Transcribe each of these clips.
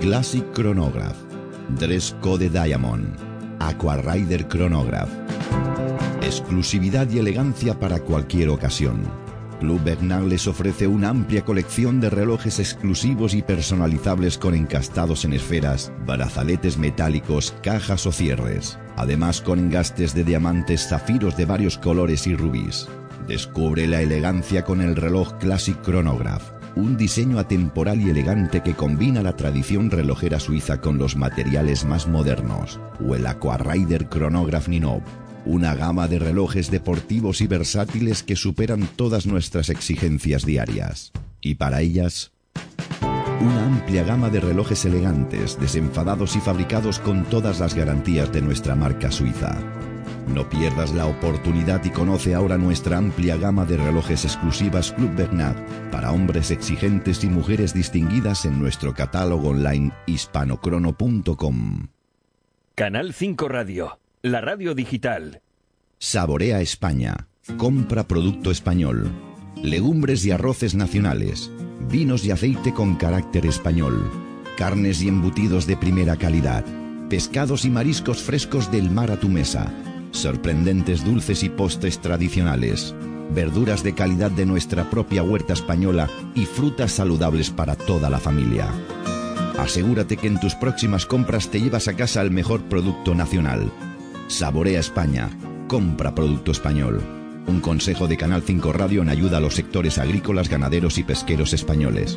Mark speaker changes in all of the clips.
Speaker 1: Classic Chronograph, Dress Code Diamond, Aqua Rider Chronograph. Exclusividad y elegancia para cualquier ocasión. Club Bernal les ofrece una amplia colección de relojes exclusivos y personalizables con encastados en esferas, brazaletes metálicos, cajas o cierres. Además con engastes de diamantes, zafiros de varios colores y rubíes. Descubre la elegancia con el reloj Classic Chronograph. Un diseño atemporal y elegante que combina la tradición relojera suiza con los materiales más modernos. O el Aqua Rider Chronograph Ninov. Una gama de relojes deportivos y versátiles que superan todas nuestras exigencias diarias. Y para ellas, una amplia gama de relojes elegantes, desenfadados y fabricados con todas las garantías de nuestra marca suiza. No pierdas la oportunidad y conoce ahora nuestra amplia gama de relojes exclusivas Club Bernard para hombres exigentes y mujeres distinguidas en nuestro catálogo online hispanocrono.com.
Speaker 2: Canal 5 Radio, la radio digital.
Speaker 1: Saborea España. Compra producto español. Legumbres y arroces nacionales. Vinos y aceite con carácter español. Carnes y embutidos de primera calidad. Pescados y mariscos frescos del mar a tu mesa. Sorprendentes dulces y postres tradicionales. Verduras de calidad de nuestra propia huerta española y frutas saludables para toda la familia. Asegúrate que en tus próximas compras te llevas a casa el mejor producto nacional. Saborea España. Compra producto español. Un consejo de Canal 5 Radio en ayuda a los sectores agrícolas, ganaderos y pesqueros españoles.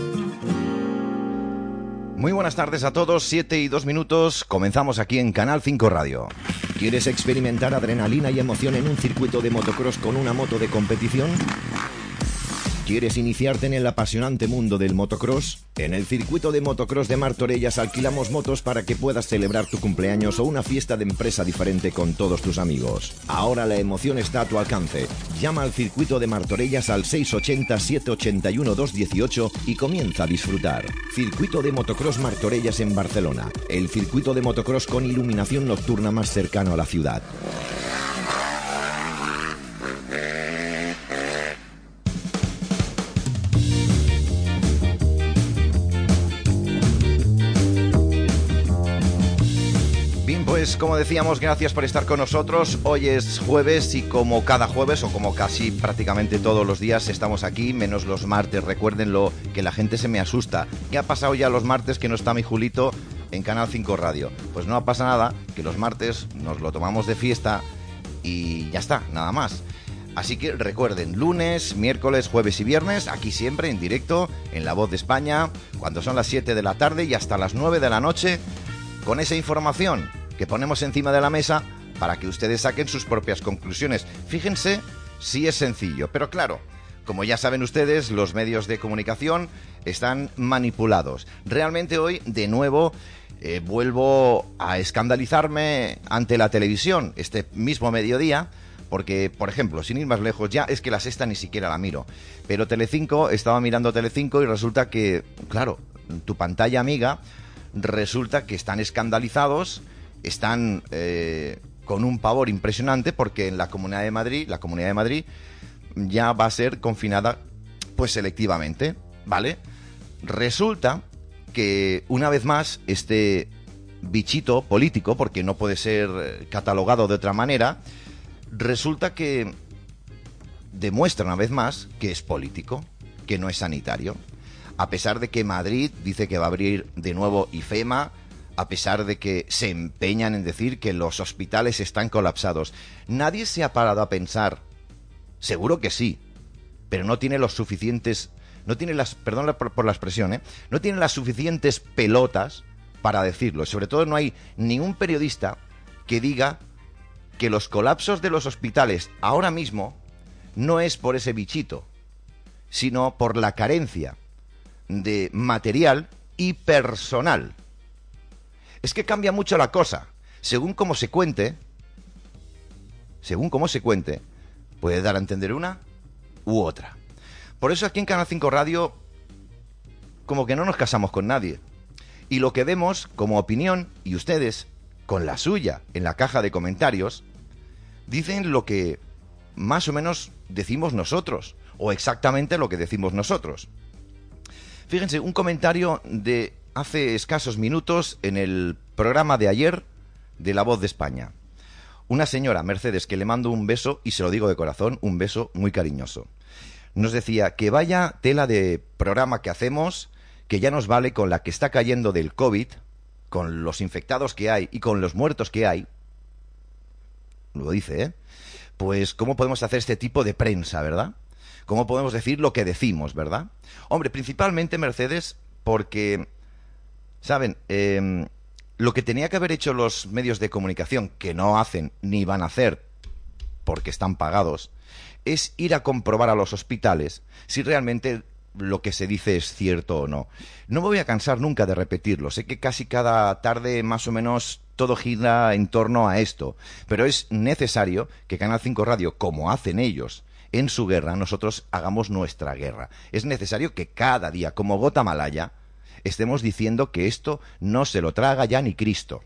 Speaker 3: Muy buenas tardes a todos, 7:02. Comenzamos aquí en Canal 5 Radio. ¿Quieres experimentar adrenalina y emoción en un circuito de motocross con una moto de competición? ¿Quieres iniciarte en el apasionante mundo del motocross? En el circuito de motocross de Martorellas alquilamos motos para que puedas celebrar tu cumpleaños o una fiesta de empresa diferente con todos tus amigos. Ahora la emoción está a tu alcance. Llama al circuito de Martorellas al 680-781-218 y comienza a disfrutar. Circuito de motocross Martorellas en Barcelona. El circuito de motocross con iluminación nocturna más cercano a la ciudad. Pues como decíamos, gracias por estar con nosotros. Hoy es jueves y como cada jueves o como casi prácticamente todos los días estamos aquí, menos los martes. Recuérdenlo, que la gente se me asusta. ¿Qué ha pasado ya los martes que no está mi Julito en Canal 5 Radio? Pues no pasa nada, que los martes nos lo tomamos de fiesta y ya está, nada más. Así que recuerden, lunes, miércoles, jueves y viernes, aquí siempre en directo, en La Voz de España, cuando son las 7 de la tarde y hasta las 9 de la noche, con esa información que ponemos encima de la mesa para que ustedes saquen sus propias conclusiones. Fíjense si es sencillo, pero claro, como ya saben ustedes, los medios de comunicación están manipulados. Realmente hoy, de nuevo, vuelvo a escandalizarme ante la televisión este mismo mediodía, porque, por ejemplo, sin ir más lejos, ya es que la sexta ni siquiera la miro, pero Telecinco, estaba mirando Telecinco y resulta que, claro, tu pantalla amiga, resulta que están escandalizados. Están con un pavor impresionante porque en la Comunidad de Madrid ya va a ser confinada pues selectivamente, ¿vale? Resulta que una vez más este bichito político, porque no puede ser catalogado de otra manera, resulta que demuestra una vez más que es político, que no es sanitario. A pesar de que Madrid dice que va a abrir de nuevo IFEMA, a pesar de que se empeñan en decir que los hospitales están colapsados. Nadie se ha parado a pensar, seguro que sí, pero no tiene los suficientes, perdón por la expresión, no tiene las suficientes pelotas para decirlo. Sobre todo no hay ningún periodista que diga que los colapsos de los hospitales ahora mismo no es por ese bichito, sino por la carencia de material y personal. Es que cambia mucho la cosa. Según cómo se cuente, puede dar a entender una u otra. Por eso aquí en Canal 5 Radio, como que no nos casamos con nadie. Y lo que vemos como opinión, y ustedes, con la suya, en la caja de comentarios, dicen lo que más o menos decimos nosotros, o exactamente lo que decimos nosotros. Fíjense, un comentario de hace escasos minutos en el programa de ayer de La Voz de España. Una señora, Mercedes, que le mando un beso, y se lo digo de corazón, un beso muy cariñoso. Nos decía que vaya tela de programa que hacemos, que ya nos vale con la que está cayendo del COVID, con los infectados que hay y con los muertos que hay. Lo dice, ¿eh? Pues, ¿cómo podemos hacer este tipo de prensa, verdad? ¿Cómo podemos decir lo que decimos, verdad? Hombre, principalmente, Mercedes, porque, ¿saben? Lo que tenía que haber hecho los medios de comunicación, que no hacen ni van a hacer, porque están pagados, es ir a comprobar a los hospitales si realmente lo que se dice es cierto o no. No me voy a cansar nunca de repetirlo. Sé que casi cada tarde más o menos todo gira en torno a esto, pero es necesario que Canal 5 Radio, como hacen ellos en su guerra, nosotros hagamos nuestra guerra. Es necesario que cada día, como gota malaya, estemos diciendo que esto no se lo traga ya ni Cristo.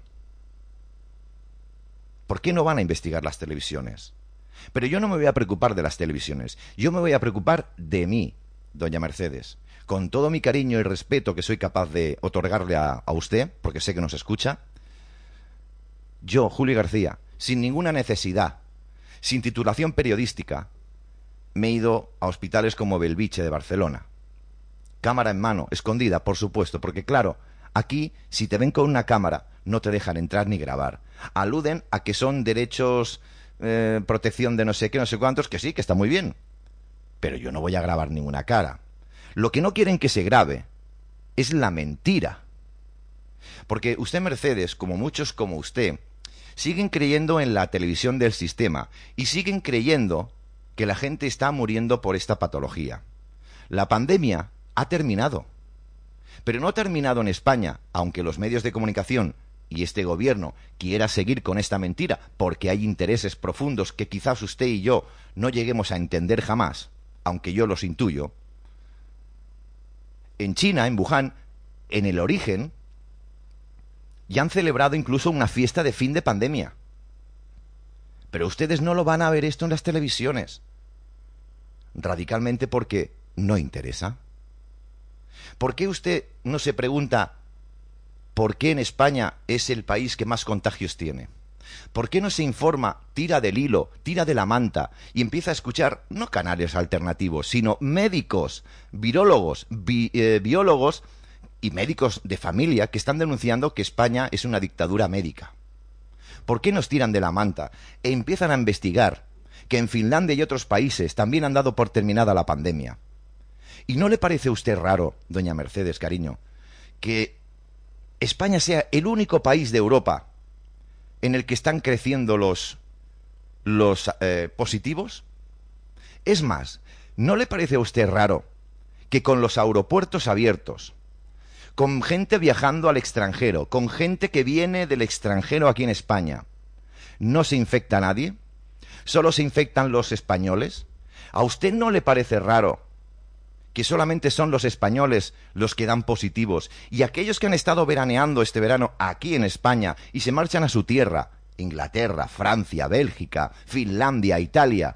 Speaker 3: ¿Por qué no van a investigar las televisiones? Pero yo no me voy a preocupar de las televisiones. Yo me voy a preocupar de mí, doña Mercedes. Con todo mi cariño y respeto que soy capaz de otorgarle a usted, porque sé que nos escucha, yo, Julio García, sin ninguna necesidad, sin titulación periodística, me he ido a hospitales como Belviche de Barcelona. Cámara en mano, escondida, por supuesto, porque claro, aquí, si te ven con una cámara, no te dejan entrar ni grabar. Aluden a que son derechos, protección de no sé qué, no sé cuántos, que sí, que está muy bien. Pero yo no voy a grabar ninguna cara. Lo que no quieren que se grabe es la mentira. Porque usted, Mercedes, como muchos como usted, siguen creyendo en la televisión del sistema y siguen creyendo que la gente está muriendo por esta patología. La pandemia ha terminado. Pero no ha terminado en España, aunque los medios de comunicación y este gobierno quiera seguir con esta mentira, porque hay intereses profundos que quizás usted y yo no lleguemos a entender jamás, aunque yo los intuyo. En China, en Wuhan, en el origen, ya han celebrado incluso una fiesta de fin de pandemia. Pero ustedes no lo van a ver esto en las televisiones. Radicalmente porque no interesa. ¿Por qué usted no se pregunta por qué en España es el país que más contagios tiene? ¿Por qué no se informa, tira del hilo, tira de la manta y empieza a escuchar no canales alternativos, sino médicos, virólogos, biólogos y médicos de familia que están denunciando que España es una dictadura médica? ¿Por qué nos tiran de la manta e empiezan a investigar que en Finlandia y otros países también han dado por terminada la pandemia? ¿Y no le parece a usted raro, doña Mercedes, cariño, que España sea el único país de Europa en el que están creciendo los positivos? Es más, ¿no le parece a usted raro que con los aeropuertos abiertos, con gente viajando al extranjero, con gente que viene del extranjero aquí en España, no se infecta a nadie? ¿Solo se infectan los españoles? ¿A usted no le parece raro que solamente son los españoles los que dan positivos y aquellos que han estado veraneando este verano aquí en España y se marchan a su tierra, Inglaterra, Francia, Bélgica, Finlandia, Italia,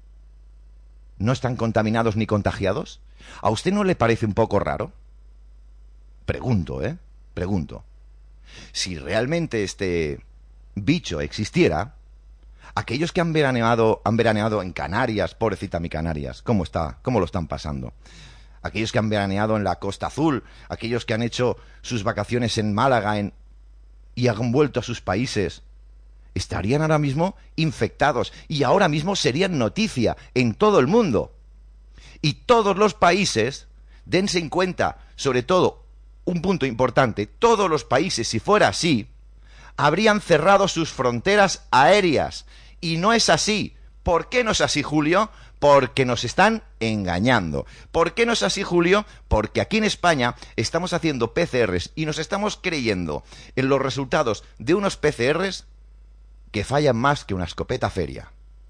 Speaker 3: no están contaminados ni contagiados? ¿A usted no le parece un poco raro? Pregunto, Pregunto. Si realmente este bicho existiera, aquellos que han veraneado en Canarias, pobrecita mi Canarias, ¿cómo lo están pasando? Aquellos que han veraneado en la Costa Azul, aquellos que han hecho sus vacaciones en Málaga y han vuelto a sus países, estarían ahora mismo infectados y ahora mismo serían noticia en todo el mundo. Y todos los países, dense en cuenta, sobre todo, un punto importante, todos los países, si fuera así, habrían cerrado sus fronteras aéreas. Y no es así. ¿Por qué no es así, Julio? Porque nos están engañando. ¿Por qué no es así, Julio? Porque aquí en España estamos haciendo PCRs y nos estamos creyendo en los resultados de unos PCRs que fallan más que una escopeta feria.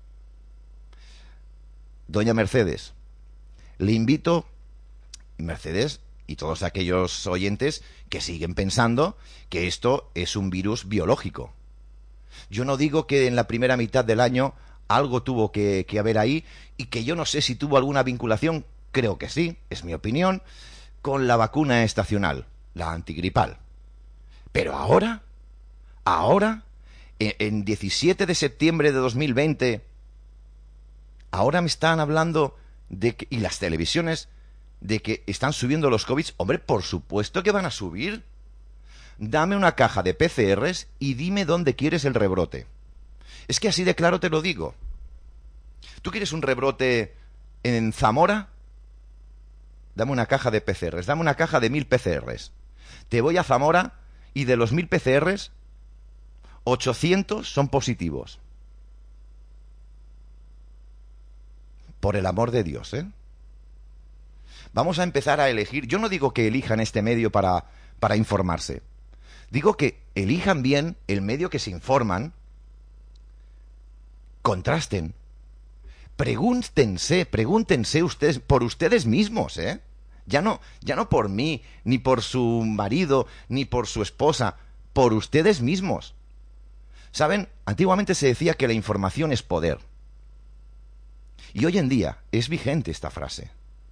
Speaker 3: Doña Mercedes, le invito, Mercedes y todos aquellos oyentes que siguen pensando que esto es un virus biológico. Yo no digo que en la primera mitad del año algo tuvo que haber ahí y que yo no sé si tuvo alguna vinculación, creo que sí, es mi opinión, con la vacuna estacional. la antigripal. Pero ahora, en 17 de septiembre de 2020, ahora me están hablando de que, y las televisiones, de que están subiendo los COVID. Hombre, por supuesto que van a subir. Dame una caja de PCRs y dime dónde quieres el rebrote. Es que así de claro te lo digo. ¿Tú quieres un rebrote en Zamora? Dame una caja de PCRs, dame una caja de 1000 PCRs. Te voy a Zamora y de los 1000 PCRs, 800 son positivos. Por el amor de Dios, ¿eh? Vamos a empezar a elegir. Yo no digo que elijan este medio para informarse. Digo que elijan bien el medio que se informan. Contrasten. Pregúntense ustedes por ustedes mismos, ¿eh? Ya no por mí, ni por su marido, ni por su esposa, por ustedes mismos. ¿Saben? Antiguamente se decía que la información es poder. Y hoy en día es vigente esta frase.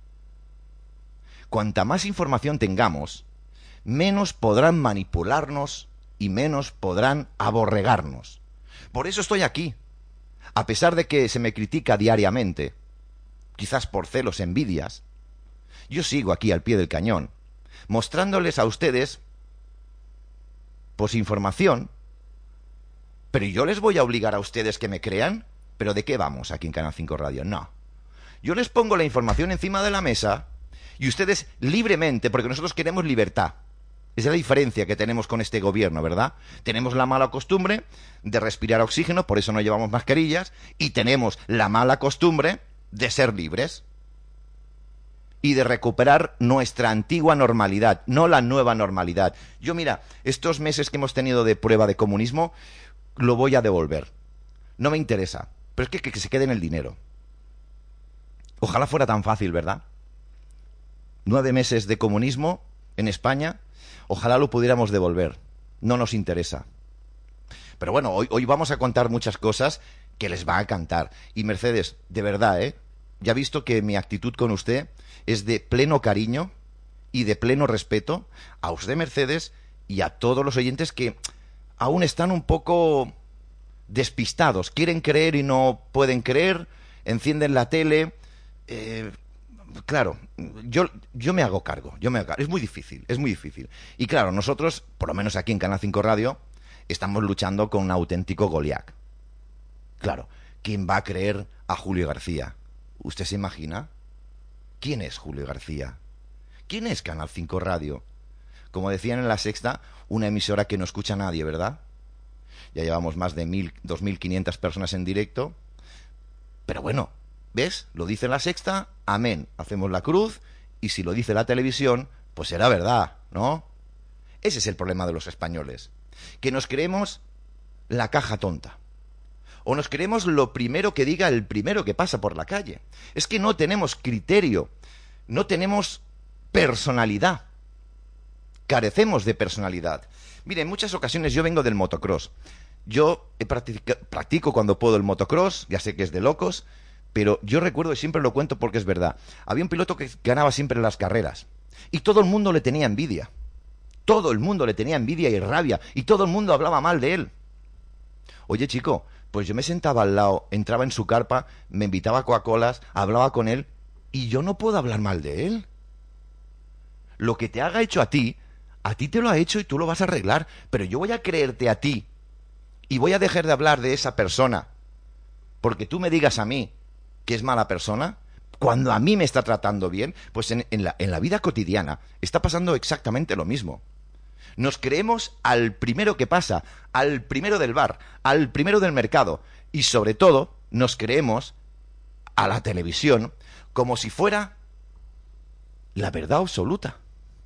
Speaker 3: Cuanta más información tengamos, menos podrán manipularnos y menos podrán aborregarnos. Por eso estoy aquí. A pesar de que se me critica diariamente, quizás por celos, envidias, yo sigo aquí al pie del cañón, mostrándoles a ustedes, pues, información. Pero yo les voy a obligar a ustedes que me crean. ¿Pero de qué vamos aquí en Canal 5 Radio? No. Yo les pongo la información encima de la mesa y ustedes libremente, porque nosotros queremos libertad. Esa es la diferencia que tenemos con este gobierno, ¿verdad? Tenemos la mala costumbre de respirar oxígeno, por eso no llevamos mascarillas, y tenemos la mala costumbre de ser libres y de recuperar nuestra antigua normalidad, no la nueva normalidad. Yo, mira, estos meses que hemos tenido de prueba de comunismo, lo voy a devolver. No me interesa, pero es que se quede en el dinero. Ojalá fuera tan fácil, ¿verdad? 9 meses de comunismo en España, ojalá lo pudiéramos devolver. No nos interesa. Pero bueno, hoy vamos a contar muchas cosas que les va a encantar. Y Mercedes, de verdad, ya he visto que mi actitud con usted es de pleno cariño y de pleno respeto a usted, Mercedes, y a todos los oyentes que aún están un poco despistados. Quieren creer y no pueden creer, encienden la tele. Claro, yo me hago cargo, Es muy difícil. Y claro, nosotros, por lo menos aquí en Canal 5 Radio, estamos luchando con un auténtico Goliat. Claro, ¿quién va a creer a Julio García? ¿Usted se imagina? ¿Quién es Julio García? ¿Quién es Canal 5 Radio? Como decían en La Sexta, una emisora que no escucha a nadie, ¿verdad? Ya llevamos más de 2.500 personas en directo. Pero bueno, ¿ves? Lo dice La Sexta, amén. Hacemos la cruz, y si lo dice la televisión, pues será verdad, ¿no? Ese es el problema de los españoles. Que nos creemos la caja tonta. O nos creemos lo primero que diga el primero que pasa por la calle. Es que no tenemos criterio, no tenemos personalidad. Carecemos de personalidad. Mire, en muchas ocasiones yo vengo del motocross. Yo practico cuando puedo el motocross, ya sé que es de locos, pero yo recuerdo, y siempre lo cuento porque es verdad, había un piloto que ganaba siempre las carreras, y todo el mundo le tenía envidia. Todo el mundo le tenía envidia y rabia, y todo el mundo hablaba mal de él. Oye, chico, pues yo me sentaba al lado, entraba en su carpa, me invitaba a Coca-Colas, hablaba con él, y yo no puedo hablar mal de él. Lo que te haga hecho a ti te lo ha hecho y tú lo vas a arreglar, pero yo voy a creerte a ti y voy a dejar de hablar de esa persona porque tú me digas a mí que es mala persona, cuando a mí me está tratando bien. Pues en la vida cotidiana está pasando exactamente lo mismo. Nos creemos al primero que pasa, al primero del bar, al primero del mercado, y sobre todo nos creemos a la televisión como si fuera la verdad absoluta.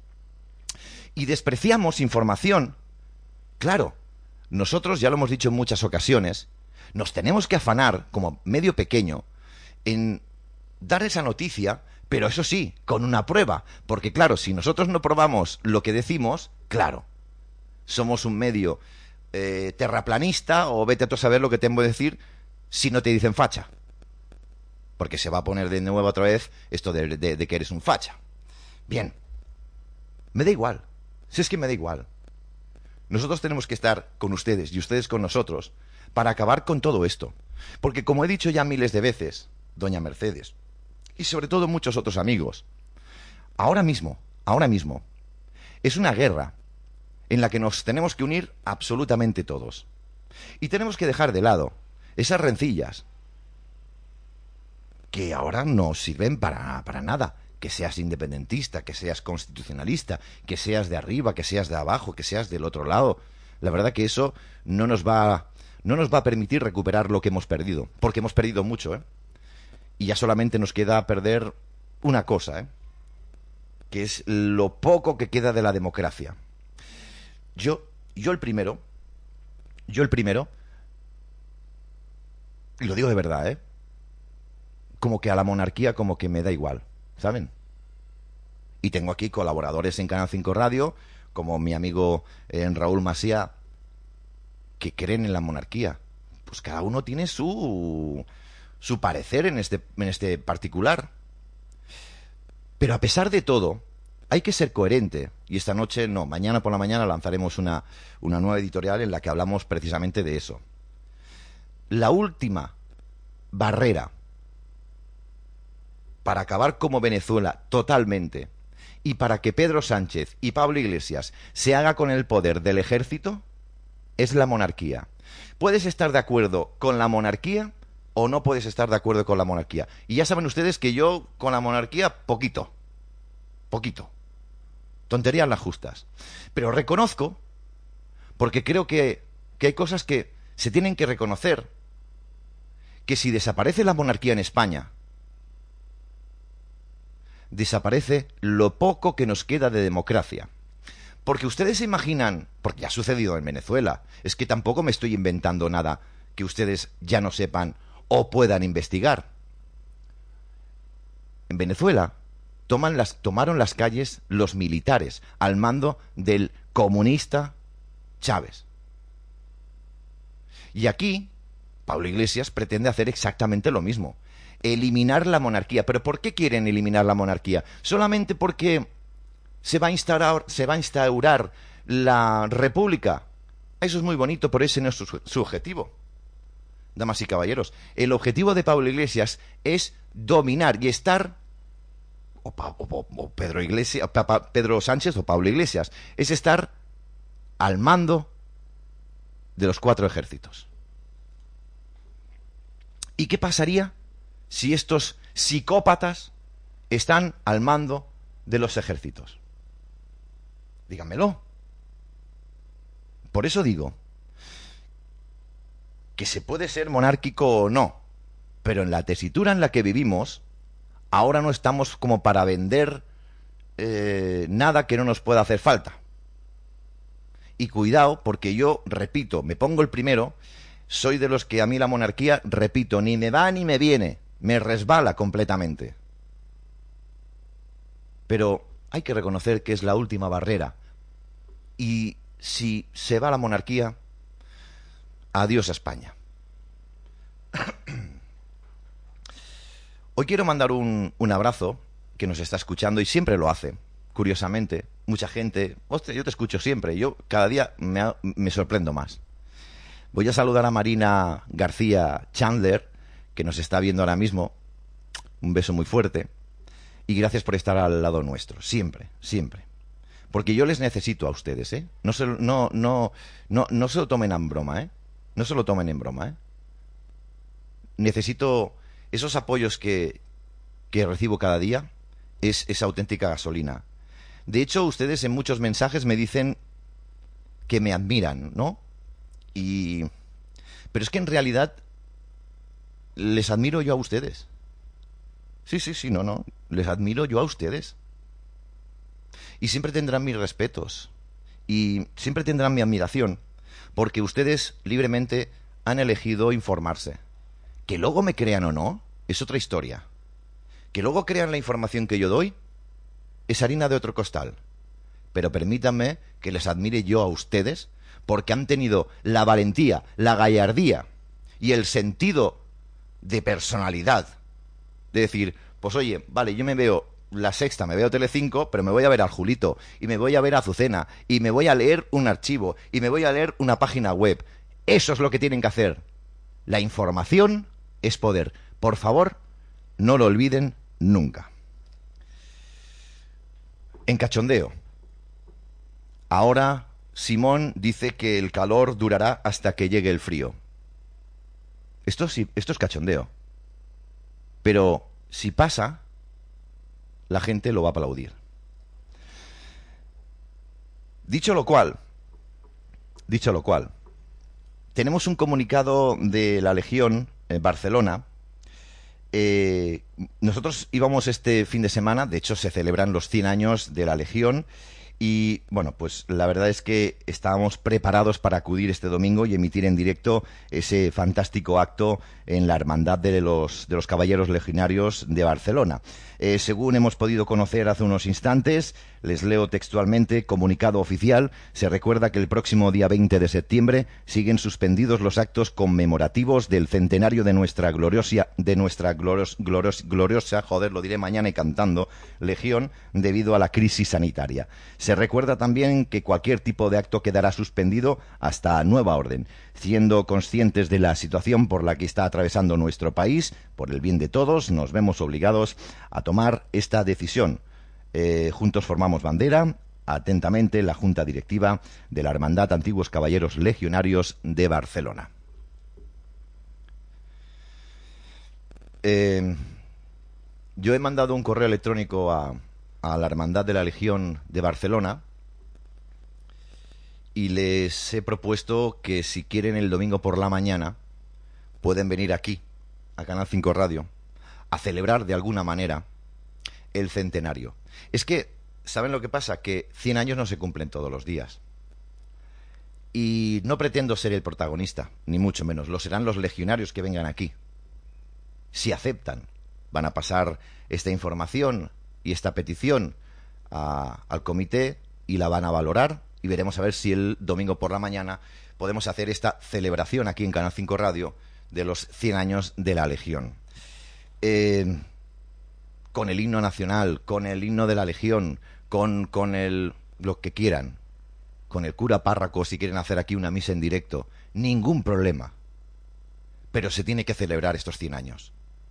Speaker 3: Y despreciamos información. Claro, nosotros, ya lo hemos dicho en muchas ocasiones, nos tenemos que afanar, como medio pequeño, en dar esa noticia, pero eso sí, con una prueba. Porque claro, si nosotros no probamos lo que decimos, claro, somos un medio terraplanista, o vete a tú saber lo que tengo que decir si no te dicen facha. Porque se va a poner de nuevo otra vez esto de que eres un facha. Bien, me da igual. Si es que me da igual. Nosotros tenemos que estar con ustedes y ustedes con nosotros para acabar con todo esto. Porque como he dicho ya miles de veces, doña Mercedes, y sobre todo muchos otros amigos, ahora mismo, es una guerra en la que nos tenemos que unir absolutamente todos. Y tenemos que dejar de lado esas rencillas que ahora no sirven para nada. Que seas independentista, que seas constitucionalista, que seas de arriba, que seas de abajo, que seas del otro lado. La verdad que eso no nos va a permitir recuperar lo que hemos perdido, porque hemos perdido mucho, ¿eh? Y ya solamente nos queda perder una cosa, ¿eh? Que es lo poco que queda de la democracia. Yo el primero, y lo digo de verdad, ¿eh? Como que a la monarquía como que me da igual, ¿saben? Y tengo aquí colaboradores en Canal 5 Radio, como mi amigo Raúl Masía, que creen en la monarquía. Pues cada uno tiene su parecer en este particular. Pero a pesar de todo, hay que ser coherente. Y esta noche, no, mañana por la mañana lanzaremos una nueva editorial en la que hablamos precisamente de eso. La última barrera para acabar como Venezuela totalmente y para que Pedro Sánchez y Pablo Iglesias se haga con el poder del ejército es la monarquía. Puedes estar de acuerdo con la monarquía o no puedes estar de acuerdo con la monarquía. Y ya saben ustedes que yo con la monarquía poquito. Tonterías las justas. Pero reconozco, porque creo que hay cosas que se tienen que reconocer, que si desaparece la monarquía en España, desaparece lo poco que nos queda de democracia. Porque ustedes se imaginan, porque ya ha sucedido en Venezuela, es que tampoco me estoy inventando nada que ustedes ya no sepan o puedan investigar. En Venezuela tomaron las calles los militares al mando del comunista Chávez. Y aquí Pablo Iglesias pretende hacer exactamente lo mismo. Eliminar la monarquía. ¿Pero por qué quieren eliminar la monarquía? Solamente porque se va a instaurar la república. Eso es muy bonito, pero ese no es su objetivo. Damas y caballeros, el objetivo de Pablo Iglesias es dominar y estar, o Pedro Sánchez o Pablo Iglesias, es estar al mando de los 4 ejércitos. ¿Y qué pasaría si estos psicópatas están al mando de los ejércitos? Díganmelo. Por eso digo que se puede ser monárquico o no, pero en la tesitura en la que vivimos, ahora no estamos como para vender nada que no nos pueda hacer falta. Y cuidado, porque yo, repito, me pongo el primero, soy de los que a mí la monarquía, repito, ni me va ni me viene, me resbala completamente. Pero hay que reconocer que es la última barrera. Y si se va la monarquía, adiós a España. Hoy quiero mandar un abrazo que nos está escuchando y siempre lo hace, curiosamente. Mucha gente, hostia, yo te escucho siempre, yo cada día me sorprendo más. Voy a saludar a Marina García Chandler, que nos está viendo ahora mismo. Un beso muy fuerte. Y gracias por estar al lado nuestro, siempre, siempre. Porque yo les necesito a ustedes, ¿eh? No se lo tomen en broma, ¿eh? No se lo tomen en broma, ¿eh? Necesito esos apoyos que recibo cada día, es auténtica gasolina. De hecho, ustedes en muchos mensajes me dicen que me admiran, ¿no? Pero es que en realidad les admiro yo a ustedes. Sí, no. Les admiro yo a ustedes. Y siempre tendrán mis respetos. Y siempre tendrán mi admiración. Porque ustedes libremente han elegido informarse. Que luego me crean o no, es otra historia. Que luego crean la información que yo doy, es harina de otro costal. Pero permítanme que les admire yo a ustedes, porque han tenido la valentía, la gallardía y el sentido de personalidad. De decir, pues oye, vale, yo me veo La Sexta, me veo Telecinco, pero me voy a ver al Julito, y me voy a ver a Azucena, y me voy a leer un archivo, y me voy a leer una página web. Eso es lo que tienen que hacer. La información es poder. Por favor, no lo olviden nunca. En cachondeo. Ahora Simón dice que el calor durará hasta que llegue el frío. Esto es cachondeo. Pero si pasa, la gente lo va a aplaudir. Dicho lo cual, tenemos un comunicado de la Legión en Barcelona. Nosotros íbamos este fin de semana, de hecho se celebran los 100 años de la Legión. Y bueno, pues la verdad es que estábamos preparados para acudir este domingo y emitir en directo ese fantástico acto en la Hermandad de los Caballeros Legionarios de Barcelona. Según hemos podido conocer hace unos instantes, les leo textualmente: comunicado oficial, se recuerda que el próximo día 20 de septiembre siguen suspendidos los actos conmemorativos del centenario de nuestra gloriosa, joder, lo diré mañana y cantando, Legión, debido a la crisis sanitaria. Se recuerda también que cualquier tipo de acto quedará suspendido hasta nueva orden. Siendo conscientes de la situación por la que está atravesando nuestro país, por el bien de todos, nos vemos obligados a tomar esta decisión. Juntos formamos bandera. Atentamente, la Junta Directiva de la Hermandad Antiguos Caballeros Legionarios de Barcelona. Yo he mandado un correo electrónico a la Hermandad de la Legión de Barcelona y les he propuesto que si quieren el domingo por la mañana pueden venir aquí, a Canal 5 Radio, a celebrar de alguna manera el centenario. Es que, ¿saben lo que pasa? Que 100 años no se cumplen todos los días. Y no pretendo ser el protagonista, ni mucho menos. Lo serán los legionarios que vengan aquí. Si aceptan, van a pasar esta información y esta petición al comité y la van a valorar y veremos a ver si el domingo por la mañana podemos hacer esta celebración aquí en Canal 5 Radio de los 100 años de la Legión. Con el himno nacional, con el himno de la Legión, con lo que quieran, con el cura párroco si quieren hacer aquí una misa en directo, ningún problema. Pero se tiene que celebrar estos 100 años.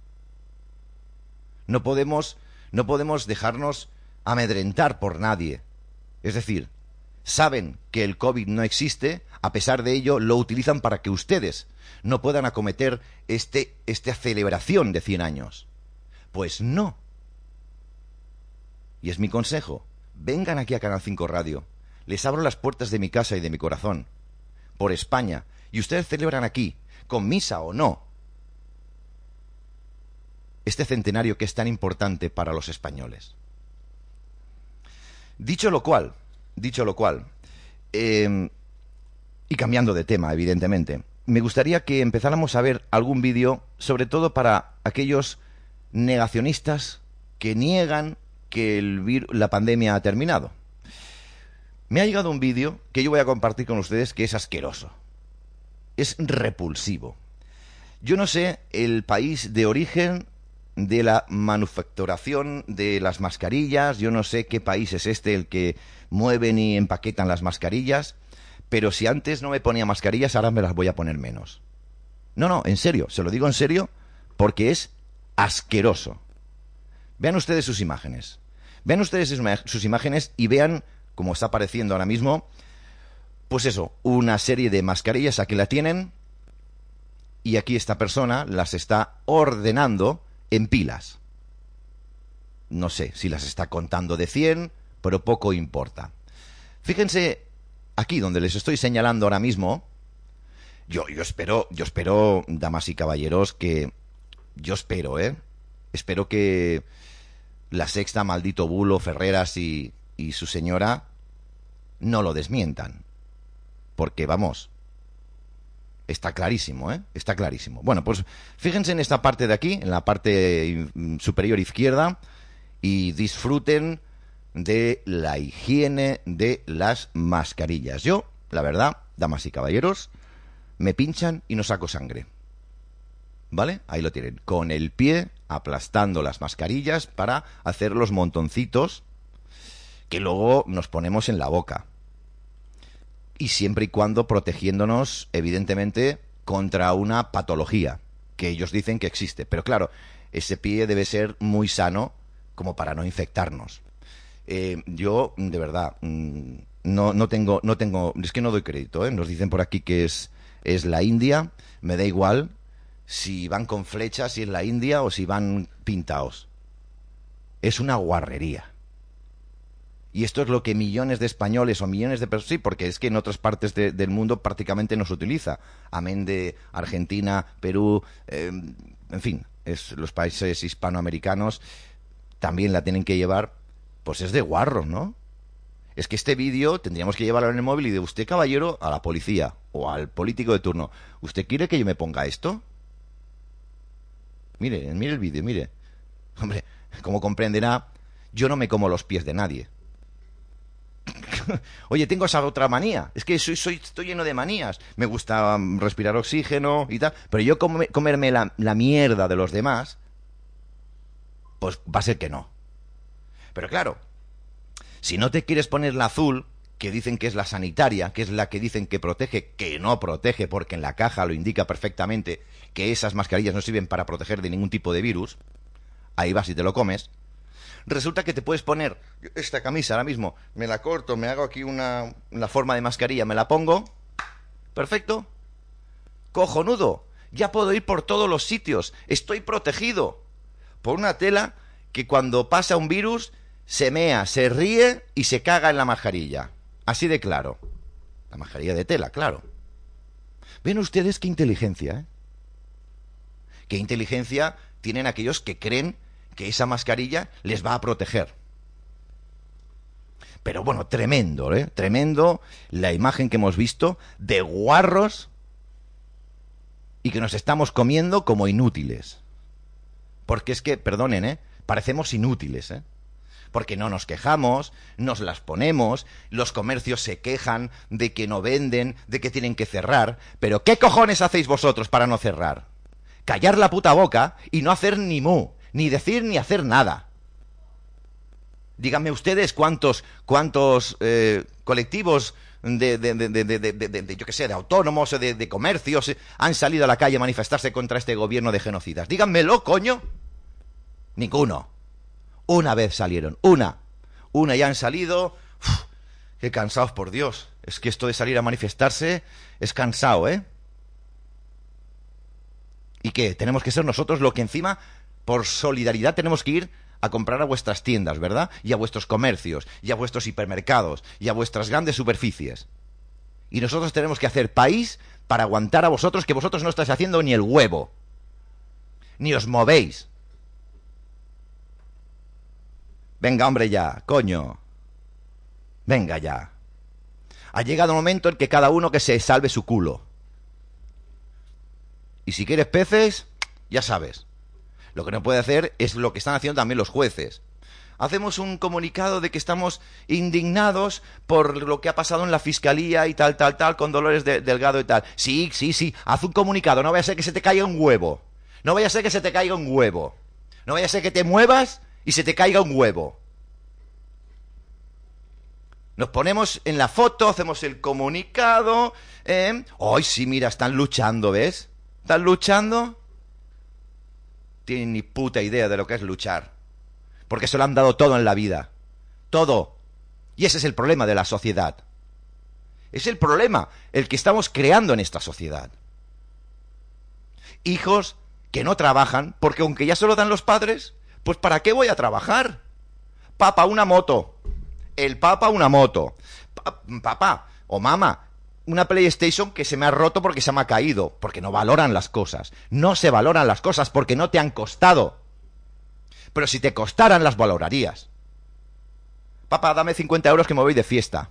Speaker 3: No podemos dejarnos amedrentar por nadie. Es decir, saben que el COVID no existe, a pesar de ello lo utilizan para que ustedes no puedan acometer esta celebración de 100 años. Pues no. Y es mi consejo, vengan aquí a Canal 5 Radio. Les abro las puertas de mi casa y de mi corazón, por España, y ustedes celebran aquí, con misa o no, este centenario que es tan importante para los españoles. Dicho lo cual, y cambiando de tema, evidentemente, me gustaría que empezáramos a ver algún vídeo, sobre todo para aquellos negacionistas que niegan que la pandemia ha terminado. Me ha llegado un vídeo que yo voy a compartir con ustedes que es asqueroso. Es repulsivo. Yo no sé el país de origen de la manufacturación de las mascarillas, yo no sé qué país es este el que mueven y empaquetan las mascarillas, pero si antes no me ponía mascarillas, ahora me las voy a poner menos. No, en serio, se lo digo en serio, porque es asqueroso. Vean ustedes sus imágenes. Vean ustedes sus imágenes y vean, como está apareciendo ahora mismo, pues eso, una serie de mascarillas, aquí la tienen, y aquí esta persona las está ordenando en pilas. No sé si las está contando de 100, pero poco importa. Fíjense aquí donde les estoy señalando ahora mismo. Yo espero, damas y caballeros, que espero que la Sexta, maldito bulo, Ferreras y su señora no lo desmientan, porque vamos, está clarísimo, está clarísimo. Bueno, pues fíjense en esta parte de aquí, en la parte superior izquierda, y disfruten de la higiene de las mascarillas. Yo, la verdad, damas y caballeros, me pinchan y no saco sangre. ¿vale? Ahí lo tienen, con el pie aplastando las mascarillas para hacer los montoncitos que luego nos ponemos en la boca. Y siempre y cuando protegiéndonos, evidentemente, contra una patología que ellos dicen que existe. Pero claro, ese pie debe ser muy sano como para no infectarnos. Yo, de verdad, no tengo, es que no doy crédito, ¿eh? Nos dicen por aquí que es la India, me da igual si van con flechas, si es la India o si van pintados. Es una guarrería. Y esto es lo que millones de españoles o millones de personas... Sí, porque es que en otras partes del mundo prácticamente no se utiliza. Amén de Argentina, Perú, en fin, los países hispanoamericanos también la tienen que llevar. Pues es de guarros, ¿no? Es que este vídeo tendríamos que llevarlo en el móvil y de usted, caballero, a la policía o al político de turno. ¿Usted quiere que yo me ponga esto? Mire el vídeo, mire. Hombre, como comprenderá, yo no me como los pies de nadie. Oye, tengo esa otra manía. Es que estoy lleno de manías. Me gusta respirar oxígeno y tal. Pero yo comerme la mierda de los demás, pues va a ser que no. Pero claro, si no te quieres poner la azul, que dicen que es la sanitaria, que es la que dicen que protege, que no protege, porque en la caja lo indica perfectamente que esas mascarillas no sirven para proteger de ningún tipo de virus, ahí vas y te lo comes. Resulta que te puedes poner esta camisa ahora mismo, me la corto, me hago aquí una forma de mascarilla, me la pongo, perfecto, cojonudo, ya puedo ir por todos los sitios, estoy protegido por una tela que cuando pasa un virus se mea, se ríe y se caga en la mascarilla, así de claro, la mascarilla de tela, claro. Ven ustedes qué inteligencia, ¿eh? Qué inteligencia tienen aquellos que creen que esa mascarilla les va a proteger. Pero bueno, tremendo, ¿eh? Tremendo la imagen que hemos visto de guarros y que nos estamos comiendo como inútiles. Porque es que, perdonen, ¿eh? Parecemos inútiles, ¿eh? Porque no nos quejamos, nos las ponemos, los comercios se quejan de que no venden, de que tienen que cerrar. Pero ¿qué cojones hacéis vosotros para no cerrar? Callar la puta boca y no hacer ni mu. Ni decir ni hacer nada. Díganme ustedes cuántos colectivos de yo qué sé, de autónomos o de comercios han salido a la calle a manifestarse contra este gobierno de genocidas. Díganmelo, coño. Ninguno. Una vez salieron. Una ya han salido. Uf, qué cansados, por Dios. Es que esto de salir a manifestarse es cansado, ¿eh? ¿Y qué? Tenemos que ser nosotros lo que encima... Por solidaridad tenemos que ir a comprar a vuestras tiendas, ¿verdad? Y a vuestros comercios, y a vuestros hipermercados, y a vuestras grandes superficies. Y nosotros tenemos que hacer país para aguantar a vosotros, que vosotros no estáis haciendo ni el huevo. Ni os movéis. Venga, hombre, ya, coño. Venga ya. Ha llegado el momento en que cada uno que se salve su culo. Y si quieres peces, ya sabes. Lo que no puede hacer es lo que están haciendo también los jueces. Hacemos un comunicado de que estamos indignados por lo que ha pasado en la fiscalía y tal, con Dolores Delgado y tal. Sí, haz un comunicado, no vaya a ser que se te caiga un huevo. No vaya a ser que se te caiga un huevo. No vaya a ser que te muevas y se te caiga un huevo. Nos ponemos en la foto, hacemos el comunicado. Ay, sí, mira, están luchando, ¿ves? ¿Están luchando? Tienen ni puta idea de lo que es luchar. Porque se lo han dado todo en la vida. Todo. Y ese es el problema de la sociedad. Es el problema, el que estamos creando en esta sociedad. Hijos que no trabajan, porque aunque ya se lo dan los padres, pues ¿para qué voy a trabajar? Papá, una moto. El papá, una moto. Papá o mamá, una PlayStation que se me ha roto porque se me ha caído. Porque no valoran las cosas. No se valoran las cosas porque no te han costado. Pero si te costaran, las valorarías. Papá, dame 50 euros que me voy de fiesta.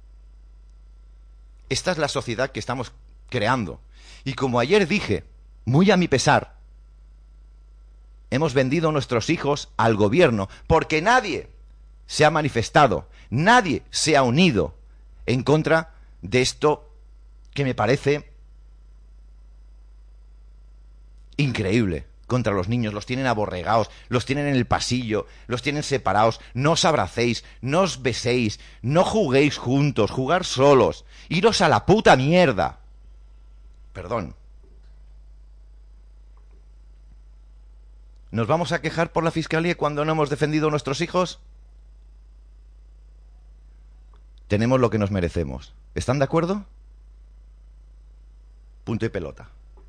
Speaker 3: Esta es la sociedad que estamos creando. Y como ayer dije, muy a mi pesar, hemos vendido nuestros hijos al gobierno porque nadie se ha manifestado, nadie se ha unido en contra de esto que me parece Increíble. Contra los niños, los tienen aborregados, los tienen en el pasillo, los tienen separados, no os abracéis, no os beséis, no juguéis juntos, jugar solos, iros a la puta mierda. Perdón. ¿Nos vamos a quejar por la fiscalía cuando no hemos defendido a nuestros hijos? Tenemos lo que nos merecemos. ¿Están de acuerdo? Punto y pelota.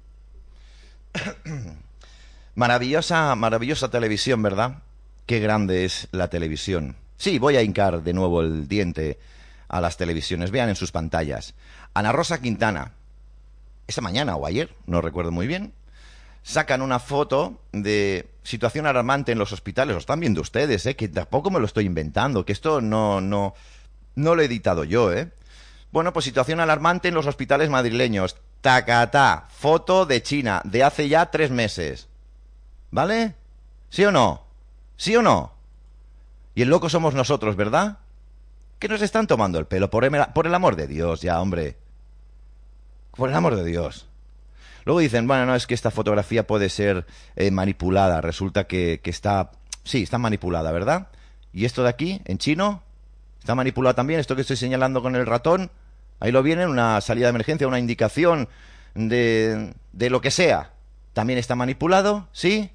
Speaker 3: Maravillosa televisión, ¿verdad? Qué grande es la televisión. Sí, voy a hincar de nuevo el diente a las televisiones. Vean en sus pantallas. Ana Rosa Quintana, esta mañana o ayer, no recuerdo muy bien, sacan una foto de situación alarmante en los hospitales. Lo están viendo ustedes, que tampoco me lo estoy inventando, que esto no lo he editado yo, Bueno, pues situación alarmante en los hospitales madrileños. Tacatá, foto de China, de hace ya 3 meses. ¿Vale? ¿Sí o no? ¿Sí o no? Y el loco somos nosotros, ¿verdad? Que nos están tomando el pelo, por el amor de Dios, ya, hombre. Por el amor de Dios. Luego dicen, bueno, no, es que esta fotografía puede ser manipulada. Resulta que está... Sí, está manipulada, ¿verdad? ¿Y esto de aquí, en chino? ¿Está manipulado también? Esto que estoy señalando con el ratón, ahí lo viene, una salida de emergencia, una indicación de lo que sea. ¿También está manipulado? ¿Sí?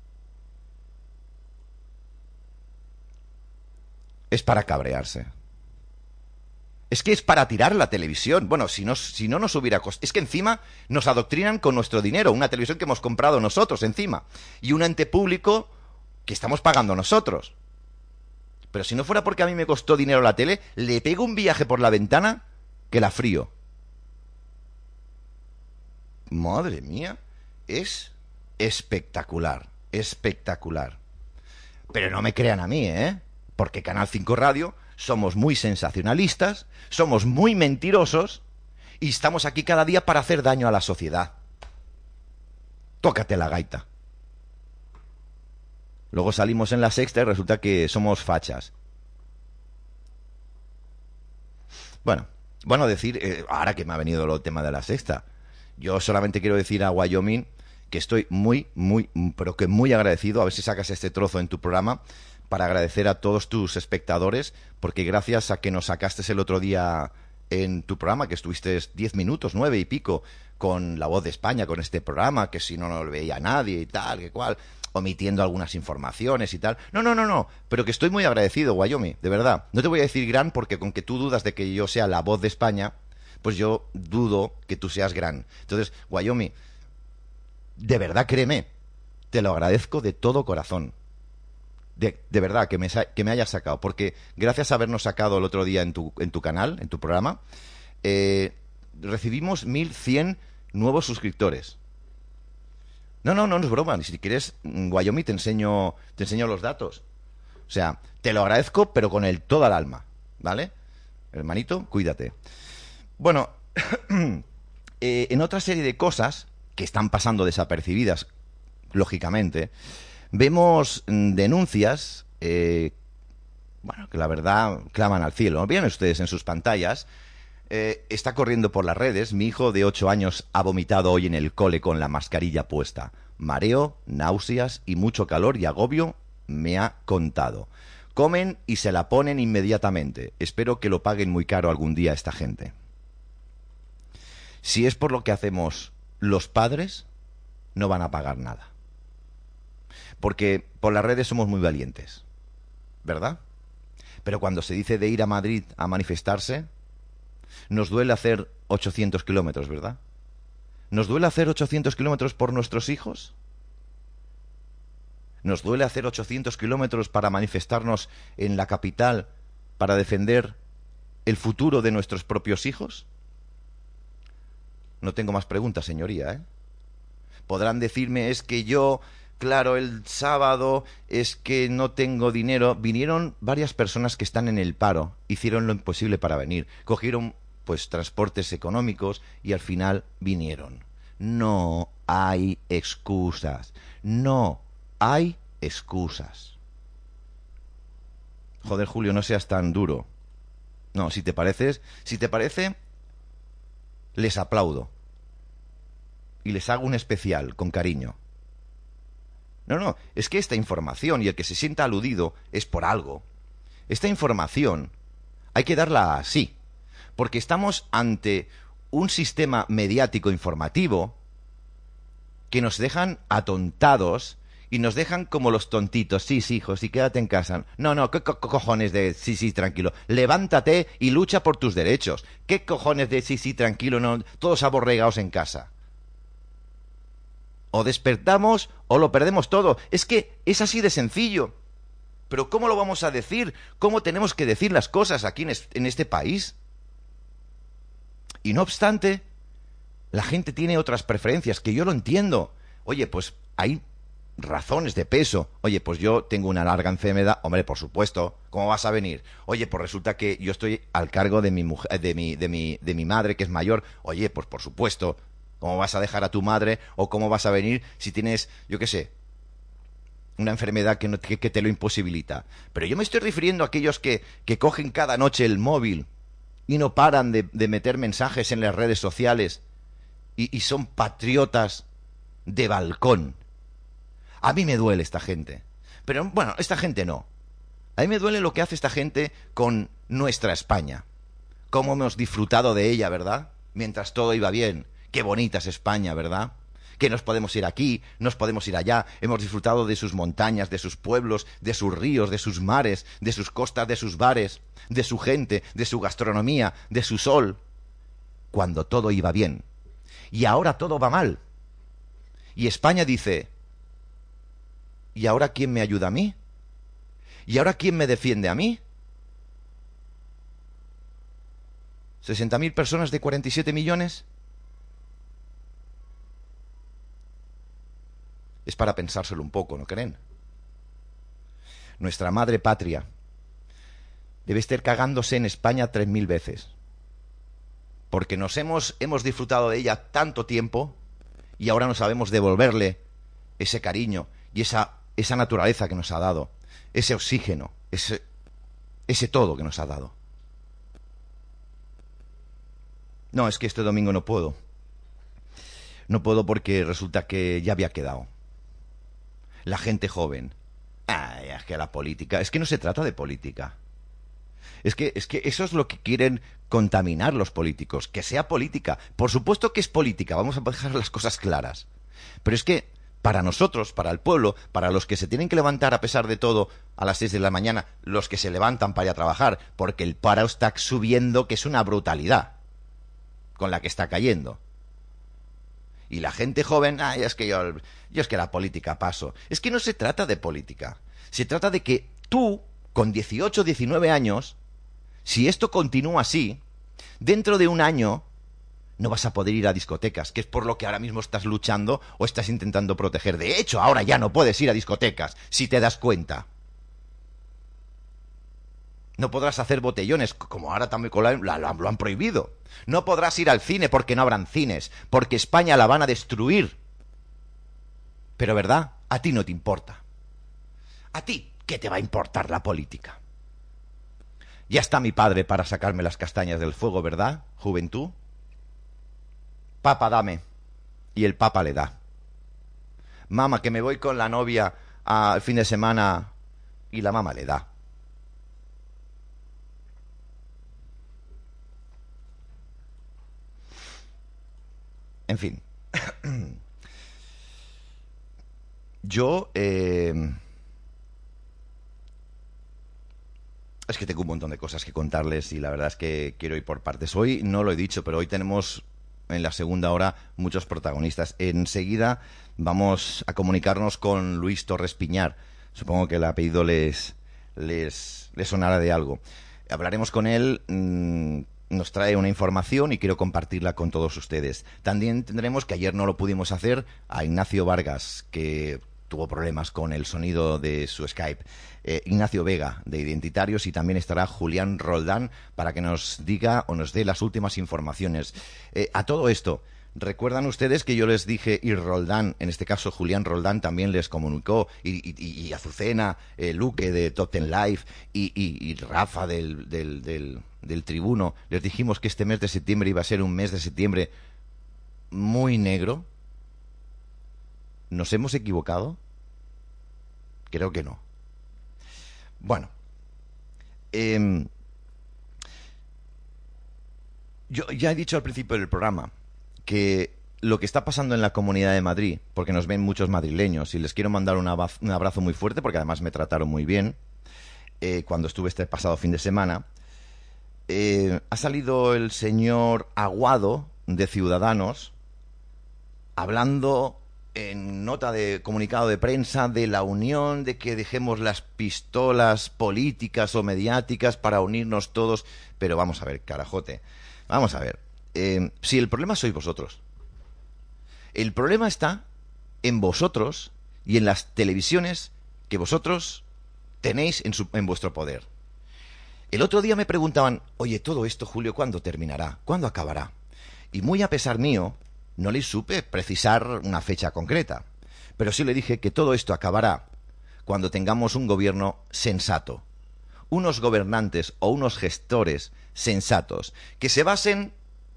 Speaker 3: Es para cabrearse. Es que es para tirar la televisión. Bueno, si no nos hubiera costado... Es que encima nos adoctrinan con nuestro dinero. Una televisión que hemos comprado nosotros encima. Y un ente público que estamos pagando nosotros. Pero si no fuera porque a mí me costó dinero la tele, le pego un viaje por la ventana que la frío. Madre mía, es espectacular, espectacular. Pero no me crean a mí, porque Canal 5 Radio somos muy sensacionalistas, somos muy mentirosos y estamos aquí cada día para hacer daño a la sociedad. Tócate la gaita. Luego salimos en La Sexta y resulta que somos fachas. Bueno decir, ahora que me ha venido el tema de La Sexta, yo solamente quiero decir a Wyoming que estoy muy, pero que muy agradecido, a ver si sacas este trozo en tu programa, para agradecer a todos tus espectadores, porque gracias a que nos sacaste el otro día en tu programa, que estuviste 10 minutos, 9 y pico, con La Voz de España, con este programa, que si no lo veía nadie y tal, que cual, omitiendo algunas informaciones y tal. No, pero que estoy muy agradecido, Wyoming, de verdad. No te voy a decir gran, porque con que tú dudas de que yo sea La Voz de España, pues yo dudo que tú seas gran. Entonces, Wyoming, de verdad, créeme, te lo agradezco de todo corazón. De verdad, que me hayas sacado, porque gracias a habernos sacado el otro día en tu canal, en tu programa, recibimos 1100 nuevos suscriptores. No es broma, ni si quieres, Wyoming, te enseño los datos. O sea, te lo agradezco, pero con toda el alma, ¿vale? Hermanito, cuídate. Bueno, en otra serie de cosas que están pasando desapercibidas, lógicamente, vemos denuncias, que la verdad claman al cielo. Vean ustedes en sus pantallas, está corriendo por las redes. Mi hijo de 8 años ha vomitado hoy en el cole con la mascarilla puesta. Mareo, náuseas y mucho calor y agobio, me ha contado. Comen y se la ponen inmediatamente. Espero que lo paguen muy caro algún día esta gente. Si es por lo que hacemos los padres, no van a pagar nada. Porque por las redes somos muy valientes, ¿verdad? Pero cuando se dice de ir a Madrid a manifestarse, nos duele hacer 800 kilómetros, ¿verdad? ¿Nos duele hacer 800 kilómetros por nuestros hijos? ¿Nos duele hacer 800 kilómetros para manifestarnos en la capital para defender el futuro de nuestros propios hijos? No tengo más preguntas, señoría, Podrán decirme, es que yo, claro, el sábado es que no tengo dinero. Vinieron varias personas que están en el paro, hicieron lo imposible para venir, cogieron pues transportes económicos y al final vinieron. No hay excusas, no hay excusas. Joder, Julio, no seas tan duro. No, si te parece, les aplaudo. Y les hago un especial, con cariño. No, no, es que esta información, y el que se sienta aludido es por algo. Esta información hay que darla así, porque estamos ante un sistema mediático informativo que nos dejan atontados y nos dejan como los tontitos. Sí, sí, hijo, sí, quédate en casa. No, no, ¿qué cojones de sí, sí, tranquilo? Levántate y lucha por tus derechos. ¿Qué cojones de sí, sí, tranquilo? No, todos aborregados en casa. O despertamos o lo perdemos todo. Es que es así de sencillo. Pero ¿cómo lo vamos a decir? ¿Cómo tenemos que decir las cosas aquí en este país? Y no obstante, la gente tiene otras preferencias, que yo lo entiendo. Oye, pues hay razones de peso. Oye, pues yo tengo una larga enfermedad. Hombre, por supuesto. ¿Cómo vas a venir? Oye, pues resulta que yo estoy al cargo de mi mujer, de mi madre, que es mayor. Oye, pues por supuesto. ¿Cómo vas a dejar a tu madre? ¿O cómo vas a venir si tienes, yo qué sé, una enfermedad que te lo imposibilita? Pero yo me estoy refiriendo a aquellos que cogen cada noche el móvil y no paran de meter mensajes en las redes sociales y son patriotas de balcón. A mí me duele esta gente. Pero bueno, esta gente no. A mí me duele lo que hace esta gente con nuestra España. Cómo hemos disfrutado de ella, ¿verdad? Mientras todo iba bien. Qué bonita es España, ¿verdad? Que nos podemos ir aquí, nos podemos ir allá. Hemos disfrutado de sus montañas, de sus pueblos, de sus ríos, de sus mares, de sus costas, de sus bares, de su gente, de su gastronomía, de su sol. Cuando todo iba bien. Y ahora todo va mal. Y España dice: ¿y ahora quién me ayuda a mí? ¿Y ahora quién me defiende a mí? 60.000 personas de 47 millones. Es para pensárselo un poco, ¿no creen? Nuestra madre patria debe estar cagándose en España 3.000 veces. Porque hemos disfrutado de ella tanto tiempo y ahora no sabemos devolverle ese cariño y esa naturaleza que nos ha dado, ese oxígeno, ese todo que nos ha dado. No, es que este domingo no puedo. No puedo porque resulta que ya había quedado. La gente joven. Ay, es que la política... Es que no se trata de política. Es que eso es lo que quieren contaminar los políticos. Que sea política. Por supuesto que es política. Vamos a dejar las cosas claras. Pero es que para nosotros, para el pueblo, para los que se tienen que levantar a pesar de todo a las 6 de la mañana, los que se levantan para ir a trabajar, porque el paro está subiendo, que es una brutalidad con la que está cayendo. Y la gente joven, es que yo es que la política paso. Es que no se trata de política. Se trata de que tú, con 18, 19 años, si esto continúa así, dentro de un año no vas a poder ir a discotecas, que es por lo que ahora mismo estás luchando o estás intentando proteger. De hecho, ahora ya no puedes ir a discotecas, si te das cuenta. No podrás hacer botellones, como ahora también lo han prohibido. No podrás ir al cine porque no habrán cines, porque España la van a destruir. Pero ¿verdad? A ti no te importa. ¿A ti qué te va a importar la política? Ya está mi padre para sacarme las castañas del fuego, ¿verdad, juventud? Papa, dame. Y el papa le da. Mamá, que me voy con la novia al fin de semana, y la mamá le da. En fin. Yo... es que tengo un montón de cosas que contarles y la verdad es que quiero ir por partes. Hoy no lo he dicho, pero hoy tenemos en la segunda hora muchos protagonistas. Enseguida vamos a comunicarnos con Luis Torres Piñar. Supongo que el apellido les sonará de algo. Hablaremos con él... nos trae una información y quiero compartirla con todos ustedes. También tendremos, que ayer no lo pudimos hacer, a Ignacio Vargas, que tuvo problemas con el sonido de su Skype. Ignacio Vega, de Identitarios, y también estará Julián Roldán para que nos diga o nos dé las últimas informaciones. A todo esto, ¿recuerdan ustedes que yo les dije, y Roldán, en este caso Julián Roldán también les comunicó, y Azucena, Luque de Top Ten Live, y Rafa del Tribuno, les dijimos que este mes de septiembre iba a ser un mes de septiembre muy negro? ¿Nos hemos equivocado? Creo que no. Bueno. Yo ya he dicho al principio del programa que lo que está pasando en la Comunidad de Madrid, porque nos ven muchos madrileños y les quiero mandar un abrazo muy fuerte porque además me trataron muy bien cuando estuve este pasado fin de semana. Ha salido el señor Aguado de Ciudadanos hablando en nota de comunicado de prensa de la unión, de que dejemos las pistolas políticas o mediáticas para unirnos todos. Pero vamos a ver, carajote, vamos a ver. Si el problema sois vosotros, el problema está en vosotros y en las televisiones que vosotros tenéis en vuestro poder. El otro día me preguntaban, oye, todo esto, Julio, ¿cuándo terminará? ¿Cuándo acabará? Y muy a pesar mío, no les supe precisar una fecha concreta. Pero sí le dije que todo esto acabará cuando tengamos un gobierno sensato. Unos gobernantes o unos gestores sensatos que se basen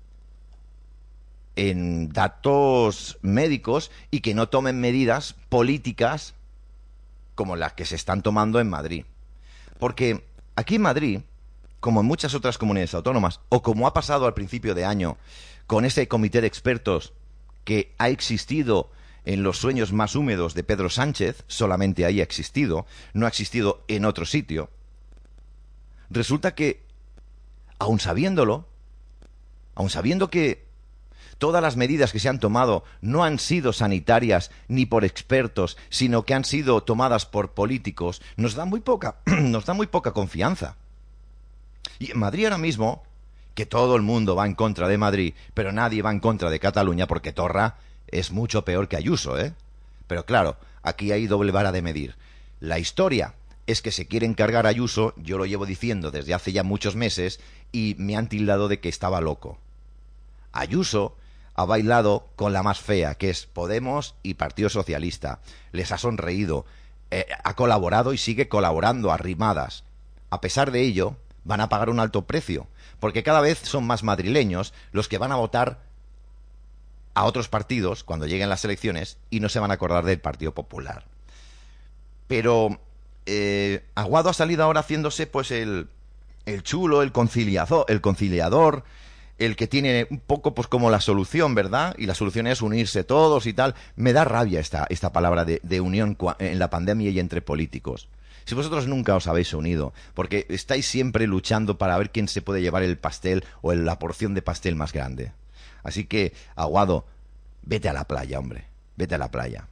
Speaker 3: en datos médicos y que no tomen medidas políticas como las que se están tomando en Madrid. Porque aquí en Madrid, como en muchas otras comunidades autónomas, o como ha pasado al principio de año con ese comité de expertos que ha existido en los sueños más húmedos de Pedro Sánchez, solamente ahí ha existido, no ha existido en otro sitio, resulta que, aun sabiendo que todas las medidas que se han tomado no han sido sanitarias ni por expertos, sino que han sido tomadas por políticos, nos da muy poca confianza. Y en Madrid ahora mismo, que todo el mundo va en contra de Madrid, pero nadie va en contra de Cataluña porque Torra es mucho peor que Ayuso, ¿eh? Pero claro, aquí hay doble vara de medir. La historia es que se quieren cargar a Ayuso, yo lo llevo diciendo desde hace ya muchos meses, y me han tildado de que estaba loco. Ayuso ha bailado con la más fea, que es Podemos y Partido Socialista. Les ha sonreído, ha colaborado y sigue colaborando a rimadas. A pesar de ello, van a pagar un alto precio, porque cada vez son más madrileños los que van a votar a otros partidos cuando lleguen las elecciones y no se van a acordar del Partido Popular. Pero Aguado ha salido ahora haciéndose pues el chulo, el conciliador, el que tiene un poco pues como la solución, ¿verdad? Y la solución es unirse todos y tal. Me da rabia esta palabra de unión en la pandemia y entre políticos. Si vosotros nunca os habéis unido, porque estáis siempre luchando para ver quién se puede llevar el pastel o la porción de pastel más grande. Así que, Aguado, vete a la playa, hombre. Vete a la playa.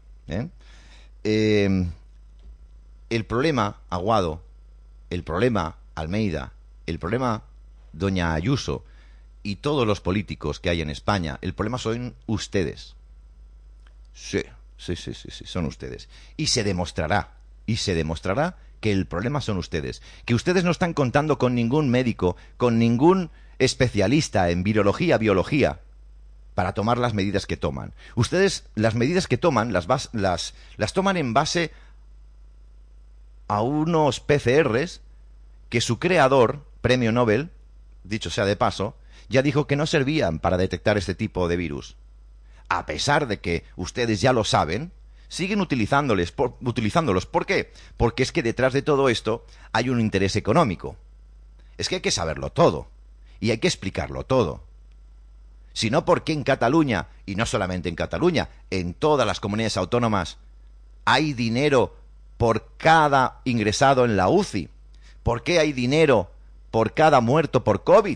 Speaker 3: El problema, Aguado, el problema, Almeida, el problema, doña Ayuso y todos los políticos que hay en España, el problema son ustedes. Sí, son ustedes. Y se demostrará que el problema son ustedes. Que ustedes no están contando con ningún médico, con ningún especialista en virología, biología, para tomar las medidas que toman. Ustedes, las medidas que toman, las toman en base a unos PCRs que su creador, premio Nobel, dicho sea de paso, ya dijo que no servían para detectar este tipo de virus. A pesar de que ustedes ya lo saben, siguen utilizándolos. ¿Por qué? Porque es que detrás de todo esto hay un interés económico. Es que hay que saberlo todo. Y hay que explicarlo todo. Si no, ¿por qué en Cataluña, y no solamente en Cataluña, en todas las comunidades autónomas, hay dinero por cada ingresado en la UCI? ¿Por qué hay dinero por cada muerto por COVID?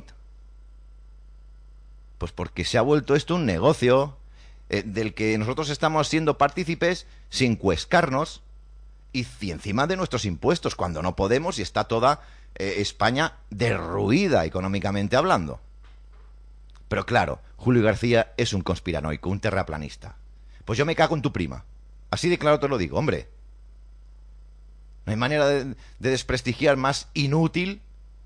Speaker 3: Pues porque se ha vuelto esto un negocio del que nosotros estamos siendo partícipes sin cuescarnos y encima de nuestros impuestos, cuando no podemos y está toda España derruida económicamente hablando. Pero claro, Julio García es un conspiranoico, un terraplanista. Pues yo me cago en tu prima. Así de claro te lo digo, hombre. No hay manera de desprestigiar más inútil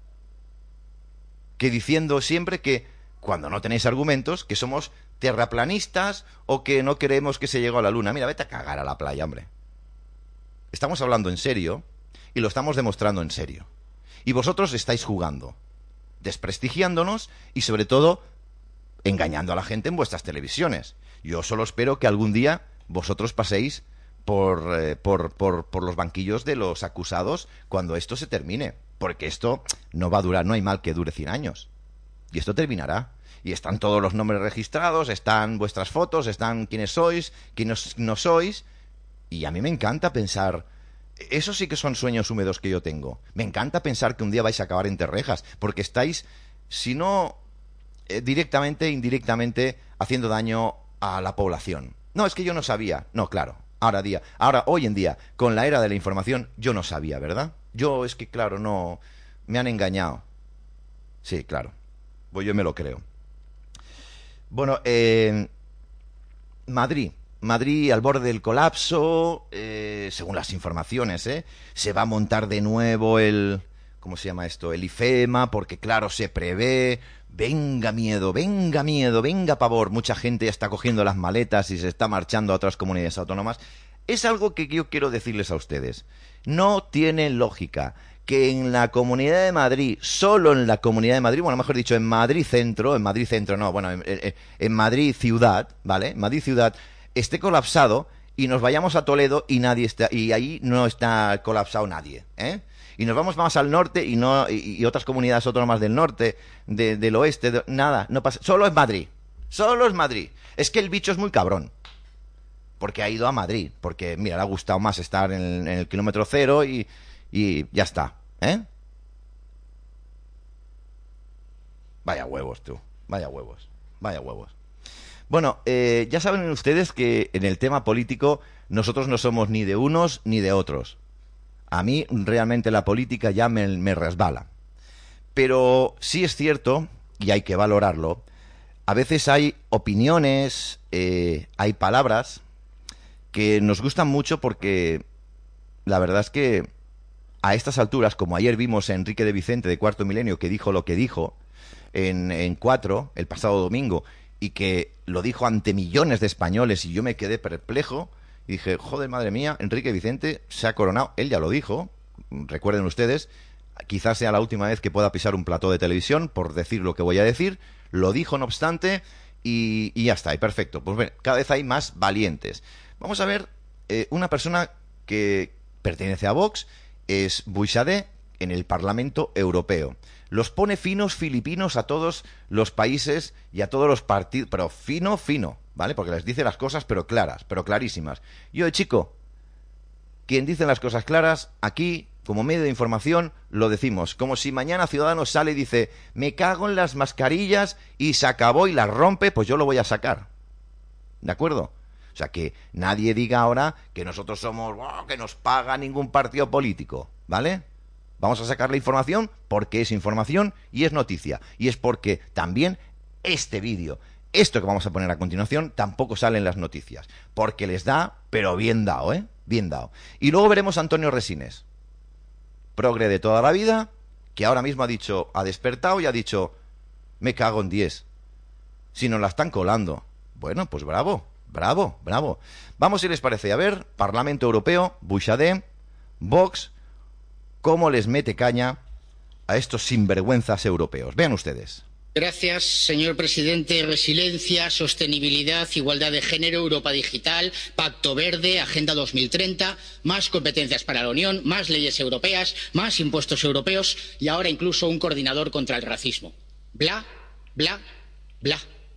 Speaker 3: que diciendo siempre que, cuando no tenéis argumentos, que somos terraplanistas o que no queremos que se llegue a la luna. Mira, vete a cagar a la playa, hombre. Estamos hablando en serio y lo estamos demostrando en serio. Y vosotros estáis jugando, desprestigiándonos y sobre todo engañando a la gente en vuestras televisiones. Yo solo espero que algún día vosotros paséis por los banquillos de los acusados cuando esto se termine. Porque esto no va a durar, no hay mal que dure 100 años. Y esto terminará. Y están todos los nombres registrados, están vuestras fotos, están quiénes sois, quiénes no sois. Y a mí me encanta pensar, esos sí que son sueños húmedos que yo tengo. Me encanta pensar que un día vais a acabar entre rejas, porque estáis, si no directamente, indirectamente, haciendo daño a la población. No, es que yo no sabía. No, claro. Ahora, hoy en día, con la era de la información, yo no sabía, ¿verdad? Yo, es que, claro, no... Me han engañado. Sí, claro. Pues yo me lo creo. Bueno, Madrid al borde del colapso, según las informaciones, se va a montar de nuevo el... ¿Cómo se llama esto? El IFEMA, porque claro, se prevé... Venga miedo, venga pavor. Mucha gente ya está cogiendo las maletas y se está marchando a otras comunidades autónomas. Es algo que yo quiero decirles a ustedes. No tiene lógica que en la Comunidad de Madrid, solo en la Comunidad de Madrid, bueno, mejor dicho, en Madrid Centro, en Madrid Ciudad, ¿vale? En Madrid Ciudad esté colapsado y nos vayamos a Toledo y nadie está, y ahí no está colapsado nadie, ¿eh? Y nos vamos más al norte y otras comunidades autónomas del norte, del oeste, nada, no pasa. Solo es Madrid. Es que el bicho es muy cabrón. Porque ha ido a Madrid. Porque, mira, le ha gustado más estar en el kilómetro cero y ya está. ¿Eh? Vaya huevos, tú. Vaya huevos. Bueno, ya saben ustedes que en el tema político nosotros no somos ni de unos ni de otros. A mí realmente la política ya me resbala. Pero sí es cierto, y hay que valorarlo, a veces hay opiniones, hay palabras que nos gustan mucho porque la verdad es que a estas alturas, como ayer vimos a Enrique de Vicente de Cuarto Milenio que dijo lo que dijo en 4 el pasado domingo y que lo dijo ante millones de españoles y yo me quedé perplejo. Y dije, joder, madre mía, Enrique Vicente se ha coronado. Él ya lo dijo, recuerden ustedes, quizás sea la última vez que pueda pisar un plató de televisión por decir lo que voy a decir. Lo dijo, no obstante, y ya está, y perfecto. Pues bueno, cada vez hay más valientes. Vamos a ver una persona que pertenece a Vox, es Buixade, en el Parlamento Europeo. Los pone finos filipinos a todos los países y a todos los partidos, pero fino, ¿vale? Porque les dice las cosas, pero claras, pero clarísimas. Yo, chico, quien dice las cosas claras, aquí, como medio de información, lo decimos. Como si mañana Ciudadanos sale y dice, me cago en las mascarillas y se acabó y las rompe, pues yo lo voy a sacar. ¿De acuerdo? O sea, que nadie diga ahora que nosotros somos, que nos paga ningún partido político, ¿vale? Vamos a sacar la información porque es información y es noticia. Y es porque también este vídeo, esto que vamos a poner a continuación, tampoco sale en las noticias. Porque les da, pero bien dado, ¿eh? Bien dado. Y luego veremos a Antonio Resines, progre de toda la vida, que ahora mismo ha despertado y ha dicho, me cago en 10. Si nos la están colando. Bueno, pues bravo. Vamos, si les parece, a ver, Parlamento Europeo, Buixade, Vox, cómo les mete caña a estos sinvergüenzas europeos. Vean ustedes.
Speaker 4: Gracias, señor presidente. Resiliencia, sostenibilidad, igualdad de género, Europa digital, Pacto Verde, Agenda 2030, más competencias para la Unión, más leyes europeas, más impuestos europeos y ahora incluso un coordinador contra el racismo. Bla, bla, bla.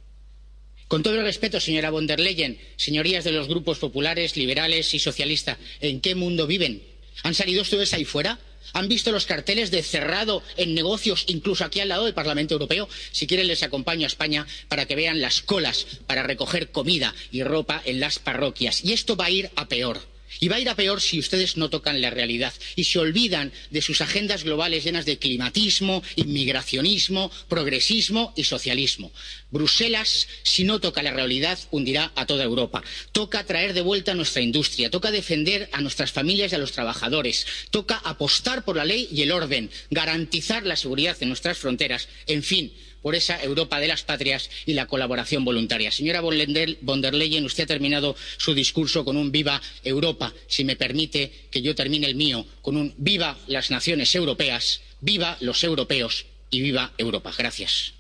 Speaker 4: Con todo el respeto, señora von der Leyen, señorías de los grupos populares, liberales y socialistas, ¿en qué mundo viven? ¿Han salido ustedes ahí fuera? ¿Han visto los carteles de cerrado en negocios, incluso aquí al lado del Parlamento Europeo? Si quieren, les acompaño a España para que vean las colas para recoger comida y ropa en las parroquias. Y esto va a ir a peor. Y va a ir a peor si ustedes no tocan la realidad y se olvidan de sus agendas globales llenas de climatismo, inmigracionismo, progresismo y socialismo. Bruselas, si no toca la realidad, hundirá a toda Europa. Toca traer de vuelta nuestra industria, toca defender a nuestras familias y a los trabajadores, toca apostar por la ley y el orden, garantizar la seguridad en nuestras fronteras, en fin, por esa Europa de las patrias y la colaboración voluntaria. Señora von der Leyen, usted ha terminado su discurso con un viva Europa. Si me permite que yo termine el mío con un viva las naciones europeas, viva los europeos y viva Europa. Gracias.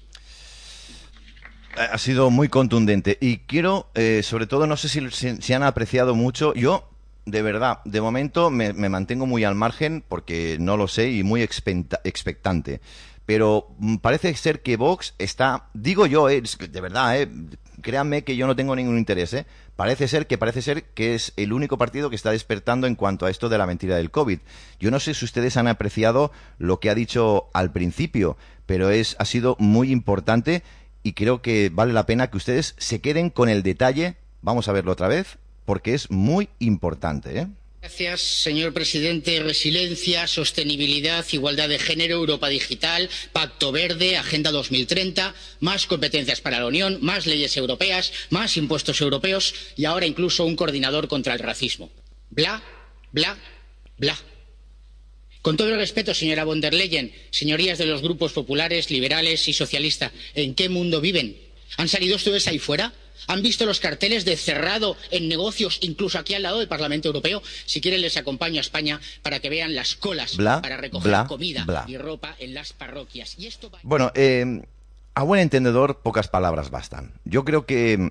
Speaker 3: Ha sido muy contundente y quiero, sobre todo, no sé si han apreciado mucho, yo de verdad, de momento me mantengo muy al margen porque no lo sé y muy expectante. Pero parece ser que Vox está, digo yo, de verdad, créanme que yo no tengo ningún interés, parece ser que es el único partido que está despertando en cuanto a esto de la mentira del COVID. Yo no sé si ustedes han apreciado lo que ha dicho al principio, pero ha sido muy importante y creo que vale la pena que ustedes se queden con el detalle. Vamos a verlo otra vez, porque es muy importante,
Speaker 4: Gracias, señor presidente. Resiliencia, sostenibilidad, igualdad de género, Europa digital, Pacto Verde, Agenda 2030, más competencias para la Unión, más leyes europeas, más impuestos europeos y ahora incluso un coordinador contra el racismo. Bla, bla, bla. Con todo el respeto, señora von der Leyen, señorías de los grupos populares, liberales y socialistas, ¿en qué mundo viven? ¿Han salido ustedes ahí fuera? ¿Han visto los carteles de cerrado en negocios, incluso aquí al lado del Parlamento Europeo? Si quieren, les acompaño a España para que vean las colas para recoger comida y ropa en las parroquias. Y esto va...
Speaker 3: Bueno, a buen entendedor, pocas palabras bastan. Yo creo que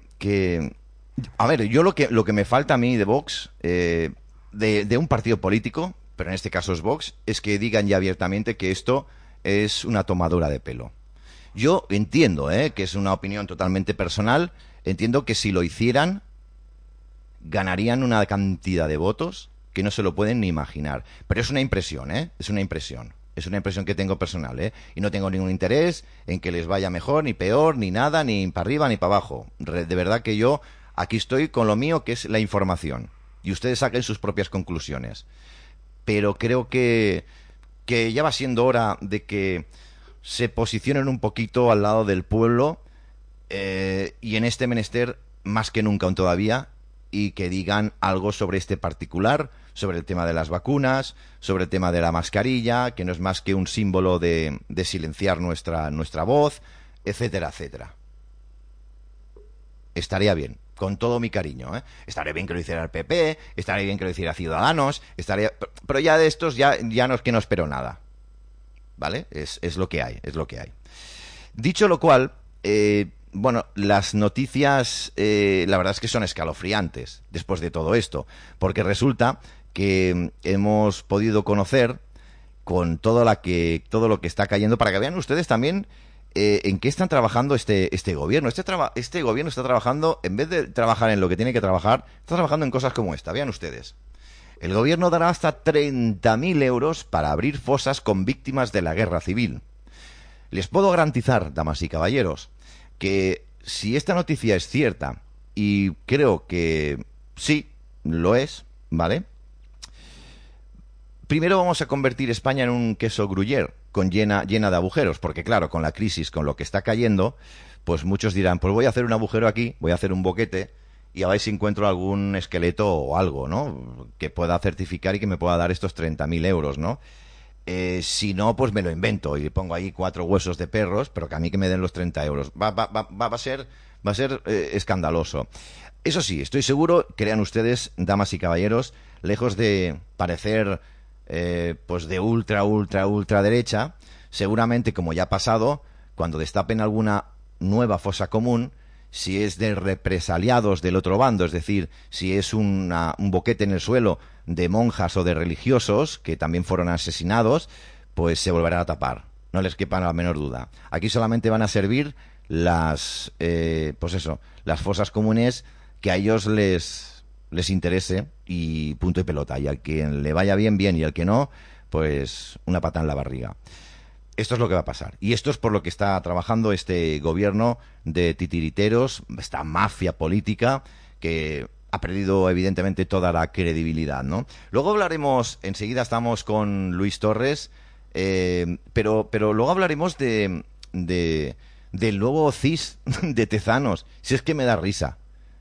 Speaker 3: a ver, yo lo que me falta a mí de Vox, de un partido político, pero en este caso es Vox, es que digan ya abiertamente que esto es una tomadura de pelo. Yo entiendo, que es una opinión totalmente personal. Entiendo que si lo hicieran, ganarían una cantidad de votos que no se lo pueden ni imaginar. Pero es una impresión, es una impresión. Es una impresión que tengo personal, y no tengo ningún interés en que les vaya mejor, ni peor, ni nada, ni para arriba, ni para abajo. De verdad que yo aquí estoy con lo mío, que es la información. Y ustedes saquen sus propias conclusiones. Pero creo que ya va siendo hora de que se posicionen un poquito al lado del pueblo, y en este menester más que nunca aún todavía, y que digan algo sobre este particular, sobre el tema de las vacunas, sobre el tema de la mascarilla, que no es más que un símbolo de silenciar nuestra voz, etcétera, etcétera. Estaría bien, con todo mi cariño, Estaría bien que lo hiciera el PP, estaría bien que lo hiciera Ciudadanos, pero ya de estos ya no es que no espero nada, ¿vale? Es lo que hay, es lo que hay. Dicho lo cual, bueno, las noticias, la verdad es que son escalofriantes después de todo esto, porque resulta que hemos podido conocer con todo lo que está cayendo, para que vean ustedes también en qué están trabajando este gobierno. Este gobierno está trabajando, en vez de trabajar en lo que tiene que trabajar, está trabajando en cosas como esta. Vean ustedes. El gobierno dará hasta 30.000 euros para abrir fosas con víctimas de la guerra civil. Les puedo garantizar, damas y caballeros, que si esta noticia es cierta, y creo que sí, lo es, ¿vale? Primero vamos a convertir España en un queso gruyère llena de agujeros, porque claro, con la crisis, con lo que está cayendo, pues muchos dirán, pues voy a hacer un agujero aquí, voy a hacer un boquete, y a ver si encuentro algún esqueleto o algo, ¿no?, que pueda certificar y que me pueda dar estos 30.000 euros, ¿no? Si no, pues me lo invento y pongo ahí 4 huesos de perros, pero que a mí que me den los 30 euros. Va a ser escandaloso. Eso sí, estoy seguro, crean ustedes, damas y caballeros, lejos de parecer pues de ultra derecha, seguramente, como ya ha pasado, cuando destapen alguna nueva fosa común, si es de represaliados del otro bando, es decir, si es un boquete en el suelo de monjas o de religiosos que también fueron asesinados, pues se volverá a tapar, no les quepa la menor duda. Aquí solamente van a servir las fosas comunes que a ellos les interese, y punto y pelota, y al que le vaya bien, y al que no, pues una pata en la barriga. Esto es lo que va a pasar. Y esto es por lo que está trabajando este gobierno de titiriteros, esta mafia política que ha perdido evidentemente toda la credibilidad, ¿no? Luego hablaremos, enseguida estamos con Luis Torres, pero luego hablaremos del nuevo CIS de Tezanos. Si es que me da risa.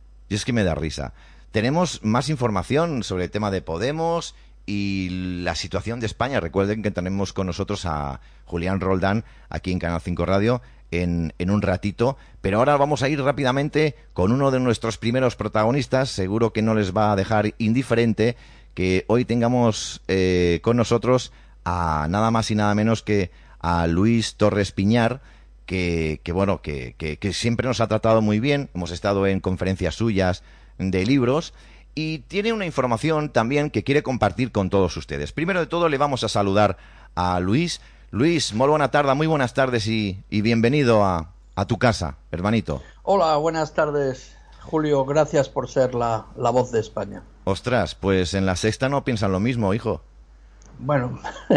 Speaker 3: Tenemos más información sobre el tema de Podemos y la situación de España. Recuerden que tenemos con nosotros a Julián Roldán aquí en Canal 5 Radio en un ratito, pero ahora vamos a ir rápidamente con uno de nuestros primeros protagonistas. Seguro que no les va a dejar indiferente que hoy tengamos con nosotros a nada más y nada menos que a Luis Torres Piñar, que siempre nos ha tratado muy bien. Hemos estado en conferencias suyas de libros, y tiene una información también que quiere compartir con todos ustedes. Primero de todo le vamos a saludar a Luis. Luis, muy buenas tardes y bienvenido a tu casa, hermanito.
Speaker 5: Hola, buenas tardes, Julio. Gracias por ser la voz de España.
Speaker 3: Ostras, pues en La Sexta no piensan lo mismo, hijo.
Speaker 5: Bueno,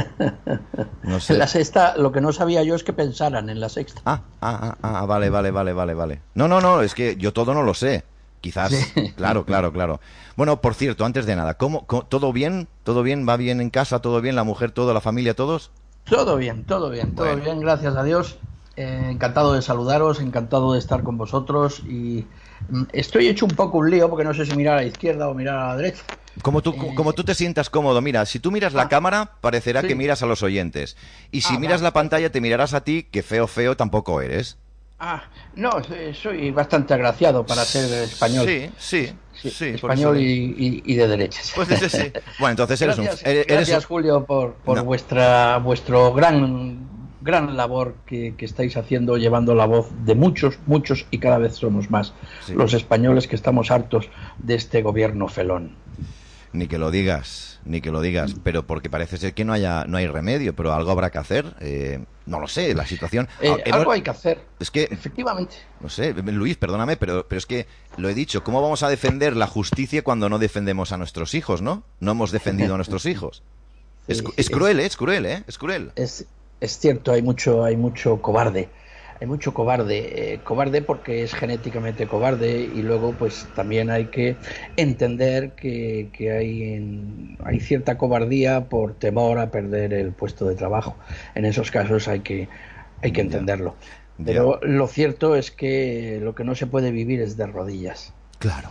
Speaker 3: no sé.
Speaker 5: En La Sexta, lo que no sabía yo es que pensaran en La Sexta.
Speaker 3: Vale. No, es que yo todo no lo sé. Quizás, sí. Claro. Bueno, por cierto, antes de nada, ¿cómo ¿todo bien? ¿Todo bien? ¿Va bien en casa? ¿Todo bien? ¿La mujer, todo? ¿La familia, todos?
Speaker 5: Todo bien, gracias a Dios. Encantado de saludaros, encantado de estar con vosotros y estoy hecho un poco un lío porque no sé si mirar a la izquierda o mirar a la derecha. Como
Speaker 3: tú te sientas cómodo. Mira, si tú miras la cámara, parecerá que miras a los oyentes. Y si miras la pantalla, te mirarás a ti, que feo tampoco eres.
Speaker 5: No, soy bastante agraciado para ser español.
Speaker 3: Sí.
Speaker 5: Español y de derechas.
Speaker 3: Pues sí. Bueno, entonces
Speaker 5: gracias, Julio, por vuestro gran labor que estáis haciendo, llevando la voz de muchos, y cada vez somos más los españoles que estamos hartos de este gobierno felón.
Speaker 3: Ni que lo digas, pero porque parece ser que no hay remedio, pero algo habrá que hacer. No lo sé, la situación...
Speaker 5: algo hay que hacer,
Speaker 3: es que,
Speaker 5: efectivamente.
Speaker 3: No sé, Luis, perdóname, pero es que lo he dicho, ¿cómo vamos a defender la justicia cuando no defendemos a nuestros hijos, no? No hemos defendido a nuestros hijos. Es cruel. Es cruel.
Speaker 5: Es cierto, hay mucho cobarde. Hay mucho cobarde porque es genéticamente cobarde y luego pues también hay que entender que hay cierta cobardía por temor a perder el puesto de trabajo. En esos casos hay que entenderlo. Pero lo cierto es que lo que no se puede vivir es de rodillas.
Speaker 3: Claro.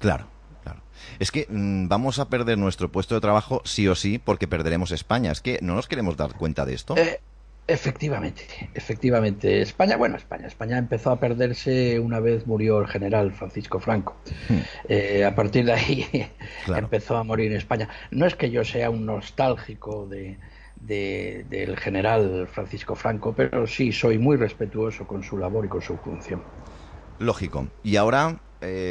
Speaker 3: Es que vamos a perder nuestro puesto de trabajo sí o sí porque perderemos España. Es que no nos queremos dar cuenta de esto.
Speaker 5: Efectivamente. España empezó a perderse una vez murió el general Francisco Franco. A partir de ahí empezó a morir en España. No es que yo sea un nostálgico del general Francisco Franco, pero sí soy muy respetuoso con su labor y con su función.
Speaker 3: Lógico. Y ahora,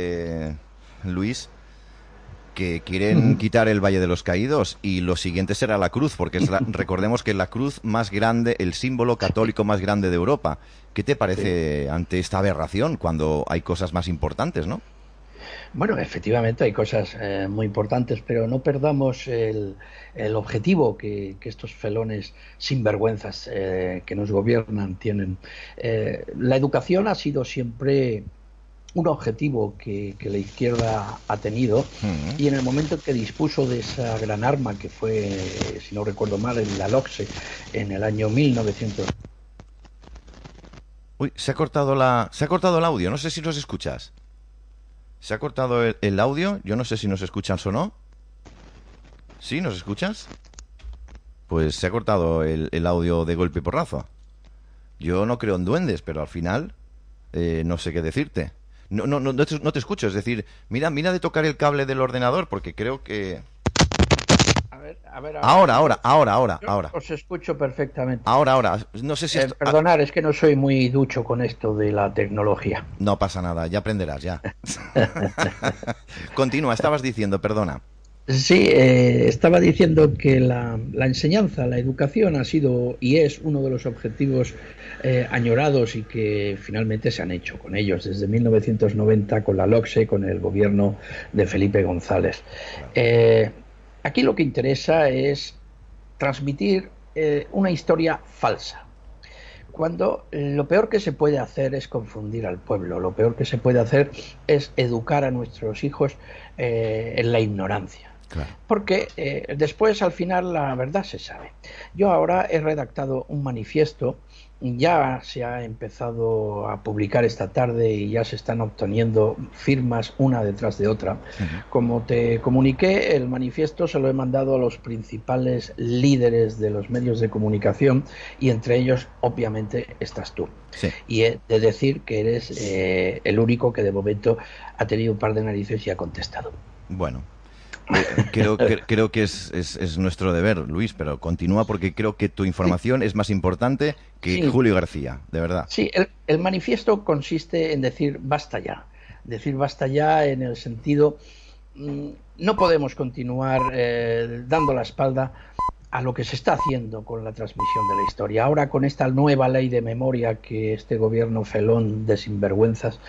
Speaker 3: Luis, que quieren quitar el Valle de los Caídos y lo siguiente será la cruz, porque recordemos que es la cruz más grande, el símbolo católico más grande de Europa. ¿Qué te parece ante esta aberración cuando hay cosas más importantes, no?
Speaker 5: Bueno, efectivamente hay cosas muy importantes, pero no perdamos el objetivo que estos felones sinvergüenzas que nos gobiernan tienen. La educación ha sido siempre un objetivo que la izquierda ha tenido y en el momento en que dispuso de esa gran arma que fue, si no recuerdo mal, la LOCSE en el año 1900.
Speaker 3: Uy, se ha cortado el audio, no sé si nos escuchas. Se ha cortado el audio, yo no sé si nos escuchas o no. ¿Sí? ¿Nos escuchas? Pues se ha cortado el audio de golpe y porrazo. Yo no creo en duendes, pero al final no sé qué decirte. No te escucho, es decir, mira de tocar el cable del ordenador porque creo que...
Speaker 5: A ver.
Speaker 3: Ahora.
Speaker 5: Os escucho perfectamente.
Speaker 3: Ahora. No sé si...
Speaker 5: Perdonar, es que no soy muy ducho con esto de la tecnología.
Speaker 3: No pasa nada, ya aprenderás, ya. Continúa, estabas diciendo, perdona.
Speaker 5: Sí, estaba diciendo que la enseñanza, la educación ha sido y es uno de los objetivos añorados y que finalmente se han hecho con ellos desde 1990 con la LOCSE, con el gobierno de Felipe González. Aquí lo que interesa es transmitir una historia falsa. Cuando lo peor que se puede hacer es confundir al pueblo, lo peor que se puede hacer es educar a nuestros hijos en la ignorancia. Claro. Porque después, al final, la verdad se sabe. Yo ahora he redactado un manifiesto, ya se ha empezado a publicar esta tarde y ya se están obteniendo firmas una detrás de otra. Como te comuniqué, el manifiesto se lo he mandado a los principales líderes de los medios de comunicación y entre ellos, obviamente, estás tú. Sí. Y he de decir que eres el único que de momento ha tenido un par de narices y ha contestado.
Speaker 3: Bueno. Creo que es nuestro deber, Luis, pero continúa porque creo que tu información es más importante que Julio García, de verdad.
Speaker 5: Sí, el manifiesto consiste en decir basta ya. Decir basta ya en el sentido no podemos continuar dando la espalda a lo que se está haciendo con la transmisión de la historia. Ahora, con esta nueva ley de memoria que este gobierno felón de sinvergüenzas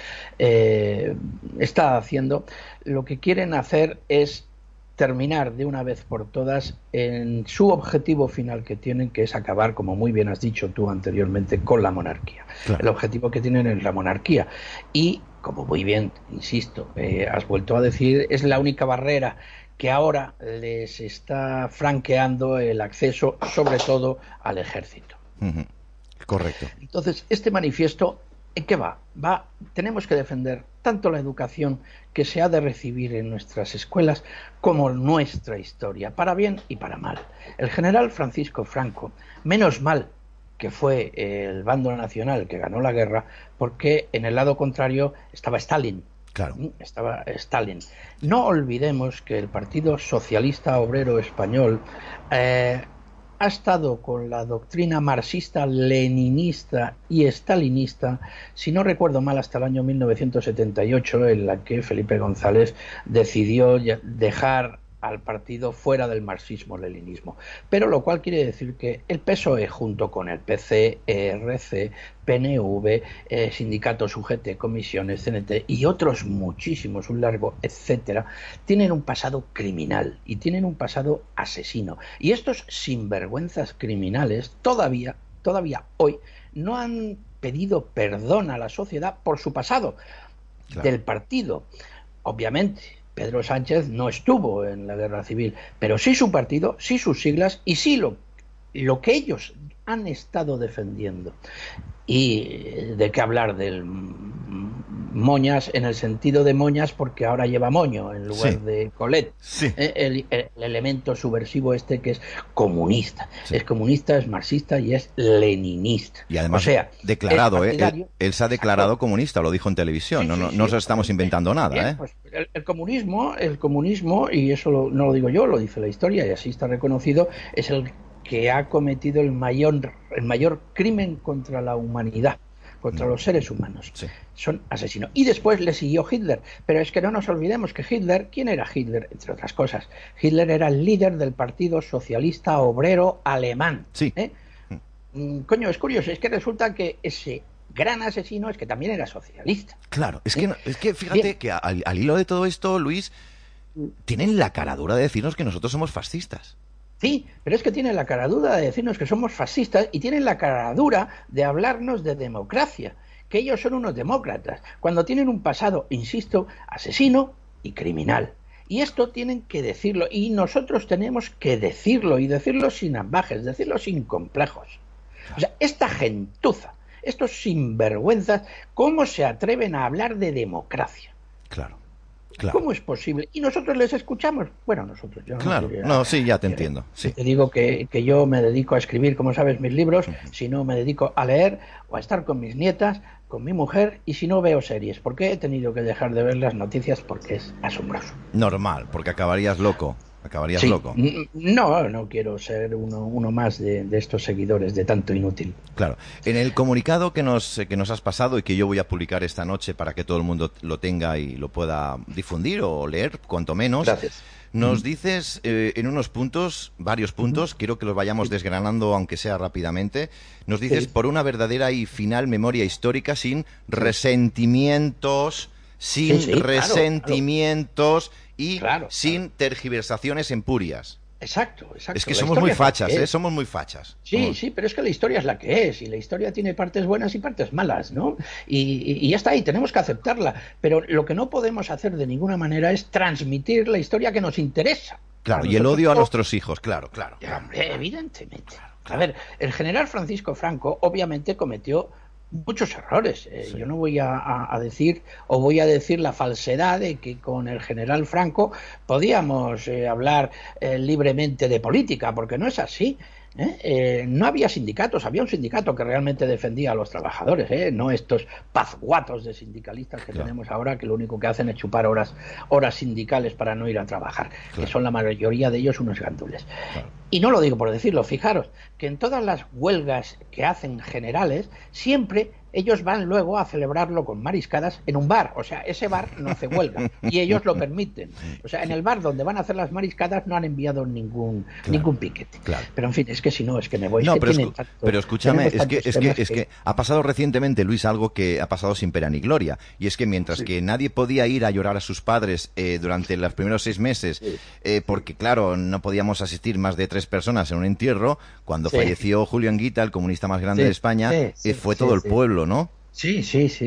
Speaker 5: está haciendo, lo que quieren hacer es terminar de una vez por todas en su objetivo final que tienen, que es acabar, como muy bien has dicho tú anteriormente, con la monarquía. Claro. El objetivo que tienen es la monarquía. Y, como muy bien, insisto, has vuelto a decir, es la única barrera que ahora les está franqueando el acceso, sobre todo, al ejército.
Speaker 3: Correcto.
Speaker 5: Entonces, este manifiesto, ¿en qué va? Tenemos que defender tanto la educación que se ha de recibir en nuestras escuelas como nuestra historia, para bien y para mal. El general Francisco Franco, menos mal que fue el bando nacional que ganó la guerra, porque en el lado contrario estaba Stalin.
Speaker 3: Claro.
Speaker 5: Estaba Stalin. No olvidemos que el Partido Socialista Obrero Español ha estado con la doctrina marxista, leninista y stalinista, si no recuerdo mal, hasta el año 1978, en la que Felipe González decidió dejar al partido fuera del marxismo-leninismo. Pero lo cual quiere decir que el PSOE, junto con el PC, ERC, PNV, sindicatos UGT, comisiones, CNT y otros muchísimos, un largo, etcétera, tienen un pasado criminal y tienen un pasado asesino. Y estos sinvergüenzas criminales todavía hoy no han pedido perdón a la sociedad por su pasado del partido. Obviamente, Pedro Sánchez no estuvo en la guerra civil, pero sí su partido, sí sus siglas y sí lo que ellos han estado defendiendo. Y de qué hablar del Moñas, en el sentido de Moñas, porque ahora lleva moño en lugar de colet.
Speaker 3: Sí.
Speaker 5: El elemento subversivo este que es comunista.
Speaker 3: Sí.
Speaker 5: Es comunista, es marxista y es leninista.
Speaker 3: Y además,
Speaker 5: o sea,
Speaker 3: declarado, él se ha declarado comunista, lo dijo en televisión. No nos estamos inventando nada.
Speaker 5: Bien, pues el comunismo, y eso no lo digo yo, lo dice la historia y así está reconocido, es el que ha cometido el mayor crimen contra la humanidad, contra los seres humanos.
Speaker 3: Sí.
Speaker 5: Son asesinos. Y después le siguió Hitler. Pero es que no nos olvidemos que ¿quién era Hitler? Entre otras cosas, Hitler era el líder del Partido Socialista Obrero Alemán.
Speaker 3: Sí.
Speaker 5: Coño, es curioso, es que resulta que ese gran asesino es que también era socialista.
Speaker 3: Claro, es que fíjate bien, que al hilo de todo esto, Luis, tienen la caradura de decirnos que nosotros somos fascistas.
Speaker 5: Sí, pero es que tienen la caradura de decirnos que somos fascistas y tienen la caradura de hablarnos de democracia, que ellos son unos demócratas, cuando tienen un pasado, insisto, asesino y criminal. Y esto tienen que decirlo, y nosotros tenemos que decirlo, y decirlo sin ambajes, decirlo sin complejos. O sea, esta gentuza, estos sinvergüenzas, ¿cómo se atreven a hablar de democracia?
Speaker 3: Claro.
Speaker 5: ¿Cómo es posible? ¿Y nosotros les escuchamos? Bueno, nosotros, yo
Speaker 3: claro, ya te entiendo. Sí.
Speaker 5: Te digo que yo me dedico a escribir, como sabes, mis libros, si no me dedico a leer o a estar con mis nietas, con mi mujer, y si no veo series, porque he tenido que dejar de ver las noticias porque es asombroso.
Speaker 3: Normal, porque acabarías loco. Loco.
Speaker 5: No quiero ser uno más de estos seguidores de tanto inútil.
Speaker 3: Claro. En el comunicado que nos has pasado y que yo voy a publicar esta noche para que todo el mundo lo tenga y lo pueda difundir o leer, cuanto menos.
Speaker 5: Gracias.
Speaker 3: Nos dices en unos puntos, varios puntos, quiero que los vayamos desgranando, aunque sea rápidamente. Nos dices, por una verdadera y final memoria histórica sin resentimientos, resentimientos. Claro. Y sin tergiversaciones espurias.
Speaker 5: Exacto.
Speaker 3: Es que somos muy fachas, somos muy fachas.
Speaker 5: Sí, pero es que la historia es la que es, y la historia tiene partes buenas y partes malas, ¿no? Y ya está ahí, tenemos que aceptarla. Pero lo que no podemos hacer de ninguna manera es transmitir la historia que nos interesa.
Speaker 3: Claro, y el odio a nuestros hijos, claro.
Speaker 5: Evidentemente. A ver, el general Francisco Franco obviamente cometió muchos errores. Yo no voy a decir, o voy a decir la falsedad de que con el general Franco podíamos hablar libremente de política, porque no es así. No había sindicatos, había un sindicato que realmente defendía a los trabajadores, no estos pazguatos de sindicalistas que tenemos ahora, que lo único que hacen es chupar horas sindicales para no ir a trabajar, que son la mayoría de ellos unos gandules. Y no lo digo por decirlo, fijaros que en todas las huelgas que hacen generales siempre ellos van luego a celebrarlo con mariscadas en un bar. O sea, ese bar no hace huelga y ellos lo permiten. O sea, en el bar donde van a hacer las mariscadas no han enviado ningún piquete.
Speaker 3: Claro.
Speaker 5: Pero en fin, es que si no, es que me voy.
Speaker 3: No,
Speaker 5: es que
Speaker 3: pero escúchame, es que ha pasado recientemente, Luis, algo que ha pasado sin pena ni gloria. Y es que mientras que nadie podía ir a llorar a sus padres durante los primeros 6 meses, porque claro, no podíamos asistir más de 3 personas en un entierro, cuando falleció Julio Anguita, el comunista más grande de España, fue todo el pueblo, ¿no?
Speaker 5: Sí.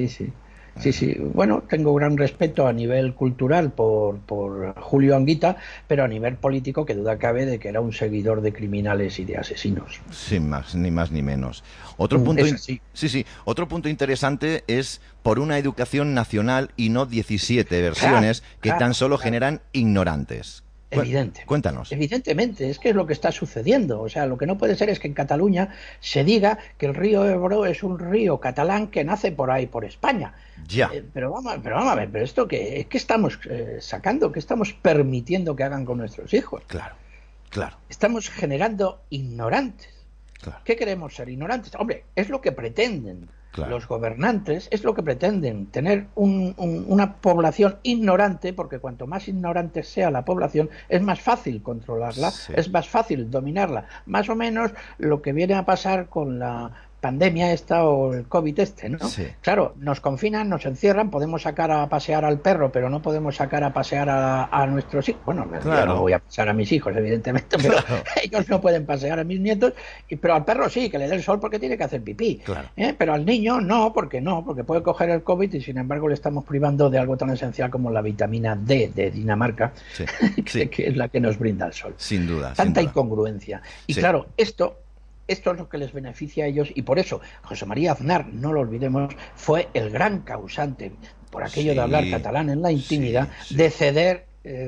Speaker 5: Sí. Bueno, tengo gran respeto a nivel cultural por Julio Anguita, pero a nivel político, que duda cabe de que era un seguidor de criminales y de asesinos.
Speaker 3: Sin más, ni más ni menos. Otro punto interesante es por una educación nacional y no 17 versiones que tan solo generan ignorantes.
Speaker 5: Evidente.
Speaker 3: Cuéntanos.
Speaker 5: Evidentemente, es que es lo que está sucediendo. O sea, lo que no puede ser es que en Cataluña se diga que el río Ebro es un río catalán que nace por ahí, por España.
Speaker 3: Ya.
Speaker 5: Pero vamos a ver, pero esto ¿qué estamos sacando? ¿Qué estamos permitiendo que hagan con nuestros hijos?
Speaker 3: Claro.
Speaker 5: Estamos generando ignorantes.
Speaker 3: Claro.
Speaker 5: ¿Qué queremos ser? Ignorantes. Hombre, es lo que pretenden.
Speaker 3: Claro.
Speaker 5: Los gobernantes es lo que pretenden, tener una población ignorante, porque cuanto más ignorante sea la población, es más fácil controlarla, es más fácil dominarla. Más o menos lo que viene a pasar con la pandemia esta o el COVID ¿no?
Speaker 3: Sí.
Speaker 5: Claro, nos confinan, nos encierran, podemos sacar a pasear al perro, pero no podemos sacar a pasear a nuestros hijos. Bueno, yo no voy a pasear a mis hijos, evidentemente, pero ellos no pueden pasear a mis nietos, pero al perro sí, que le dé el sol porque tiene que hacer pipí.
Speaker 3: Claro.
Speaker 5: Pero al niño porque puede coger el COVID y sin embargo le estamos privando de algo tan esencial como la vitamina D de Dinamarca, que es la que nos brinda el sol.
Speaker 3: Sin duda.
Speaker 5: Tanta incongruencia. Y claro, esto es lo que les beneficia a ellos, y por eso José María Aznar, no lo olvidemos, fue el gran causante, por aquello de hablar catalán en la intimidad, de ceder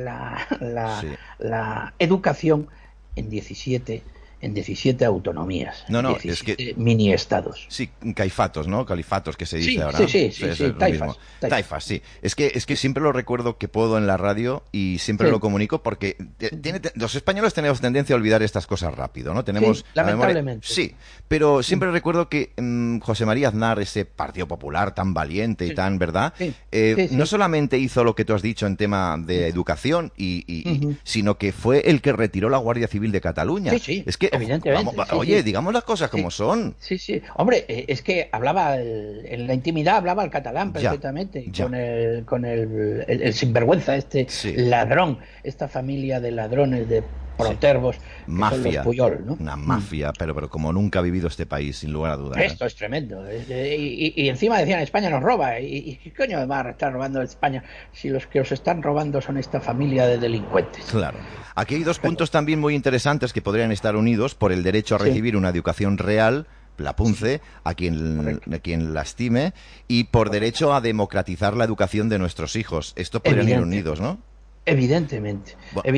Speaker 5: la educación en 17 autonomías, 17 mini estados.
Speaker 3: Sí, caifatos, ¿no? Califatos, que se dice ahora.
Speaker 5: Sí,
Speaker 3: taifas, sí. Es que siempre lo recuerdo que puedo en la radio y siempre lo comunico porque los españoles tenemos tendencia a olvidar estas cosas rápido, ¿no? Tenemos
Speaker 5: lamentablemente.
Speaker 3: Sí, pero siempre recuerdo que José María Aznar, ese Partido Popular tan valiente y tan, ¿verdad? No solamente hizo lo que tú has dicho en tema de educación, sino que fue el que retiró la Guardia Civil de Cataluña. Es que
Speaker 5: evidentemente.
Speaker 3: Digamos las cosas como son.
Speaker 5: Sí. Hombre, es que hablaba en la intimidad, hablaba el catalán perfectamente, con el sinvergüenza, ladrón, esta familia de ladrones, de protervos,
Speaker 3: mafia,
Speaker 5: los Puyol, ¿no?
Speaker 3: Una mafia, pero como nunca ha vivido este país, sin lugar a dudas.
Speaker 5: Esto es tremendo. Y encima decían, España nos roba. ¿Y qué coño va a estar robando España si los que os están robando son esta familia de delincuentes?
Speaker 3: Claro. Aquí hay 2 puntos también muy interesantes que podrían estar unidos por el derecho a recibir una educación real, la PUNCE, a quien la estime, y por derecho a democratizar la educación de nuestros hijos. Esto podrían ir unidos, ¿no?
Speaker 5: Evidentemente.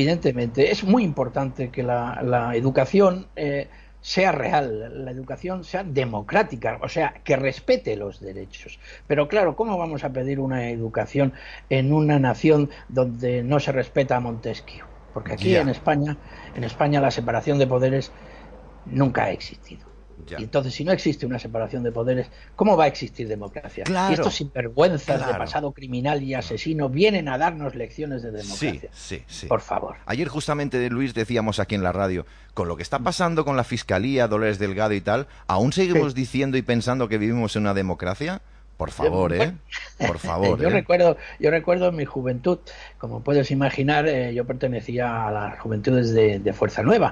Speaker 5: Es muy importante que la educación sea real, la educación sea democrática, o sea, que respete los derechos. Pero claro, ¿cómo vamos a pedir una educación en una nación donde no se respeta a Montesquieu? Porque aquí en España la separación de poderes nunca ha existido. Y entonces, si no existe una separación de poderes, ¿cómo va a existir democracia?
Speaker 3: Claro,
Speaker 5: y estos sinvergüenzas de pasado criminal y asesino vienen a darnos lecciones de democracia.
Speaker 3: Sí.
Speaker 5: Por favor.
Speaker 3: Ayer justamente, Luis, decíamos aquí en la radio, con lo que está pasando con la Fiscalía, Dolores Delgado y tal, ¿aún seguimos diciendo y pensando que vivimos en una democracia? Por favor, Por favor.
Speaker 5: Yo recuerdo en mi juventud, como puedes imaginar, yo pertenecía a las juventudes de Fuerza Nueva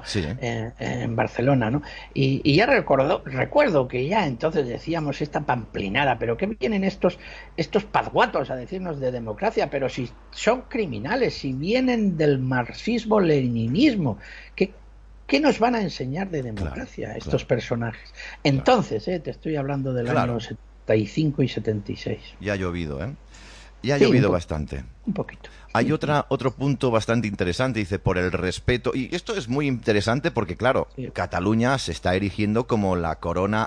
Speaker 5: en Barcelona, ¿no? Y ya recuerdo que ya entonces decíamos esta pamplinada, pero ¿qué vienen estos pazguatos a decirnos de democracia? Pero si son criminales, si vienen del marxismo-leninismo, ¿qué nos van a enseñar de democracia estos personajes? Entonces, te estoy hablando del año 75 y 76.
Speaker 3: Ya ha llovido, Ya ha llovido bastante.
Speaker 5: Un poquito.
Speaker 3: Hay otro punto bastante interesante, dice, por el respeto, y esto es muy interesante porque, claro, Cataluña se está erigiendo como la corona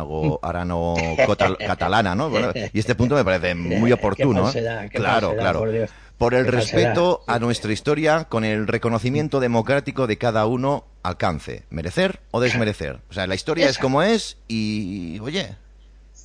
Speaker 3: arano-catalana, ¿no? Bueno, y este punto me parece muy oportuno. Claro. Por el respeto a nuestra historia, con el reconocimiento democrático de cada uno, alcance. ¿Merecer o desmerecer? O sea, la historia es como es y, oye...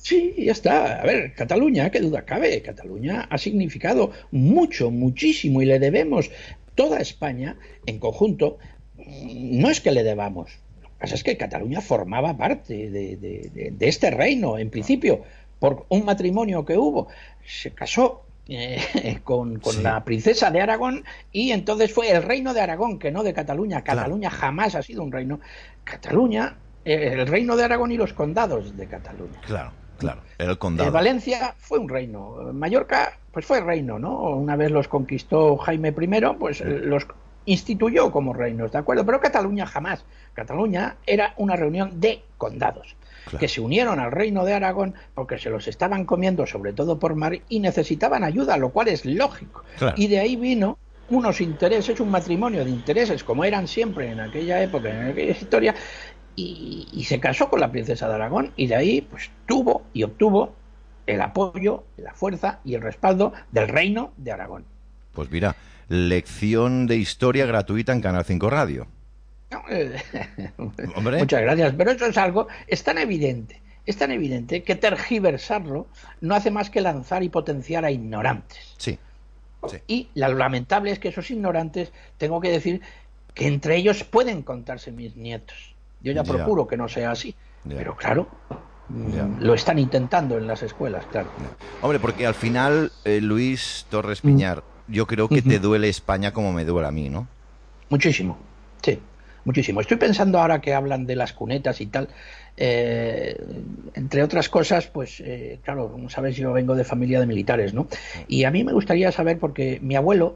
Speaker 5: Sí, ya está. A ver, Cataluña, qué duda cabe. Cataluña ha significado mucho, muchísimo y le debemos toda España en conjunto. No es que le debamos. Lo que pasa es que Cataluña formaba parte de este reino, en principio, por un matrimonio que hubo. Se casó con
Speaker 3: Sí.
Speaker 5: la princesa de Aragón y entonces fue el reino de Aragón, que no de Cataluña.
Speaker 3: Claro.
Speaker 5: Cataluña jamás ha sido un reino. Cataluña, el reino de Aragón y los condados de Cataluña.
Speaker 3: Claro, claro. Era el condado.
Speaker 5: Valencia fue un reino. Mallorca, pues fue reino, ¿no? Una vez los conquistó Jaime I, pues los instituyó como reinos, ¿de acuerdo? Pero Cataluña jamás. Cataluña era una reunión de condados
Speaker 3: Claro.
Speaker 5: que se unieron al reino de Aragón porque se los estaban comiendo, sobre todo por mar, y necesitaban ayuda, lo cual es lógico.
Speaker 3: Claro.
Speaker 5: Y de ahí vino unos intereses, un matrimonio de intereses, como eran siempre en aquella época, en aquella historia, y se casó con la princesa de Aragón, y de ahí pues tuvo y obtuvo el apoyo, la fuerza y el respaldo del reino de Aragón.
Speaker 3: Pues mira, lección de historia gratuita en Canal 5 Radio.
Speaker 5: No,
Speaker 3: Hombre.
Speaker 5: muchas gracias, pero eso es tan evidente que tergiversarlo no hace más que lanzar y potenciar a ignorantes.
Speaker 3: Sí. Sí.
Speaker 5: Y lo lamentable es que esos ignorantes, tengo que decir que entre ellos pueden contarse mis nietos. Yo ya
Speaker 3: Ya.
Speaker 5: procuro que no sea así,
Speaker 3: Ya.
Speaker 5: pero claro,
Speaker 3: Ya.
Speaker 5: lo están intentando en las escuelas, claro.
Speaker 3: Hombre, porque al final, Luis Torres Piñar, yo creo que te duele España como me duele a mí, ¿no?
Speaker 5: Muchísimo, sí, muchísimo. Estoy pensando ahora que hablan de las cunetas y tal, entre otras cosas, pues claro, como sabes, yo vengo de familia de militares, ¿no? Y a mí me gustaría saber, porque mi abuelo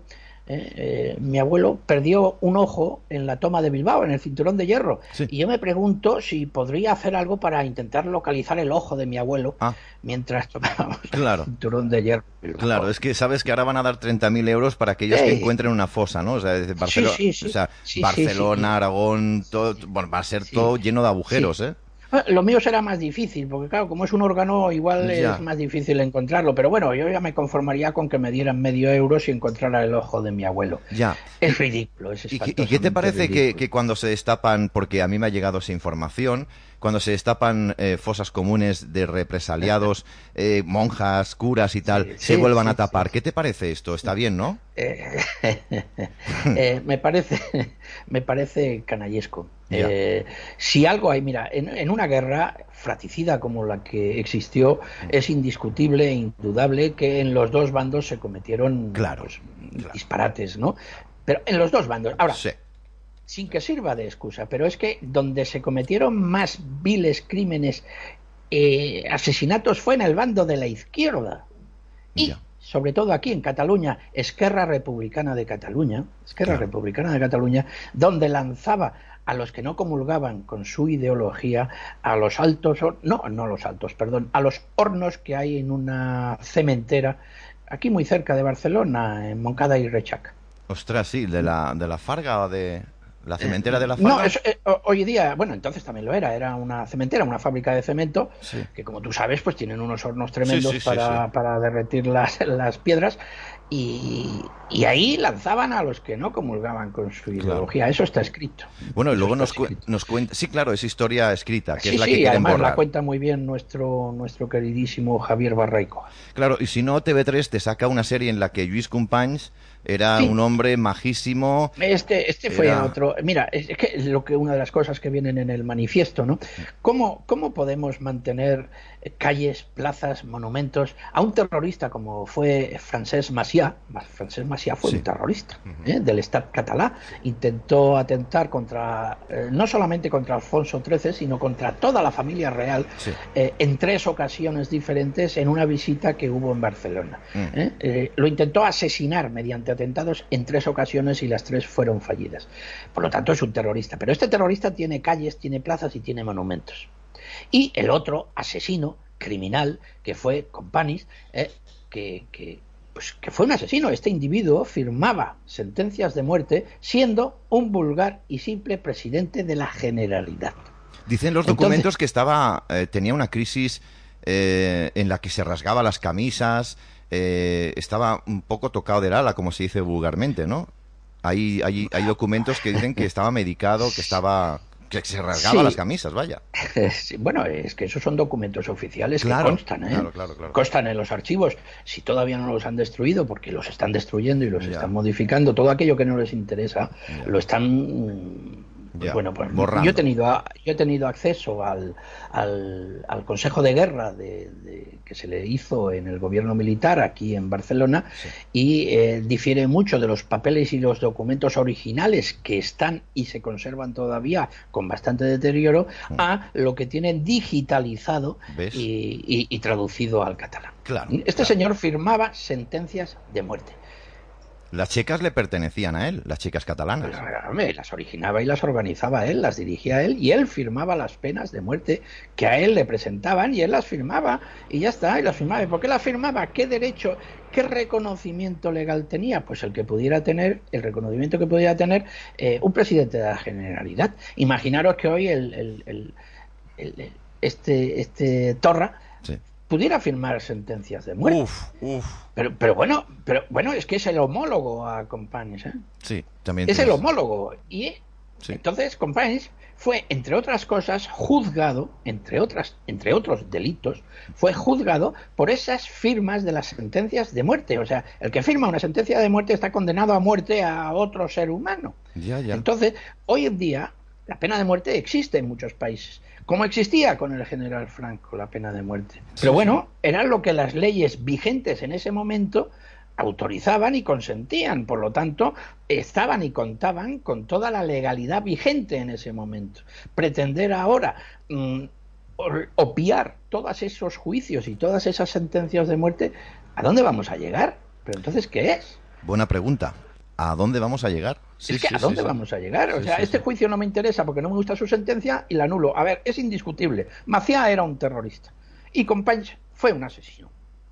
Speaker 5: perdió un ojo en la toma de Bilbao, en el cinturón de hierro,
Speaker 3: Sí.
Speaker 5: y yo me pregunto si podría hacer algo para intentar localizar el ojo de mi abuelo mientras tomábamos
Speaker 3: Claro.
Speaker 5: el cinturón de hierro.
Speaker 3: Claro, es que sabes que ahora van a dar 30.000 euros para aquellos que encuentren una fosa, ¿no? O sea, desde Barcelona,
Speaker 5: Sí, sí, sí.
Speaker 3: o sea,
Speaker 5: Sí,
Speaker 3: Barcelona,
Speaker 5: sí, sí.
Speaker 3: Aragón, todo, bueno, va a ser todo lleno de agujeros, ¿eh?
Speaker 5: Lo mío será más difícil, porque claro, como es un órgano, igual
Speaker 3: Ya.
Speaker 5: es más difícil encontrarlo, pero bueno, yo ya me conformaría con que me dieran €0,5 si encontrara el ojo de mi abuelo.
Speaker 3: Ya.
Speaker 5: Es ridículo, es
Speaker 3: ¿Y qué te
Speaker 5: espantosamente
Speaker 3: parece
Speaker 5: ridículo.
Speaker 3: que cuando se destapan, porque a mí me ha llegado esa información, cuando se destapan fosas comunes de represaliados, monjas, curas y tal, se
Speaker 5: sí,
Speaker 3: vuelvan
Speaker 5: sí,
Speaker 3: a tapar? ¿Qué te parece esto? Está bien, ¿no?
Speaker 5: Me parece canallesco.
Speaker 3: Ya.
Speaker 5: Si algo hay, mira, en una guerra fratricida como la que existió, es indiscutible e indudable que en los dos bandos se cometieron
Speaker 3: Claro.
Speaker 5: disparates, ¿no? Pero en los dos bandos. Ahora,
Speaker 3: Sí.
Speaker 5: sin que sirva de excusa, pero es que donde se cometieron más viles crímenes, asesinatos, fue en el bando de la izquierda. Y
Speaker 3: Ya.
Speaker 5: sobre todo aquí en Cataluña, Esquerra Republicana de Cataluña, donde lanzaba a los que no comulgaban con su ideología a los a los hornos que hay en una cementera aquí muy cerca de Barcelona, en Montcada y Rechac.
Speaker 3: Ostras, sí, de la Farga o de la cementera de la Farga.
Speaker 5: No, hoy día, bueno, entonces también lo era una cementera, una fábrica de cemento,
Speaker 3: Sí.
Speaker 5: que como tú sabes, pues tienen unos hornos tremendos
Speaker 3: Sí, sí,
Speaker 5: para derretir las piedras, y ahí lanzaban a los que no comulgaban con su ideología. Eso está escrito.
Speaker 3: Bueno, y
Speaker 5: Eso
Speaker 3: luego
Speaker 5: está
Speaker 3: nos
Speaker 5: escrito.
Speaker 3: cuenta... Sí, claro, es historia escrita, que
Speaker 5: Sí,
Speaker 3: es la
Speaker 5: sí,
Speaker 3: que quieren
Speaker 5: además
Speaker 3: borrar.
Speaker 5: la cuenta muy bien nuestro queridísimo Javier Barraico.
Speaker 3: Claro, y si no, TV3 te saca una serie en la que Lluís Companys era
Speaker 5: Sí.
Speaker 3: un hombre majísimo.
Speaker 5: Este fue
Speaker 3: Era-
Speaker 5: otro. Mira, es que una de las cosas que vienen en el manifiesto, ¿no? ¿Cómo podemos mantener calles, plazas, monumentos a un terrorista como fue Francesc Macià? Francesc Macià fue
Speaker 3: Sí.
Speaker 5: un terrorista del Estat català. Intentó atentar contra no solamente contra Alfonso XIII, sino contra toda la familia real
Speaker 3: Sí.
Speaker 5: en 3 ocasiones diferentes en una visita que hubo en Barcelona.
Speaker 3: Mm.
Speaker 5: Lo intentó asesinar mediante atentados en 3 ocasiones y las 3 fueron fallidas. Por lo tanto, es un terrorista. Pero este terrorista tiene calles, tiene plazas y tiene monumentos. Y el otro asesino, criminal, que fue Companys, que fue un asesino. Este individuo firmaba sentencias de muerte siendo un vulgar y simple presidente de la Generalidad.
Speaker 3: Dicen los
Speaker 5: Entonces-
Speaker 3: documentos que tenía una crisis en la que se rasgaba las camisas, estaba un poco tocado del ala, como se dice vulgarmente, ¿no? Hay documentos que dicen que estaba medicado, que estaba Que se rasgaba las camisas, vaya.
Speaker 5: Sí, bueno, es que esos son documentos oficiales que constan,
Speaker 3: Claro.
Speaker 5: Constan en los archivos. Si todavía no los han destruido, porque los están destruyendo y los están modificando, todo aquello que no les interesa, lo están... Pues bueno, pues
Speaker 3: borrando.
Speaker 5: Yo he tenido acceso al Consejo de Guerra que se le hizo en el gobierno militar aquí en Barcelona, y difiere mucho de los papeles y los documentos originales que están y se conservan todavía con bastante deterioro a lo que tienen digitalizado y traducido al catalán. Este señor firmaba sentencias de muerte.
Speaker 3: Las checas le pertenecían a él, las checas catalanas.
Speaker 5: Las originaba y las organizaba él, las dirigía él, y él firmaba las penas de muerte que a él le presentaban, y él las firmaba, y ya está, y las firmaba. ¿Y por qué las firmaba? ¿Qué derecho, qué reconocimiento legal tenía? Pues el reconocimiento que pudiera tener un presidente de la Generalidad. Imaginaros que hoy este Torra pudiera firmar sentencias de muerte. Pero bueno, es que es el homólogo a Companys, ¿eh?
Speaker 3: Sí, también
Speaker 5: es el homólogo. Y entonces Companys fue, entre otras cosas, juzgado, entre otros delitos, fue juzgado por esas firmas de las sentencias de muerte. O sea, el que firma una sentencia de muerte está condenado a muerte a otro ser humano. Entonces, hoy en día, la pena de muerte existe en muchos países, como existía con el general Franco la pena de muerte. Pero bueno, era lo que las leyes vigentes en ese momento autorizaban y consentían. Por lo tanto, estaban y contaban con toda la legalidad vigente en ese momento. Pretender ahora obviar todos esos juicios y todas esas sentencias de muerte, ¿a dónde vamos a llegar? Pero entonces, ¿qué es?
Speaker 3: Buena pregunta. ¿A dónde vamos a llegar?
Speaker 5: ¿A dónde vamos a llegar? O sea, este juicio no me interesa porque no me gusta su sentencia y la anulo. A ver, es indiscutible. Maciá era un terrorista y Companys fue un asesino.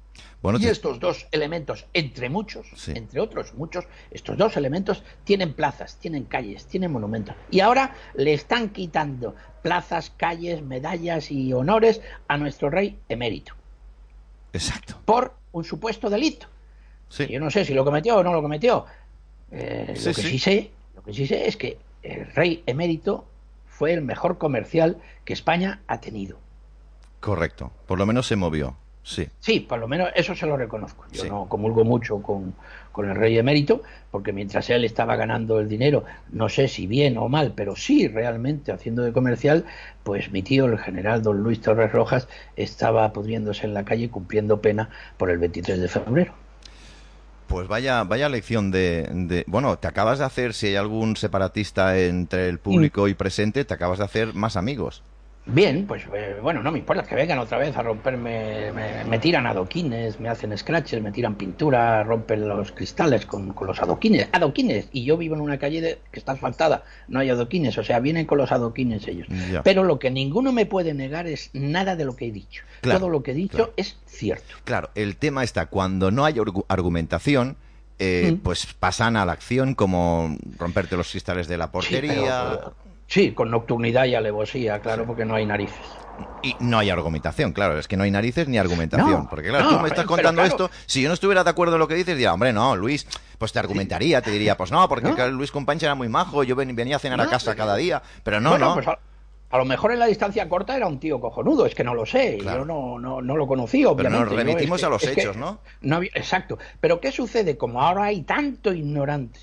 Speaker 5: Y estos dos elementos, entre otros muchos, estos dos elementos tienen plazas, tienen calles, tienen monumentos. Y ahora le están quitando plazas, calles, medallas y honores a nuestro rey emérito.
Speaker 3: Exacto.
Speaker 5: Por un supuesto delito. Yo no sé si lo cometió o no lo cometió. Lo que sí sé es que el rey emérito fue el mejor comercial que España ha tenido.
Speaker 3: Correcto, por lo menos se movió.
Speaker 5: Sí, por lo menos eso se lo reconozco. Yo no comulgo mucho con el rey emérito, porque mientras él estaba ganando el dinero, no sé si bien o mal, pero sí realmente haciendo de comercial, pues mi tío, el general don Luis Torres Rojas, estaba pudriéndose en la calle cumpliendo pena por el 23 de febrero.
Speaker 3: Pues vaya lección bueno, te acabas de hacer, si hay algún separatista entre el público y presente, te acabas de hacer más amigos.
Speaker 5: Bien, pues bueno, no me importa que vengan otra vez a romperme, me tiran adoquines, me hacen scratches, me tiran pintura, rompen los cristales con los adoquines, y yo vivo en una calle que está asfaltada, no hay adoquines, o sea, vienen con los adoquines ellos. Pero lo que ninguno me puede negar es nada de lo que he dicho. Todo lo que he dicho es cierto.
Speaker 3: Claro, el tema está, cuando no hay argumentación, pues pasan a la acción, como romperte los cristales de la portería...
Speaker 5: Sí, con nocturnidad y alevosía, claro, porque no hay narices.
Speaker 3: Y no hay argumentación, claro, es que no hay narices ni argumentación. Porque claro, tú me estás contando esto, si yo no estuviera de acuerdo en lo que dices, diría, hombre, no, Luis, pues te argumentaría, te diría, pues no, porque Luis Companys era muy majo, yo venía a cenar a casa cada día, pero no.
Speaker 5: Pues a lo mejor en la distancia corta era un tío cojonudo, es que no lo sé, yo no lo conocí, obviamente.
Speaker 3: Pero nos remitimos a los hechos, ¿no?
Speaker 5: Exacto, pero ¿qué sucede? Como ahora hay tanto ignorante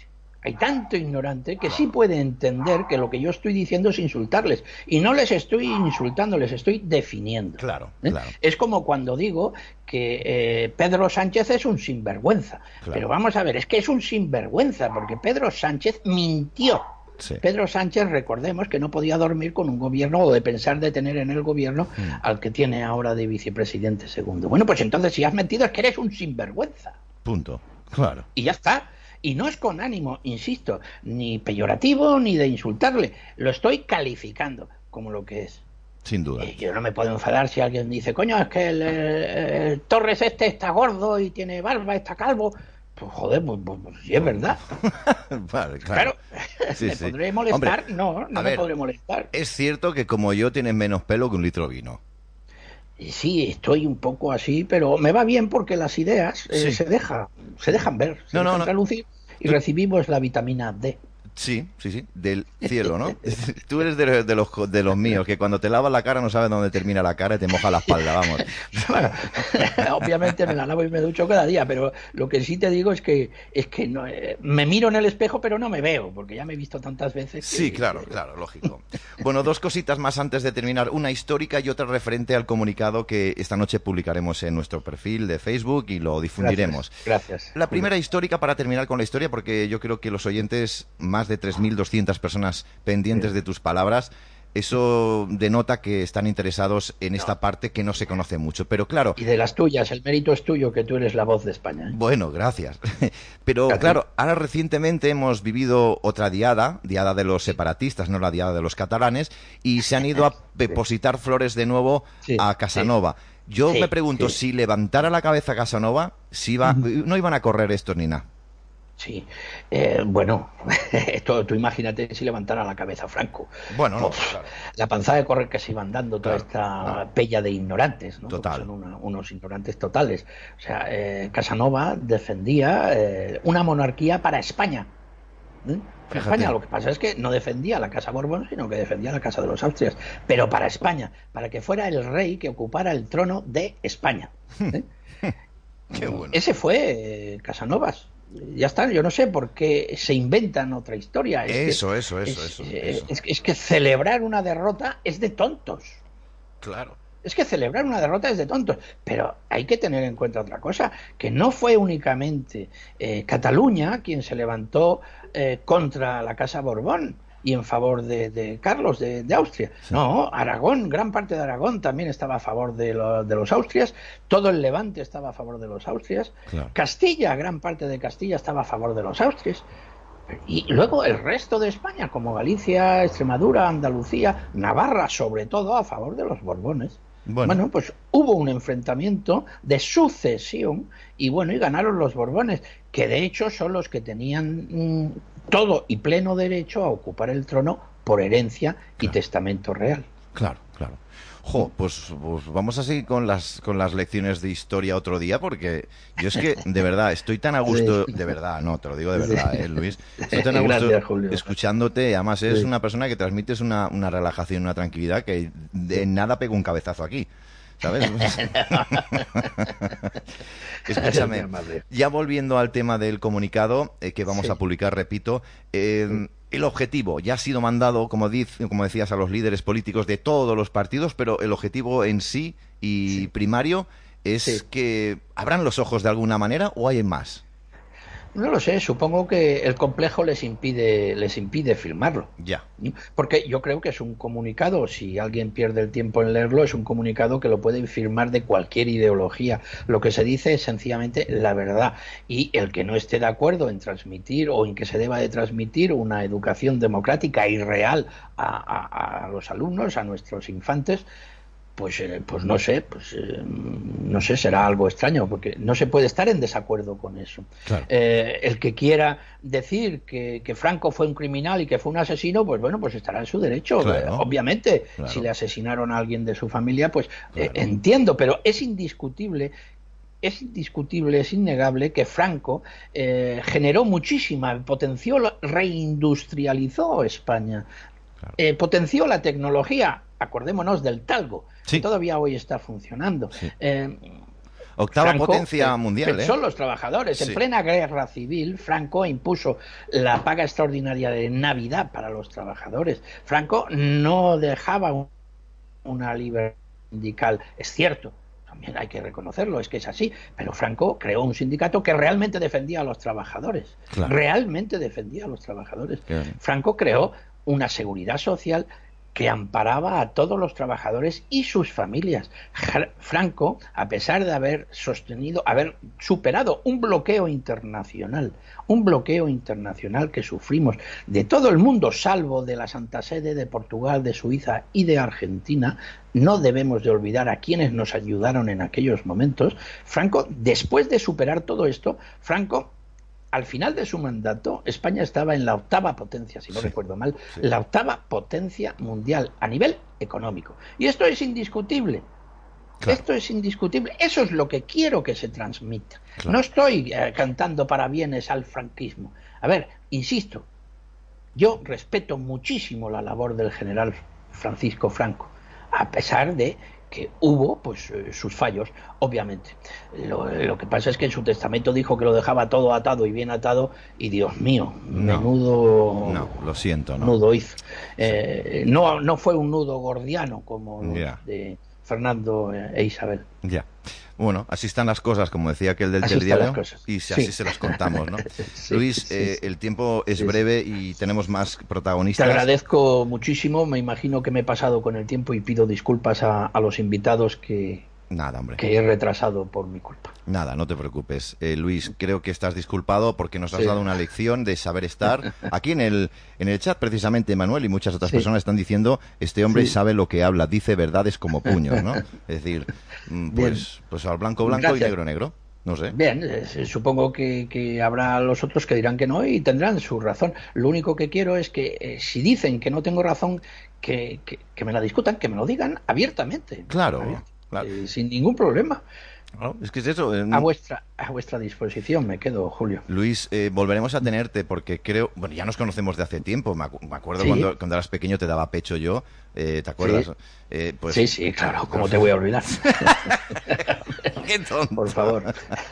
Speaker 5: que sí puede entender que lo que yo estoy diciendo es insultarles. Y no les estoy insultando, les estoy definiendo.
Speaker 3: Claro.
Speaker 5: Es como cuando digo que Pedro Sánchez es un sinvergüenza. Pero vamos a ver, es que es un sinvergüenza, porque Pedro Sánchez mintió. Pedro Sánchez, recordemos que no podía dormir con un gobierno o de pensar de tener en el gobierno al que tiene ahora de vicepresidente segundo. Bueno, pues entonces si has mentido es que eres un sinvergüenza.
Speaker 3: Punto. Claro.
Speaker 5: Y ya está. Y no es con ánimo, insisto, ni peyorativo ni de insultarle. Lo estoy calificando como lo que es.
Speaker 3: Sin duda.
Speaker 5: Yo no me puedo enfadar si alguien dice, coño, es que el Torres está gordo y tiene barba, está calvo. Pues joder, pues sí es verdad.
Speaker 3: Vale, claro.
Speaker 5: ¿Me podré molestar?
Speaker 3: Hombre,
Speaker 5: no me podré molestar.
Speaker 3: Es cierto que como yo tienes menos pelo que un litro de vino.
Speaker 5: Sí, estoy un poco así, pero me va bien porque las ideas se dejan ver, se dejan relucir y recibimos la vitamina D.
Speaker 3: Sí, del cielo, ¿no? Tú eres de los míos, que cuando te lavas la cara no sabes dónde termina la cara y te moja la espalda, vamos.
Speaker 5: Bueno, obviamente me la lavo y me ducho cada día, pero lo que sí te digo es que no, me miro en el espejo, pero no me veo, porque ya me he visto tantas veces.
Speaker 3: Sí, claro, lógico. Bueno, dos cositas más antes de terminar, una histórica y otra referente al comunicado que esta noche publicaremos en nuestro perfil de Facebook y lo difundiremos.
Speaker 5: Gracias.
Speaker 3: La primera histórica, para terminar con la historia, porque yo creo que los oyentes, más de 3.200 personas pendientes de tus palabras, eso denota que están interesados en esta parte que no se conoce mucho. Pero claro...
Speaker 5: Y de las tuyas, el mérito es tuyo, que tú eres la voz de España, ¿eh?
Speaker 3: Bueno, gracias. Pero claro, ahora recientemente hemos vivido otra diada de los separatistas, no la diada de los catalanes, y se han ido a depositar flores de nuevo a Casanova. Yo me pregunto, si levantara la cabeza Casanova, no iban a correr estos ni nada.
Speaker 5: Sí, bueno, tú imagínate si levantara la cabeza Franco.
Speaker 3: Bueno, no, claro.
Speaker 5: La panzada de correr que se iban dando toda esta pella de ignorantes, ¿no?
Speaker 3: Total.
Speaker 5: Son unos ignorantes totales. O sea, Casanova defendía una monarquía para España. Para España, lo que pasa es que no defendía la Casa Borbón, sino que defendía la Casa de los Austrias. Pero para España, para que fuera el rey que ocupara el trono de España.
Speaker 3: Qué bueno.
Speaker 5: Ese fue Casanovas. Ya está, yo no sé por qué se inventan otra historia. Es que celebrar una derrota es de tontos.
Speaker 3: Claro.
Speaker 5: Es que celebrar una derrota es de tontos. Pero hay que tener en cuenta otra cosa, que no fue únicamente Cataluña quien se levantó contra la Casa Borbón y en favor de Carlos de Austria. Sí. No, Aragón, gran parte de Aragón también estaba a favor de los Austrias, todo el Levante estaba a favor de los Austrias, claro. Castilla, gran parte de Castilla estaba a favor de los Austrias, y luego el resto de España, como Galicia, Extremadura, Andalucía, Navarra, sobre todo a favor de los Borbones. Bueno, pues hubo un enfrentamiento de sucesión y ganaron los Borbones, que de hecho son los que tenían todo y pleno derecho a ocupar el trono por herencia y testamento real.
Speaker 3: Claro. Pues vamos a seguir con las lecciones de historia otro día, porque yo es que, de verdad, estoy tan a gusto, de verdad, no, te lo digo de verdad, Luis, estoy tan a gusto escuchándote, además eres una persona que transmites una relajación, una tranquilidad que de nada pego un cabezazo aquí, ¿sabes? Escúchame, ya volviendo al tema del comunicado que vamos a publicar, repito, el objetivo ya ha sido mandado, como decías, a los líderes políticos de todos los partidos, pero el objetivo en sí y primario es que abran los ojos de alguna manera, ¿o hay más?
Speaker 5: No lo sé, supongo que el complejo les impide firmarlo.
Speaker 3: Ya.
Speaker 5: Porque yo creo que es un comunicado, si alguien pierde el tiempo en leerlo, es un comunicado que lo pueden firmar de cualquier ideología. Lo que se dice es sencillamente la verdad. Y el que no esté de acuerdo en transmitir o en que se deba de transmitir una educación democrática y real a los alumnos, a nuestros infantes, pues no sé, será algo extraño, porque no se puede estar en desacuerdo con eso. Claro. El que quiera decir que Franco fue un criminal y que fue un asesino, pues pues estará en su derecho. Claro. Obviamente, claro. Si le asesinaron a alguien de su familia, pues claro. Entiendo, pero es indiscutible, es innegable que Franco generó muchísima, reindustrializó España, claro. Potenció la tecnología. Acordémonos del talgo, que todavía hoy está funcionando.
Speaker 3: Sí. Octava Franco, potencia mundial.
Speaker 5: Son los trabajadores. En plena guerra civil, Franco impuso la paga extraordinaria de Navidad para los trabajadores. Franco no dejaba una libertad sindical. Es cierto, también hay que reconocerlo, es que es así. Pero Franco creó un sindicato que realmente defendía a los trabajadores. Claro. Realmente defendía a los trabajadores. Claro. Franco creó una seguridad social que amparaba a todos los trabajadores y sus familias. Franco, a pesar de haber superado un bloqueo internacional que sufrimos de todo el mundo, salvo de la Santa Sede, de Portugal, de Suiza y de Argentina, no debemos de olvidar a quienes nos ayudaron en aquellos momentos. Franco, después de superar todo esto, al final de su mandato, España estaba en la octava potencia, si no recuerdo mal, la octava potencia mundial a nivel económico. Y esto es indiscutible. Claro. Esto es indiscutible. Eso es lo que quiero que se transmita. Claro. No estoy cantando parabienes al franquismo. A ver, insisto, Yo respeto muchísimo la labor del general Francisco Franco, a pesar de que hubo pues sus fallos, obviamente. Lo que pasa es que en su testamento dijo que lo dejaba todo atado y bien atado, y Dios mío, menudo
Speaker 3: lo siento,
Speaker 5: nudo hizo.
Speaker 3: Sí.
Speaker 5: No fue un nudo gordiano como los de Fernando e Isabel.
Speaker 3: Ya. Bueno, así están las cosas, como decía aquel del telediario, y así se las contamos, ¿no? Sí, Luis, el tiempo es breve y tenemos más protagonistas.
Speaker 5: Te agradezco muchísimo, me imagino que me he pasado con el tiempo y pido disculpas a los invitados que he retrasado por mi culpa.
Speaker 3: Nada, no te preocupes. Luis, creo que estás disculpado porque nos has dado una lección de saber estar. Aquí en el chat, precisamente, Manuel y muchas otras personas están diciendo, hombre sabe lo que habla, dice verdades como puños, ¿no? Es decir, pues al blanco, blanco y negro, negro. No sé.
Speaker 5: Bien, supongo que habrá los otros que dirán que no y tendrán su razón. Lo único que quiero es que si dicen que no tengo razón, que me la discutan, que me lo digan abiertamente.
Speaker 3: Claro.
Speaker 5: Sin ningún problema.
Speaker 3: No, es que es eso.
Speaker 5: A vuestra disposición me quedo, Julio.
Speaker 3: Luis, volveremos a tenerte porque creo... Bueno, ya nos conocemos de hace tiempo. Me acuerdo cuando eras pequeño te daba pecho yo. ¿Te acuerdas?
Speaker 5: Sí, claro. ¿Cómo te voy a olvidar?
Speaker 3: ¡Qué tonto!
Speaker 5: Por favor.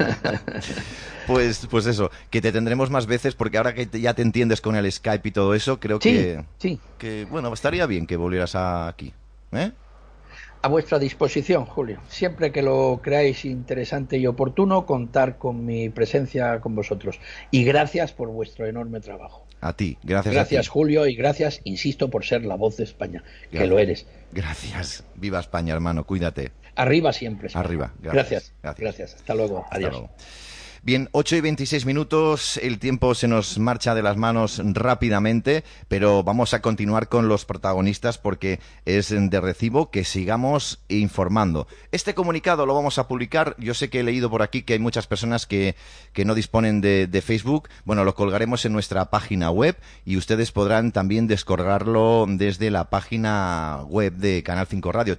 Speaker 3: Pues eso, que te tendremos más veces porque ahora que ya te entiendes con el Skype y todo eso, creo que bueno, estaría bien que volvieras aquí.
Speaker 5: A vuestra disposición, Julio. Siempre que lo creáis interesante y oportuno, contar con mi presencia con vosotros. Y gracias por vuestro enorme trabajo.
Speaker 3: A ti, gracias
Speaker 5: a ti.
Speaker 3: Julio,
Speaker 5: y gracias, insisto, por ser la voz de España, que lo eres.
Speaker 3: Gracias. Viva España, hermano, cuídate.
Speaker 5: Arriba siempre, España.
Speaker 3: Arriba,
Speaker 5: gracias. Hasta luego, adiós.
Speaker 3: Hasta luego. Bien, 8:26 minutos, el tiempo se nos marcha de las manos rápidamente, pero vamos a continuar con los protagonistas porque es de recibo que sigamos informando. Este comunicado lo vamos a publicar, yo sé que he leído por aquí que hay muchas personas que no disponen de Facebook, bueno, lo colgaremos en nuestra página web y ustedes podrán también descargarlo desde la página web de Canal 5 Radio,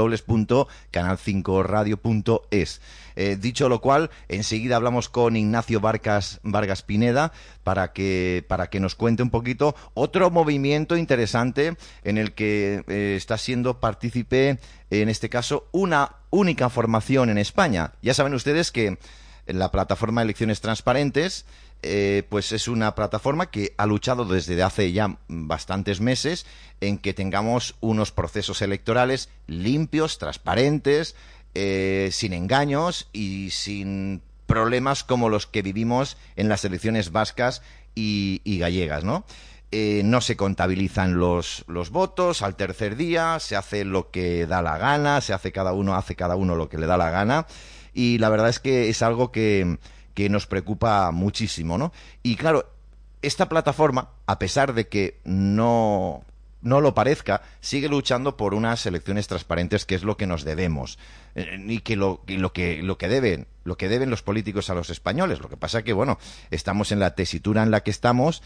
Speaker 3: www.canal5radio.es. Dicho lo cual, enseguida hablamos con Ignacio Vargas Pineda para que nos cuente un poquito otro movimiento interesante en el que está siendo partícipe, en este caso, una única formación en España. Ya saben ustedes que la plataforma Elecciones Transparentes pues es una plataforma que ha luchado desde hace ya bastantes meses en que tengamos unos procesos electorales limpios, transparentes, sin engaños y sin problemas como los que vivimos en las elecciones vascas y gallegas, ¿no? No se contabilizan los votos al tercer día, se hace lo que da la gana, hace cada uno lo que le da la gana y la verdad es que es algo que nos preocupa muchísimo, ¿no? Y claro, esta plataforma, a pesar de que no lo parezca, sigue luchando por unas elecciones transparentes, que es lo que nos debemos y que lo que deben los políticos a los españoles. Lo que pasa que bueno, estamos en la tesitura en la que estamos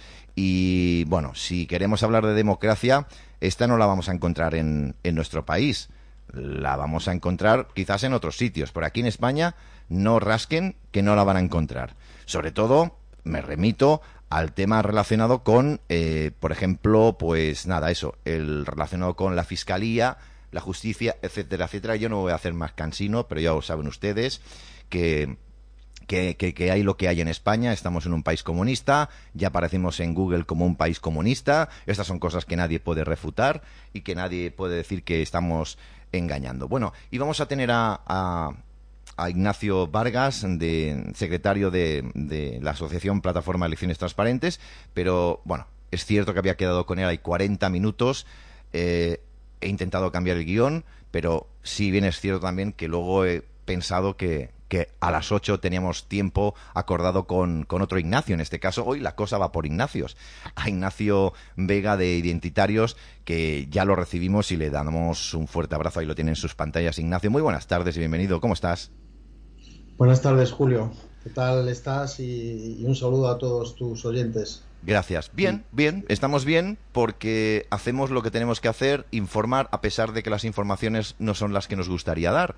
Speaker 3: y bueno, si queremos hablar de democracia, esta no la vamos a encontrar en nuestro país. La vamos a encontrar quizás en otros sitios. Por aquí en España no rasquen que no la van a encontrar. Sobre todo me remito al tema relacionado con, por ejemplo, pues nada, el relacionado con la Fiscalía, la Justicia, etcétera, etcétera. Yo no voy a hacer más cansino, pero ya lo saben ustedes que hay lo que hay en España. Estamos en un país comunista, ya aparecemos en Google como un país comunista. Estas son cosas que nadie puede refutar y que nadie puede decir que estamos engañando. Bueno, y vamos a tener a Ignacio Vargas, secretario de la Asociación Plataforma Elecciones Transparentes, pero bueno, es cierto que había quedado con él hay 40 minutos, he intentado cambiar el guión, pero sí bien es cierto también que luego he pensado que a las 8 teníamos tiempo acordado con otro Ignacio. En este caso, hoy la cosa va por Ignacios. A Ignacio Vega de Identitarios, que ya lo recibimos y le damos un fuerte abrazo. Ahí lo tienen en sus pantallas. Ignacio, muy buenas tardes y bienvenido. ¿Cómo estás?
Speaker 6: Buenas tardes, Julio. ¿Qué tal estás? Y un saludo a todos tus oyentes.
Speaker 3: Gracias. Bien, estamos bien porque hacemos lo que tenemos que hacer, informar, a pesar de que las informaciones no son las que nos gustaría dar.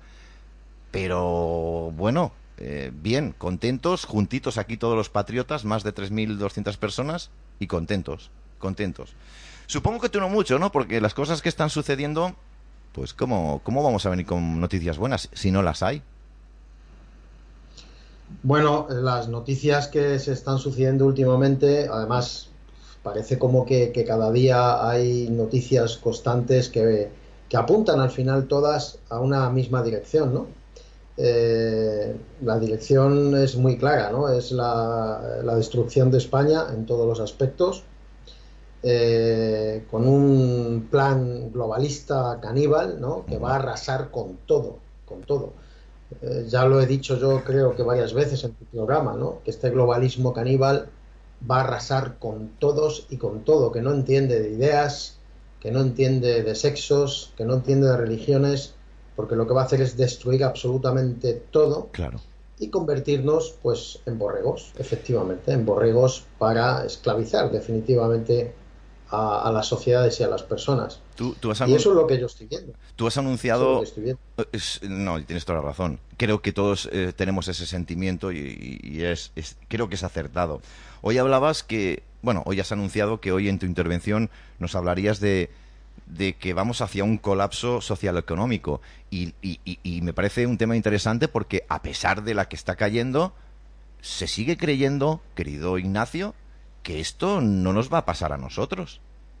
Speaker 3: Pero bueno, bien, contentos, juntitos aquí todos los patriotas, más de 3.200 personas y contentos. contentos. Supongo que tú no mucho, ¿no? Porque las cosas que están sucediendo, pues ¿cómo vamos a venir con noticias buenas si no las hay?
Speaker 6: Bueno, las noticias que se están sucediendo últimamente, además, parece como que cada día hay noticias constantes que apuntan al final todas a una misma dirección, ¿no? La dirección es muy clara, ¿no? Es la destrucción de España en todos los aspectos, con un plan globalista caníbal, ¿no? Que va a arrasar con todo, con todo. Ya lo he dicho yo creo que varias veces en tu programa, ¿no? Que este globalismo caníbal va a arrasar con todos y con todo, que no entiende de ideas, que no entiende de sexos, que no entiende de religiones, porque lo que va a hacer es destruir absolutamente todo.
Speaker 3: Claro.
Speaker 6: Y convertirnos pues en borregos, efectivamente, en borregos para esclavizar definitivamente a las sociedades y a las personas. Y eso es lo que yo estoy viendo.
Speaker 3: Tú has anunciado... No, tienes toda la razón. Creo que todos tenemos ese sentimiento y creo que es acertado. Hoy hablabas que... Bueno, hoy has anunciado que hoy en tu intervención nos hablarías de que vamos hacia un colapso social-económico. Y me parece un tema interesante porque a pesar de la que está cayendo, se sigue creyendo, querido Ignacio, que esto no nos va a pasar a nosotros.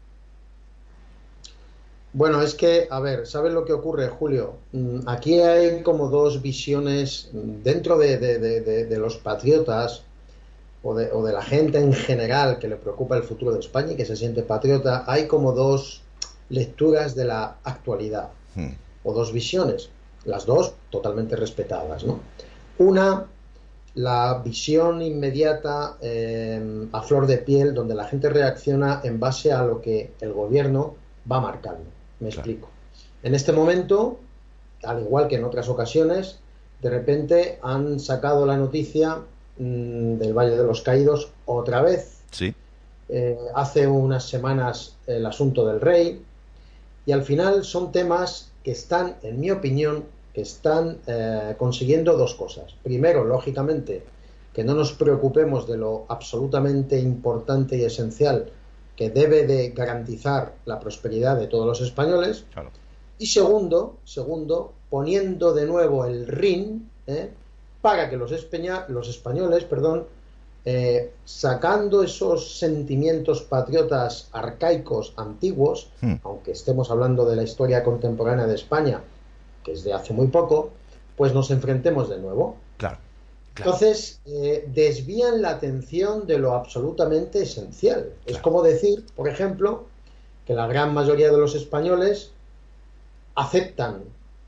Speaker 6: Bueno, es que, a ver, ¿sabes lo que ocurre, Julio? Aquí hay como dos visiones dentro de los patriotas o de la gente en general que le preocupa el futuro de España y que se siente patriota. Hay como dos lecturas de la actualidad o dos visiones, las dos totalmente respetadas, ¿no? Una, la visión inmediata a flor de piel, donde la gente reacciona en base a lo que el gobierno va marcando. Me explico. En este momento, al igual que en otras ocasiones, de repente han sacado la noticia del Valle de los Caídos otra vez.
Speaker 3: Sí.
Speaker 6: Hace unas semanas el asunto del rey. Y al final son temas que están, en mi opinión, que están consiguiendo dos cosas. Primero, lógicamente, que no nos preocupemos de lo absolutamente importante y esencial que debe de garantizar la prosperidad de todos los españoles.
Speaker 3: Claro.
Speaker 6: Y segundo, poniendo de nuevo el ring para que los españoles, sacando esos sentimientos patriotas arcaicos, antiguos, aunque estemos hablando de la historia contemporánea de España, que es de hace muy poco, pues nos enfrentemos de nuevo.
Speaker 3: Claro.
Speaker 6: Entonces, desvían la atención de lo absolutamente esencial. Claro. Es como decir, por ejemplo, que la gran mayoría de los españoles aceptan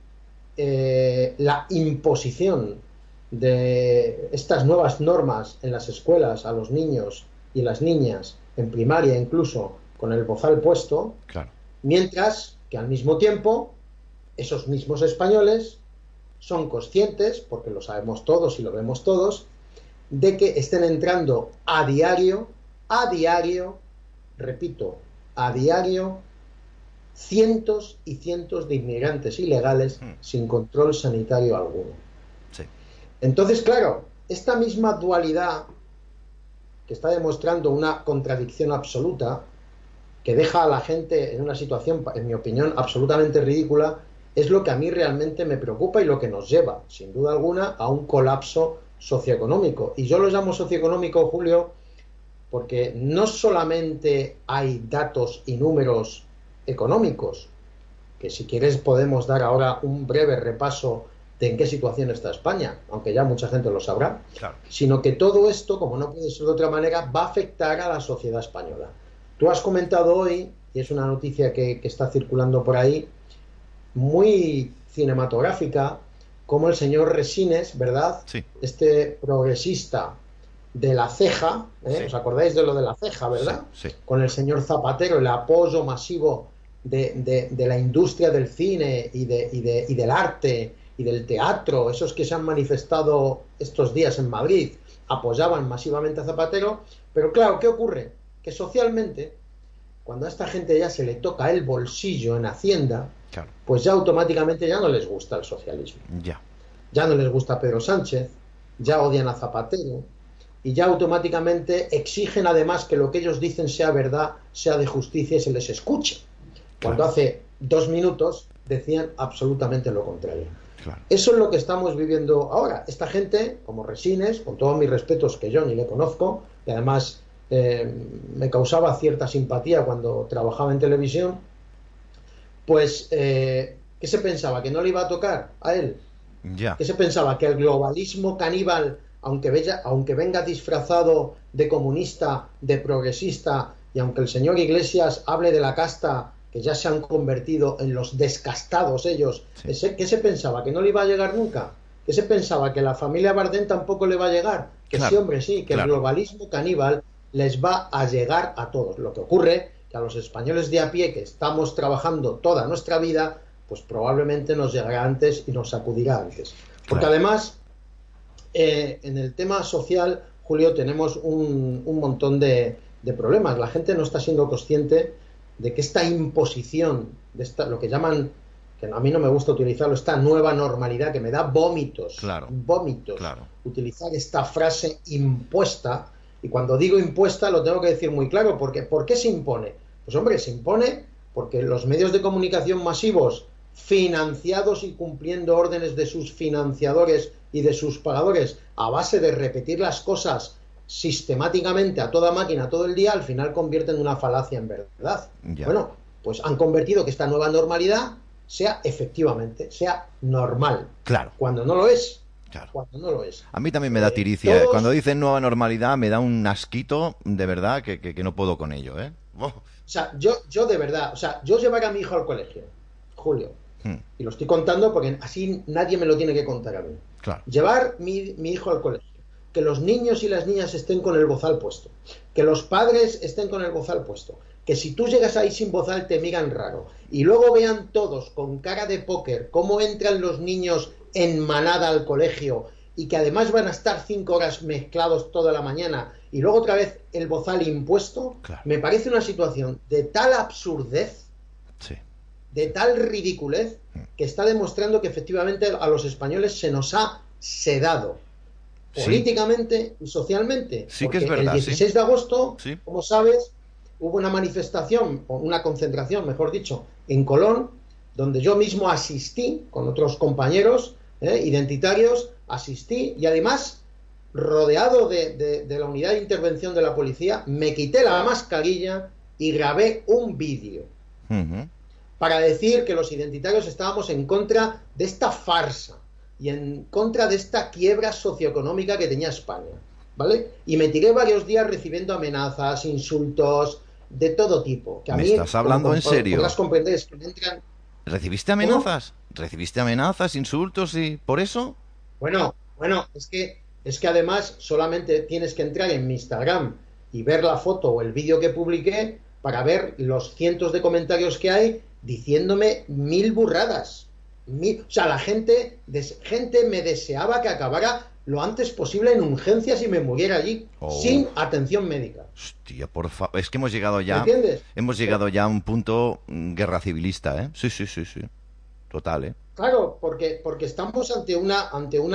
Speaker 6: la imposición de estas nuevas normas en las escuelas a los niños y las niñas, en primaria incluso, con el bozal puesto,
Speaker 3: claro.
Speaker 6: Mientras que al mismo tiempo esos mismos españoles son conscientes, porque lo sabemos todos y lo vemos todos, de que estén entrando a diario, repito, a diario, cientos y cientos de inmigrantes ilegales sin control sanitario alguno.
Speaker 3: Sí.
Speaker 6: Entonces, claro, esta misma dualidad que está demostrando una contradicción absoluta, que deja a la gente en una situación, en mi opinión, absolutamente ridícula, es lo que a mí realmente me preocupa y lo que nos lleva, sin duda alguna, a un colapso socioeconómico. Y yo lo llamo socioeconómico, Julio, porque no solamente hay datos y números económicos, que si quieres podemos dar ahora un breve repaso de en qué situación está España, aunque ya mucha gente lo sabrá,
Speaker 3: claro.
Speaker 6: Sino que todo esto, como no puede ser de otra manera, va a afectar a la sociedad española. Tú has comentado hoy, y es una noticia que está circulando por ahí, muy cinematográfica, como el señor Resines, ¿verdad?
Speaker 3: Sí.
Speaker 6: Este progresista de la ceja,
Speaker 3: Sí.
Speaker 6: ¿Os acordáis de lo de la ceja, verdad?
Speaker 3: Sí, sí.
Speaker 6: Con el señor Zapatero, el apoyo masivo de la industria del cine y del arte y del teatro, esos que se han manifestado estos días en Madrid, apoyaban masivamente a Zapatero, pero claro, ¿qué ocurre? Que socialmente, cuando a esta gente ya se le toca el bolsillo en Hacienda,
Speaker 3: Claro.
Speaker 6: pues ya automáticamente ya no les gusta el socialismo.
Speaker 3: Ya.
Speaker 6: Ya no les gusta Pedro Sánchez, ya odian a Zapatero, y ya automáticamente exigen además que lo que ellos dicen sea verdad, sea de justicia y se les escuche. Cuando hace 2 minutos decían absolutamente lo contrario.
Speaker 3: Claro.
Speaker 6: Eso es lo que estamos viviendo ahora. Esta gente, como Resines, con todos mis respetos, que yo ni le conozco, y además me causaba cierta simpatía cuando trabajaba en televisión, pues, ¿qué se pensaba? ¿Que no le iba a tocar a él?
Speaker 3: Ya.
Speaker 6: ¿Qué se pensaba? ¿Que el globalismo caníbal, aunque venga disfrazado de comunista, de progresista, y aunque el señor Iglesias hable de la casta, que ya se han convertido en los descastados ellos,
Speaker 3: Sí.
Speaker 6: ¿qué se pensaba? ¿Que no le iba a llegar nunca? ¿Qué se pensaba? ¿Que la familia Bardem tampoco le va a llegar? Que
Speaker 3: Claro,
Speaker 6: sí, hombre, sí, que
Speaker 3: claro.
Speaker 6: el globalismo caníbal les va a llegar a todos. Lo que ocurre que a los españoles de a pie, que estamos trabajando toda nuestra vida, pues probablemente nos llegará antes y nos sacudirá antes. Porque
Speaker 3: Claro.
Speaker 6: además, en el tema social, Julio, tenemos un montón de problemas. La gente no está siendo consciente de que esta imposición, lo que llaman, que a mí no me gusta utilizarlo, esta nueva normalidad, que me da vómitos,
Speaker 3: Claro.
Speaker 6: Claro. Utilizar esta frase impuesta, y cuando digo impuesta lo tengo que decir muy claro, porque ¿por qué se impone? Pues hombre, se impone porque los medios de comunicación masivos, financiados y cumpliendo órdenes de sus financiadores y de sus pagadores, a base de repetir las cosas sistemáticamente a toda máquina todo el día, al final convierten una falacia en verdad.
Speaker 3: Ya.
Speaker 6: Bueno, pues han convertido que esta nueva normalidad sea efectivamente, sea normal.
Speaker 3: Claro.
Speaker 6: Cuando no lo es.
Speaker 3: Claro.
Speaker 6: Cuando no lo es.
Speaker 3: A mí también me da tiricia.
Speaker 6: Todos...
Speaker 3: Cuando dicen nueva normalidad me da un asquito, de verdad, que no puedo con ello, ¿eh? Oh.
Speaker 6: O sea, yo de verdad, o sea, yo llevar a mi hijo al colegio, Julio, y lo estoy contando porque así nadie me lo tiene que contar a mí.
Speaker 3: Claro.
Speaker 6: Llevar mi hijo al colegio, que los niños y las niñas estén con el bozal puesto, que los padres estén con el bozal puesto, que si tú llegas ahí sin bozal te miran raro, y luego vean todos con cara de póker cómo entran los niños en manada al colegio, y que además van a estar 5 horas mezclados toda la mañana, y luego otra vez el bozal impuesto,
Speaker 3: Claro.
Speaker 6: Me parece una situación de tal absurdez,
Speaker 3: Sí.
Speaker 6: de tal ridiculez, que está demostrando que efectivamente a los españoles se nos ha sedado,
Speaker 3: Sí.
Speaker 6: políticamente y socialmente.
Speaker 3: Sí,
Speaker 6: porque
Speaker 3: que es verdad,
Speaker 6: el 16 de agosto,
Speaker 3: Sí.
Speaker 6: como sabes, hubo una manifestación, o una concentración, mejor dicho, en Colón, donde yo mismo asistí con otros compañeros identitarios, asistí, y además, rodeado de la unidad de intervención de la policía, me quité la mascarilla y grabé un vídeo para decir que los identitarios estábamos en contra de esta farsa y en contra de esta quiebra socioeconómica que tenía España, ¿vale? Y me tiré varios días recibiendo amenazas, insultos, de todo tipo. Que a
Speaker 3: ¿Me
Speaker 6: mí,
Speaker 3: estás hablando en serio?
Speaker 6: Podrás comprender, es que me entran...
Speaker 3: ¿Recibiste amenazas? ¿Recibiste amenazas, insultos y por eso?
Speaker 6: Bueno, es que además solamente tienes que entrar en mi Instagram y ver la foto o el vídeo que publiqué para ver los cientos de comentarios que hay diciéndome 1000 burradas. O sea, la gente me deseaba que acabara lo antes posible en urgencias y me muriera allí, sin atención médica.
Speaker 3: Hostia, por favor, es que hemos llegado ya...
Speaker 6: ¿Me entiendes?
Speaker 3: Hemos llegado ya a un punto guerra civilista, ¿eh? Sí. Total, ¿eh?
Speaker 6: Claro, porque estamos ante una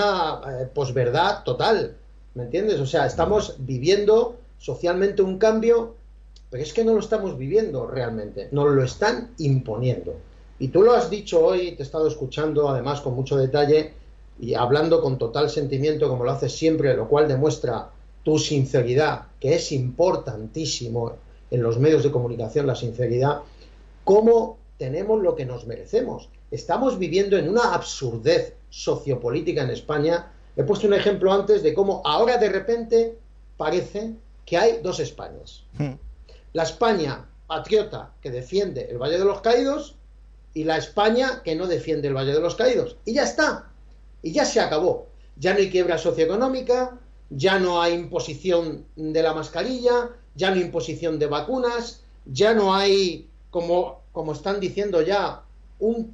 Speaker 6: posverdad total, ¿me entiendes? O sea, estamos viviendo socialmente un cambio, pero es que no lo estamos viviendo realmente, nos lo están imponiendo. Y tú lo has dicho hoy, te he estado escuchando además con mucho detalle y hablando con total sentimiento como lo haces siempre, lo cual demuestra tu sinceridad, que es importantísimo en los medios de comunicación, la sinceridad, cómo tenemos lo que nos merecemos. Estamos viviendo en una absurdez sociopolítica en España. He puesto un ejemplo antes de cómo ahora de repente parece que hay dos Españas. La España patriota que defiende el Valle de los Caídos y la España que no defiende el Valle de los Caídos. Y ya está. Y ya se acabó. Ya no hay quiebra socioeconómica, ya no hay imposición de la mascarilla, ya no hay imposición de vacunas, ya no hay, como están diciendo ya, un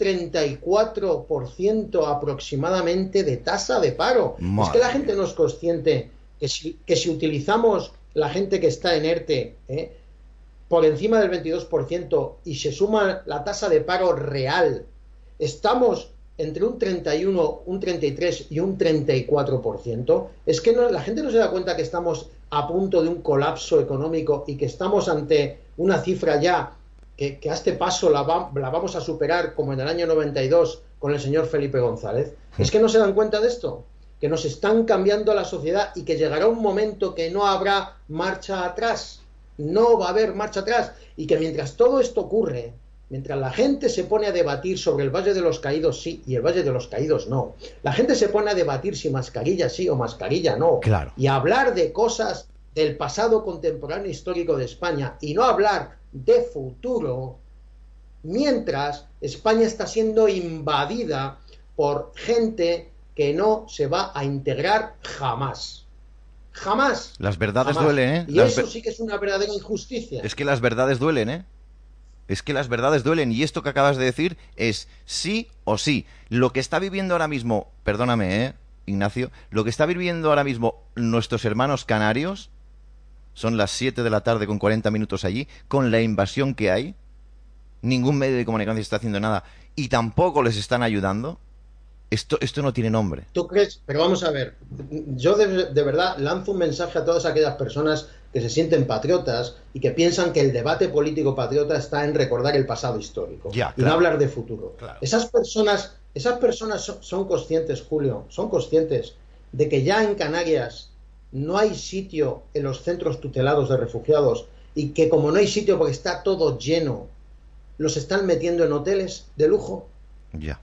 Speaker 6: 34% aproximadamente de tasa de paro.
Speaker 3: Madre.
Speaker 6: Es que la gente no es consciente que si utilizamos la gente que está en ERTE por encima del 22% y se suma la tasa de paro real, estamos entre un 31, un 33 y un 34%, es que la gente no se da cuenta que estamos a punto de un colapso económico y que estamos ante una cifra ya que a este paso la vamos a superar como en el año 92 con el señor Felipe González. ¿Es que no se dan cuenta de esto? Que nos están cambiando la sociedad y que llegará un momento que no habrá marcha atrás. No va a haber marcha atrás. Y que mientras todo esto ocurre, mientras la gente se pone a debatir sobre el Valle de los Caídos sí y el Valle de los Caídos no, la gente se pone a debatir si mascarilla sí o mascarilla no,
Speaker 3: claro,
Speaker 6: y a hablar de cosas del pasado contemporáneo histórico de España y no hablar de futuro, mientras España está siendo invadida por gente que no se va a integrar jamás. Jamás.
Speaker 3: Las verdades
Speaker 6: jamás.
Speaker 3: duelen, ¿eh?
Speaker 6: Y eso sí que es una verdadera injusticia.
Speaker 3: Es que las verdades duelen, ¿eh? Es que las verdades duelen, y esto que acabas de decir es sí o sí. Lo que está viviendo ahora mismo, perdóname, Ignacio, lo que está viviendo ahora mismo nuestros hermanos canarios, son las 7 de la tarde con 40 minutos allí, con la invasión que hay, ningún medio de comunicación está haciendo nada, y tampoco les están ayudando. Esto no tiene nombre.
Speaker 6: ¿Tú crees? Pero vamos a ver, yo de verdad lanzo un mensaje a todas aquellas personas que se sienten patriotas y que piensan que el debate político patriota está en recordar el pasado histórico y no hablar de futuro.
Speaker 3: Claro.
Speaker 6: Esas personas son conscientes, Julio, son conscientes de que ya en Canarias no hay sitio en los centros tutelados de refugiados y que como no hay sitio porque está todo lleno, los están metiendo en hoteles de lujo.
Speaker 3: Ya.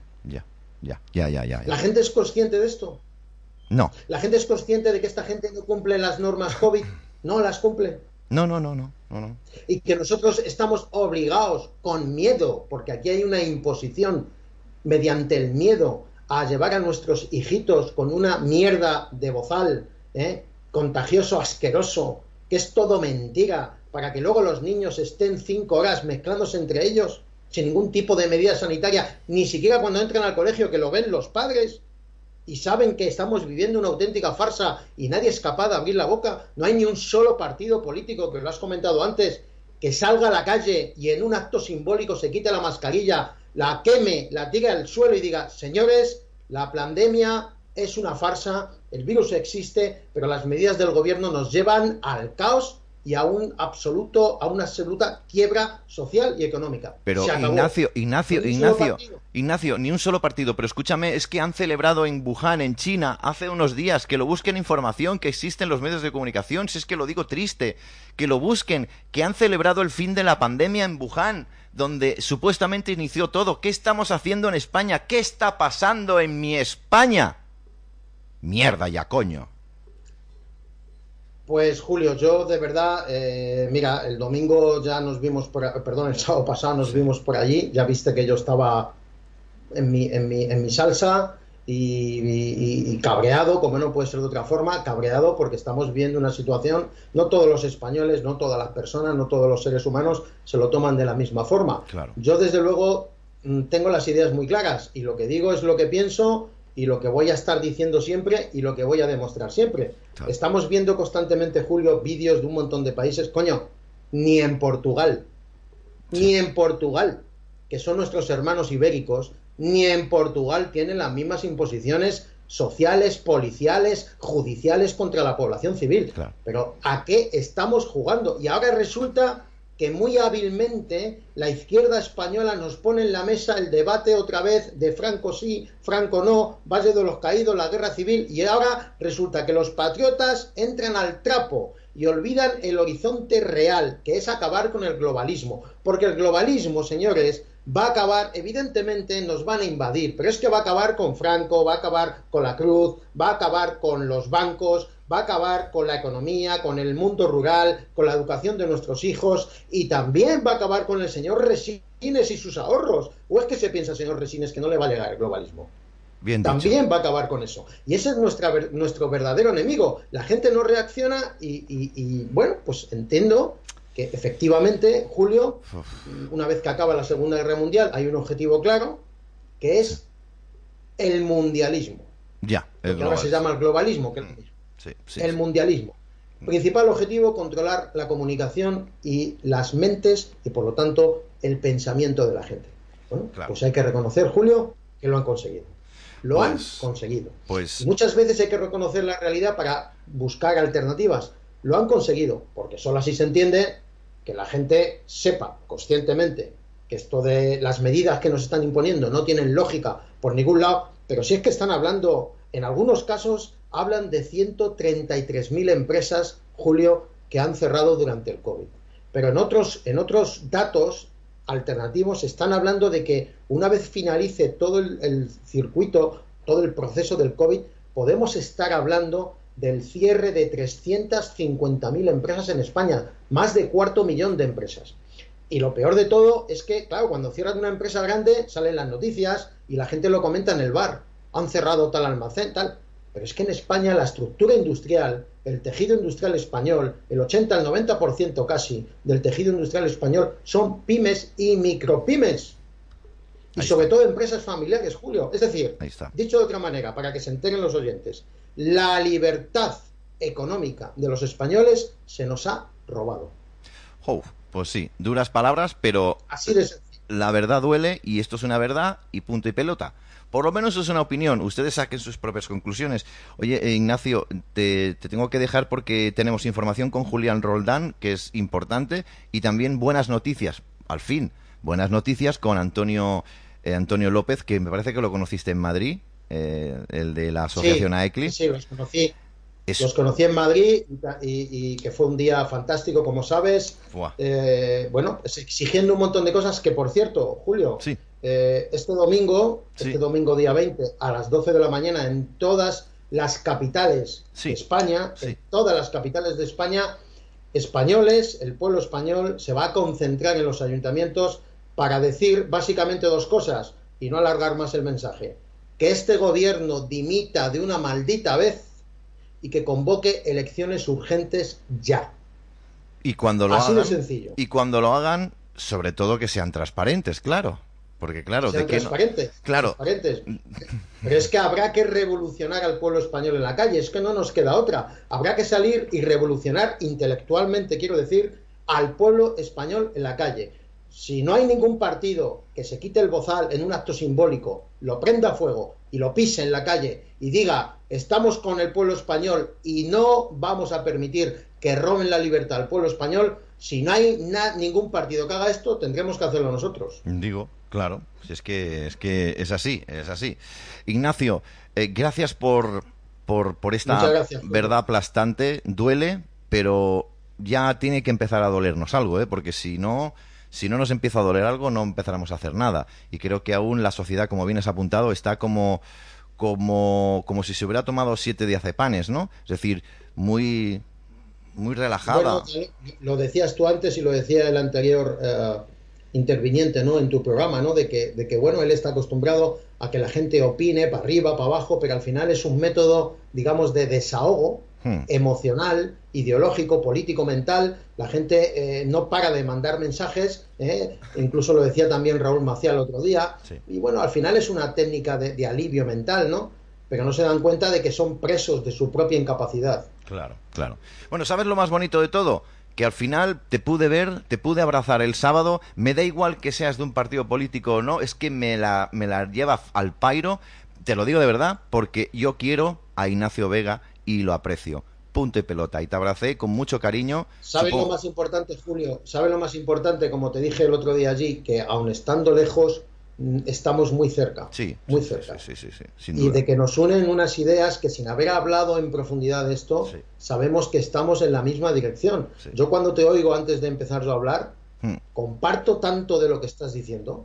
Speaker 6: ¿La gente es consciente de esto?
Speaker 3: No.
Speaker 6: ¿La gente es consciente de que esta gente no cumple las normas COVID? No las cumple.
Speaker 3: No.
Speaker 6: Y que nosotros estamos obligados, con miedo, porque aquí hay una imposición mediante el miedo, a llevar a nuestros hijitos con una mierda de bozal, contagioso, asqueroso, que es todo mentira, para que luego los niños estén 5 horas mezclándose entre ellos, sin ningún tipo de medida sanitaria, ni siquiera cuando entran al colegio, que lo ven los padres y saben que estamos viviendo una auténtica farsa y nadie es capaz de abrir la boca. No hay ni un solo partido político, que lo has comentado antes, que salga a la calle y en un acto simbólico se quite la mascarilla, la queme, la tire al suelo y diga: señores, la pandemia es una farsa, el virus existe, pero las medidas del gobierno nos llevan al caos y a una absoluta quiebra social y económica.
Speaker 3: Pero Ignacio, ni un solo partido. Pero escúchame, es que han celebrado en Wuhan, en China, hace unos días, que lo busquen información, que existen los medios de comunicación, si es que lo digo triste, que lo busquen, que han celebrado el fin de la pandemia en Wuhan, donde supuestamente inició todo. ¿Qué estamos haciendo en España? ¿Qué está pasando en mi España? Mierda ya, coño.
Speaker 6: Pues Julio, yo de verdad, mira, el domingo ya nos vimos el sábado pasado nos vimos por allí, ya viste que yo estaba en mi salsa y cabreado, como no puede ser de otra forma, cabreado porque estamos viendo una situación, no todos los españoles, no todas las personas, no todos los seres humanos se lo toman de la misma forma.
Speaker 3: Claro.
Speaker 6: Yo desde luego tengo las ideas muy claras y lo que digo es lo que pienso y lo que voy a estar diciendo siempre y lo que voy a demostrar siempre. Claro. Estamos viendo constantemente, Julio, vídeos de un montón de países. Coño, ni en Portugal, que son nuestros hermanos ibéricos, ni en Portugal tienen las mismas imposiciones sociales, policiales, judiciales contra la población civil.
Speaker 3: Claro.
Speaker 6: Pero ¿a qué estamos jugando? Y ahora resulta que muy hábilmente la izquierda española nos pone en la mesa el debate otra vez de Franco sí, Franco no, Valle de los Caídos, la guerra civil, y ahora resulta que los patriotas entran al trapo y olvidan el horizonte real, que es acabar con el globalismo, porque el globalismo, señores, va a acabar, evidentemente nos van a invadir, pero es que va a acabar con Franco, va a acabar con la Cruz, va a acabar con los bancos, va a acabar con la economía, con el mundo rural, con la educación de nuestros hijos, y también va a acabar con el señor Resines y sus ahorros. ¿O es que se piensa, señor Resines, que no le va a llegar el globalismo?
Speaker 3: Bien dicho.
Speaker 6: También va a acabar con eso. Y ese es nuestro verdadero enemigo. La gente no reacciona y bueno, pues entiendo que efectivamente, Julio, una vez que acaba la Segunda Guerra Mundial, hay un objetivo claro, que es el mundialismo.
Speaker 3: Ya,
Speaker 6: que ahora se llama el globalismo, que el mundialismo. Principal objetivo, controlar la comunicación y las mentes y, por lo tanto, el pensamiento de la gente. Bueno, claro. Pues hay que reconocer, Julio, que lo han conseguido. Lo han conseguido. Y muchas veces hay que reconocer la realidad para buscar alternativas. Lo han conseguido, porque solo así se entiende que la gente sepa conscientemente que esto de las medidas que nos están imponiendo no tienen lógica por ningún lado, pero si es que están hablando, en algunos casos, hablan de 133.000 empresas, Julio, que han cerrado durante el COVID. Pero en otros datos alternativos están hablando de que una vez finalice todo el circuito, todo el proceso del COVID, podemos estar hablando del cierre de 350.000 empresas en España, más de 250.000 de empresas. Y lo peor de todo es que, claro, cuando cierran una empresa grande, salen las noticias y la gente lo comenta en el bar. Han cerrado tal almacén, tal. Pero es que en España la estructura industrial, el tejido industrial español, el 80 al 90% casi del tejido industrial español son pymes y micropymes. Y sobre todo empresas familiares, Julio. Es decir, dicho de otra manera, para que se enteren los oyentes, la libertad económica de los españoles se nos ha robado.
Speaker 3: Pues sí, duras palabras, pero
Speaker 6: así de sencillo.
Speaker 3: La verdad duele y esto es una verdad y punto y pelota. Por lo menos es una opinión, ustedes saquen sus propias conclusiones. Oye, Ignacio, te tengo que dejar porque tenemos información con Julián Roldán, que es importante, y también buenas noticias, al fin, buenas noticias con Antonio López, que me parece que lo conociste en Madrid, el de la asociación AECLI.
Speaker 6: Sí, los conocí. Los conocí en Madrid y que fue un día fantástico, como sabes. Bueno, exigiendo un montón de cosas que, por cierto, Julio, este domingo día 20, a las 12 de la mañana, en todas las capitales de España, en todas las capitales de España, españoles, el pueblo español, se va a concentrar en los ayuntamientos para decir básicamente dos cosas, y no alargar más el mensaje: que este gobierno dimita de una maldita vez y que convoque elecciones urgentes ya.
Speaker 3: Y cuando lo
Speaker 6: Así
Speaker 3: hagan,
Speaker 6: de sencillo.
Speaker 3: Y cuando lo hagan, sobre todo que sean transparentes, claro. Porque claro,
Speaker 6: sean transparentes. Pero es que habrá que revolucionar al pueblo español en la calle, es que no nos queda otra. Habrá que salir y revolucionar intelectualmente, quiero decir, al pueblo español en la calle. Si no hay ningún partido que se quite el bozal en un acto simbólico, lo prenda a fuego y lo pise en la calle y diga: estamos con el pueblo español y no vamos a permitir que roben la libertad al pueblo español, si no hay ningún partido que haga esto, tendremos que hacerlo nosotros.
Speaker 3: Digo, claro, si es que es así. Ignacio, gracias por esta verdad aplastante. Duele, pero ya tiene que empezar a dolernos algo, porque si no nos empieza a doler algo, no empezaremos a hacer nada. Y creo que aún la sociedad, como bien has apuntado, está como si se hubiera tomado 7 diazepanes, ¿no? Es decir, muy relajada.
Speaker 6: Bueno, lo decías tú antes y lo decía el anterior interviniente, ¿no?, en tu programa, ¿no?, de que bueno, él está acostumbrado a que la gente opine para arriba, para abajo, pero al final es un método, digamos, de desahogo emocional, ideológico, político, mental. La gente no para de mandar mensajes, incluso lo decía también Raúl Maciá el otro día, y bueno, al final es una técnica de alivio mental, ¿no? Pero no se dan cuenta de que son presos de su propia incapacidad.
Speaker 3: Claro. Bueno, ¿sabes lo más bonito de todo? Que al final te pude abrazar el sábado. Me da igual que seas de un partido político o no, es que me la lleva al pairo. Te lo digo de verdad, porque yo quiero a Ignacio Vega y lo aprecio. Punto y pelota. Y te abracé con mucho cariño.
Speaker 6: ¿Sabes lo más importante, Julio? ¿Sabes lo más importante? Como te dije el otro día allí, que aun estando lejos, estamos muy cerca. Muy cerca.
Speaker 3: Sí, sin duda.
Speaker 6: Y de que nos unen unas ideas que, sin haber hablado en profundidad de esto, sabemos que estamos en la misma dirección. Yo, cuando te oigo antes de empezar a hablar, comparto tanto de lo que estás diciendo,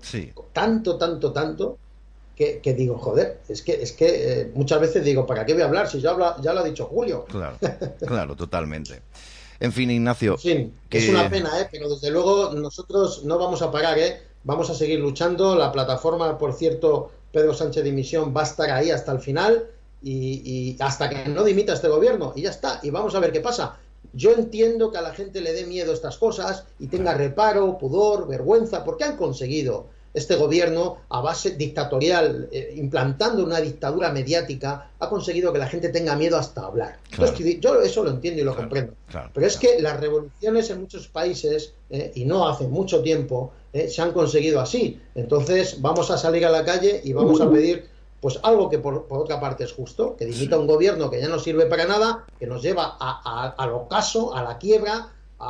Speaker 6: tanto, que digo, joder, es que muchas veces digo, ¿para qué voy a hablar si ya lo ha dicho Julio?
Speaker 3: Claro, totalmente. En fin, Ignacio.
Speaker 6: Es una pena, pero desde luego nosotros no vamos a parar, Vamos a seguir luchando. La plataforma, por cierto, Pedro Sánchez Dimisión, va a estar ahí hasta el final y hasta que no dimita este gobierno, y ya está, y vamos a ver qué pasa. Yo entiendo que a la gente le dé miedo estas cosas y tenga reparo, pudor, vergüenza, porque han conseguido este gobierno, a base dictatorial, implantando una dictadura mediática, ha conseguido que la gente tenga miedo hasta hablar. Entonces, yo eso lo entiendo y lo comprendo. Pero es que las revoluciones en muchos países, y no hace mucho tiempo, se han conseguido así. Entonces vamos a salir a la calle y vamos a pedir pues algo que por otra parte es justo, que dimita un gobierno que ya no sirve para nada, que nos lleva al ocaso, a la quiebra,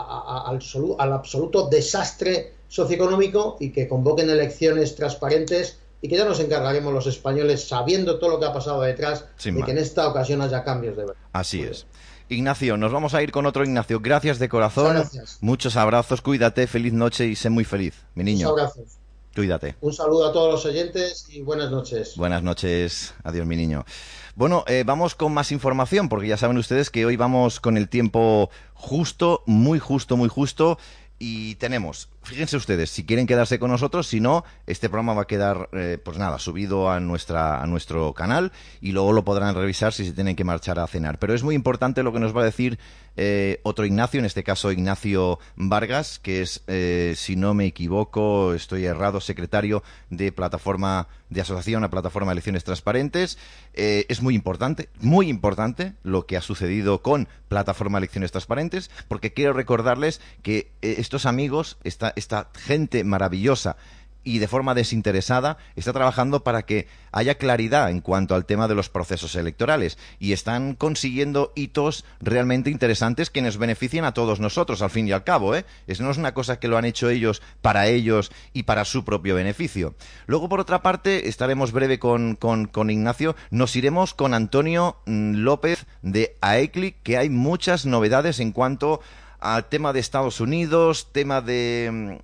Speaker 6: al absoluto desastre socioeconómico, y que convoquen elecciones transparentes y que ya nos encargaremos los españoles, sabiendo todo lo que ha pasado detrás, de que en esta ocasión haya cambios de verdad.
Speaker 3: Así es. Ignacio, nos vamos a ir con otro Ignacio. Gracias de corazón.
Speaker 6: Gracias.
Speaker 3: Muchos abrazos, cuídate, feliz noche y sé muy feliz, mi niño.
Speaker 6: Muchos abrazos.
Speaker 3: Cuídate.
Speaker 6: Un saludo a todos los oyentes y buenas noches.
Speaker 3: Buenas noches. Adiós, mi niño. Bueno, vamos con más información, porque ya saben ustedes que hoy vamos con el tiempo justo, muy justo, muy justo. Y tenemos, fíjense ustedes, si quieren quedarse con nosotros, si no, este programa va a quedar, pues nada, subido a nuestro canal, y luego lo podrán revisar si se tienen que marchar a cenar. Pero es muy importante lo que nos va a decir otro Ignacio, en este caso Ignacio Vargas, que es, si no me equivoco, estoy errado, secretario de Asociación a Plataforma de Elecciones Transparentes. Es muy importante lo que ha sucedido con Plataforma de Elecciones Transparentes, porque quiero recordarles que estos amigos, esta gente maravillosa y de forma desinteresada, está trabajando para que haya claridad en cuanto al tema de los procesos electorales, y están consiguiendo hitos realmente interesantes que nos benefician a todos nosotros, al fin y al cabo, ¿eh? Eso no es una cosa que lo han hecho ellos y para su propio beneficio. Luego, por otra parte, estaremos breve con Ignacio. Nos iremos con Antonio López de AECLIC, que hay muchas novedades en cuanto al tema de Estados Unidos, tema de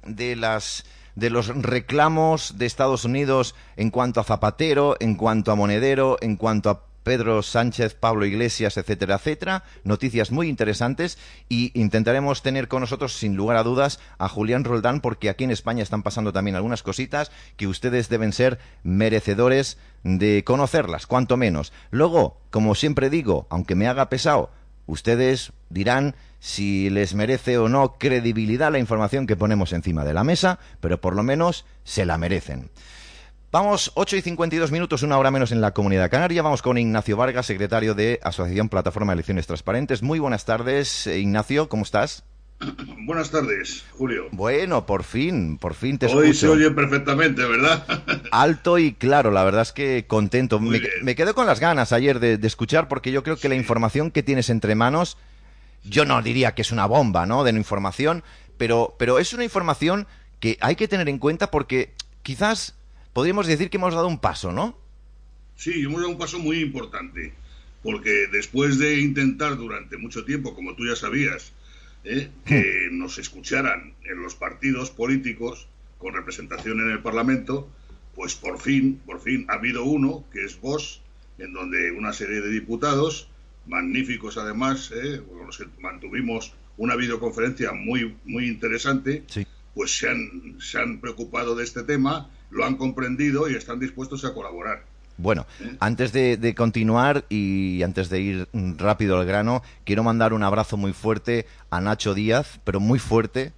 Speaker 3: los reclamos de Estados Unidos en cuanto a Zapatero, en cuanto a Monedero, en cuanto a Pedro Sánchez, Pablo Iglesias, etcétera, etcétera. Noticias muy interesantes, y intentaremos tener con nosotros, sin lugar a dudas, a Julián Roldán, porque aquí en España están pasando también algunas cositas que ustedes deben ser merecedores de conocerlas, cuanto menos. Luego, como siempre digo, aunque me haga pesado, ustedes dirán si les merece o no credibilidad la información que ponemos encima de la mesa, pero por lo menos se la merecen. Vamos, 8:52, una hora menos en la Comunidad Canaria. Vamos con Ignacio Vargas, secretario de Asociación Plataforma de Elecciones Transparentes. Muy buenas tardes, Ignacio, ¿cómo estás?
Speaker 7: Buenas tardes, Julio.
Speaker 3: Bueno, por fin te escucho.
Speaker 7: Hoy se oye perfectamente, ¿verdad?
Speaker 3: Alto y claro, la verdad es que contento. Me quedé con las ganas ayer de escuchar, porque yo creo que la información que tienes entre manos, yo no diría que es una bomba, ¿no?, de información, pero es una información que hay que tener en cuenta, porque quizás podríamos decir que hemos dado un paso, ¿no?
Speaker 7: Sí, hemos dado un paso muy importante, porque después de intentar durante mucho tiempo, como tú ya sabías, que nos escucharan en los partidos políticos con representación en el Parlamento, pues por fin ha habido uno, que es Vox, en donde una serie de diputados magníficos, además, con los que mantuvimos una videoconferencia muy interesante, sí, pues se han preocupado de este tema, lo han comprendido y están dispuestos a colaborar.
Speaker 3: Bueno, antes de continuar y antes de ir rápido al grano, quiero mandar un abrazo muy fuerte a Nacho Díaz, pero muy fuerte,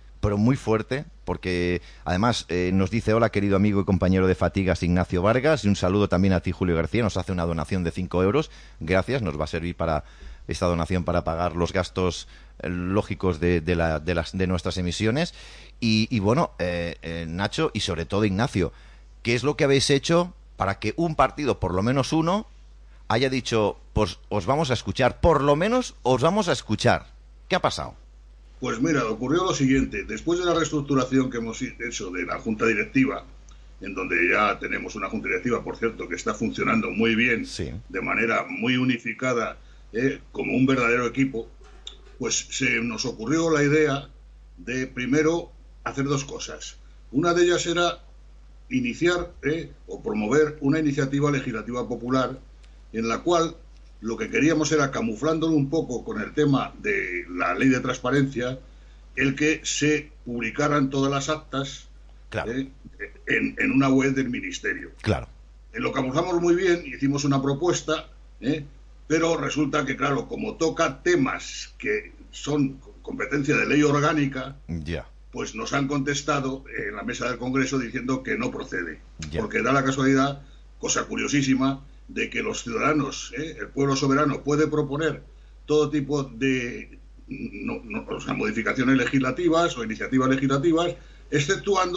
Speaker 3: porque además nos dice: hola, querido amigo y compañero de fatigas Ignacio Vargas, y un saludo también a ti, Julio García. Nos hace una donación de 5 euros, gracias, nos va a servir para esta donación para pagar los gastos lógicos de nuestras emisiones. Y bueno, Nacho y sobre todo Ignacio, ¿qué es lo que habéis hecho para que un partido, por lo menos uno, haya dicho, pues os vamos a escuchar, por lo menos os vamos a escuchar? ¿Qué ha pasado?
Speaker 7: Pues mira, ocurrió lo siguiente. Después de la reestructuración que hemos hecho de la Junta Directiva, en donde ya tenemos una Junta Directiva, por cierto, que está funcionando muy bien, sí, de manera muy unificada, como un verdadero equipo, pues se nos ocurrió la idea de, primero, hacer dos cosas. Una de ellas era iniciar o promover una iniciativa legislativa popular, en la cual lo que queríamos era, camuflándolo un poco con el tema de la ley de transparencia, el que se publicaran todas las actas, claro, en una web del Ministerio.
Speaker 3: Claro.
Speaker 7: Lo camuflamos muy bien, hicimos una propuesta, pero resulta que, claro, como toca temas que son competencia de ley orgánica,
Speaker 3: ya,
Speaker 7: pues nos han contestado en la mesa del Congreso diciendo que no procede. Porque da la casualidad, cosa curiosísima, de que los ciudadanos, el pueblo soberano, puede proponer todo tipo de modificaciones legislativas o iniciativas legislativas, exceptuando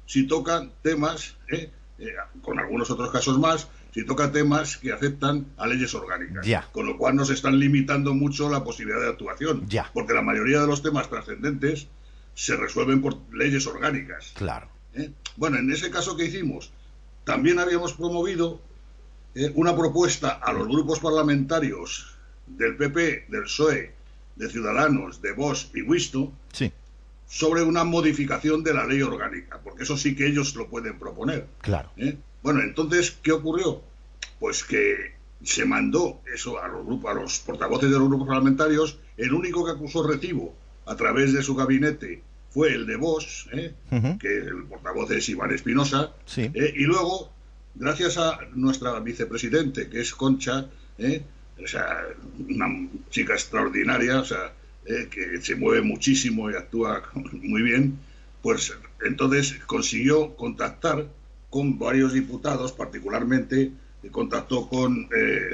Speaker 7: si tocan temas, con algunos otros casos más, si toca temas que afectan a leyes orgánicas.
Speaker 3: Ya.
Speaker 7: Con lo cual nos están limitando mucho la posibilidad de actuación.
Speaker 3: Ya.
Speaker 7: Porque la mayoría de los temas trascendentes se resuelven por leyes orgánicas.
Speaker 3: Claro.
Speaker 7: Bueno, en ese caso que hicimos, también habíamos promovido una propuesta a los grupos parlamentarios del PP, del PSOE, de Ciudadanos, de Vox y Wisto,
Speaker 3: sí,
Speaker 7: sobre una modificación de la ley orgánica, porque eso sí que ellos lo pueden proponer.
Speaker 3: Claro.
Speaker 7: Bueno, entonces, ¿qué ocurrió? Pues que se mandó eso a los portavoces de los grupos parlamentarios. El único que acusó recibo a través de su gabinete fue el de Vox, que el portavoz es Iván Espinosa,
Speaker 3: sí.
Speaker 7: Y luego, gracias a nuestra vicepresidente, que es Concha, o sea, una chica extraordinaria, o sea, que se mueve muchísimo y actúa muy bien, pues entonces consiguió contactar con varios diputados, particularmente contactó con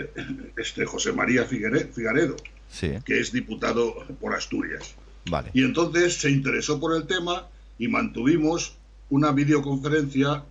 Speaker 7: José María Figaredo,
Speaker 3: sí,
Speaker 7: que es diputado por Asturias.
Speaker 3: Vale.
Speaker 7: Y entonces se interesó por el tema y mantuvimos una videoconferencia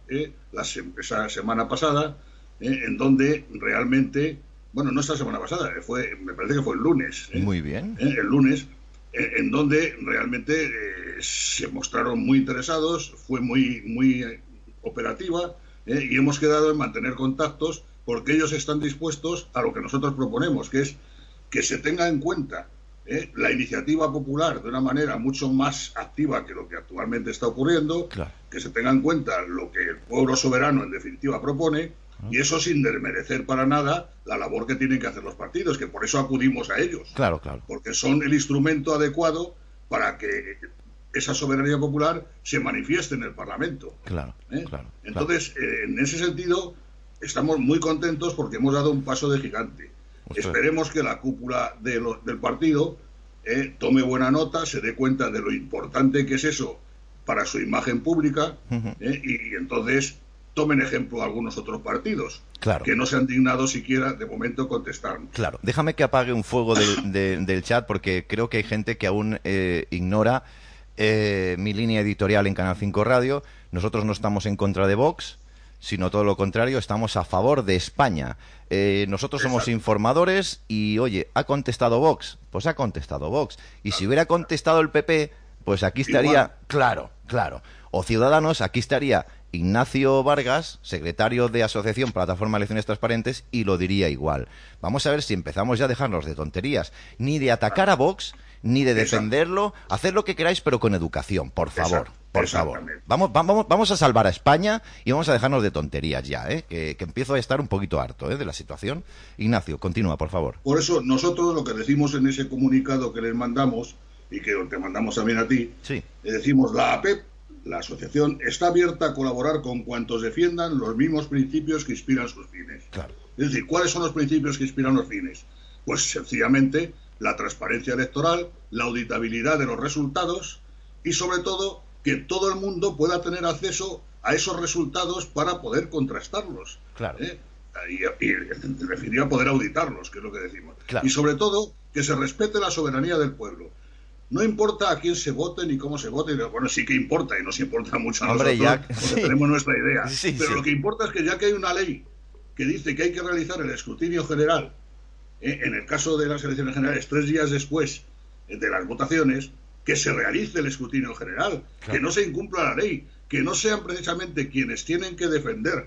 Speaker 7: esa semana pasada, en donde realmente, bueno, no esta semana pasada, me parece que fue el lunes.
Speaker 3: Muy bien.
Speaker 7: El lunes, en donde realmente se mostraron muy interesados, fue muy operativa, y hemos quedado en mantener contactos porque ellos están dispuestos a lo que nosotros proponemos, que es que se tenga en cuenta la iniciativa popular de una manera mucho más activa que lo que actualmente está ocurriendo,
Speaker 3: claro,
Speaker 7: que se tenga en cuenta lo que el pueblo soberano en definitiva propone, y eso sin desmerecer para nada la labor que tienen que hacer los partidos, que por eso acudimos a ellos.
Speaker 3: Claro, claro.
Speaker 7: Porque son el instrumento adecuado para que esa soberanía popular se manifieste en el Parlamento.
Speaker 3: Claro, claro.
Speaker 7: Entonces, en ese sentido, estamos muy contentos porque hemos dado un paso de gigante.
Speaker 3: Ostras.
Speaker 7: Esperemos que la cúpula del partido tome buena nota, se dé cuenta de lo importante que es eso para su imagen pública, y entonces tomen ejemplo algunos otros partidos,
Speaker 3: claro,
Speaker 7: que no se han dignado siquiera de momento contestarnos.
Speaker 3: Claro, déjame que apague un fuego del chat, porque creo que hay gente que aún ignora mi línea editorial en Canal 5 Radio. Nosotros no estamos en contra de Vox, sino todo lo contrario, estamos a favor de España. Nosotros somos informadores y, oye, ¿ha contestado Vox? Pues ha contestado Vox. Y si hubiera contestado el PP, pues aquí estaría, claro, o Ciudadanos, aquí estaría Ignacio Vargas, secretario de Asociación Plataforma Elecciones Transparentes, y lo diría igual. Vamos a ver si empezamos ya a dejarnos de tonterías, ni de atacar a Vox, ni de defenderlo. Haced lo que queráis, pero con educación, por favor. Por favor. Vamos a salvar a España y vamos a dejarnos de tonterías ya, que empiezo a estar un poquito harto de la situación. Ignacio, continúa, por favor.
Speaker 7: Por eso nosotros lo que decimos en ese comunicado que les mandamos, y que te mandamos también a ti,
Speaker 3: sí,
Speaker 7: decimos: la APEP, la asociación, está abierta a colaborar con cuantos defiendan los mismos principios que inspiran sus fines.
Speaker 3: Claro.
Speaker 7: Es decir, ¿cuáles son los principios que inspiran los fines? Pues sencillamente la transparencia electoral, la auditabilidad de los resultados y, sobre todo, que todo el mundo pueda tener acceso a esos resultados para poder contrastarlos.
Speaker 3: Claro.
Speaker 7: Y en definitiva poder auditarlos, que es lo que decimos.
Speaker 3: Claro.
Speaker 7: Y sobre todo, que se respete la soberanía del pueblo. No importa a quién se vote ni cómo se vote. Bueno, sí que importa, y nos importa mucho a
Speaker 3: Hombre,
Speaker 7: nosotros,
Speaker 3: ya,
Speaker 7: porque tenemos nuestra idea.
Speaker 3: Sí,
Speaker 7: pero
Speaker 3: sí.
Speaker 7: lo que importa es que ya que hay una ley que dice que hay que realizar el escrutinio general, en el caso de las elecciones generales, 3 días después de las votaciones, que se realice el escrutinio general, claro, que no se incumpla la ley, que no sean precisamente quienes tienen que defender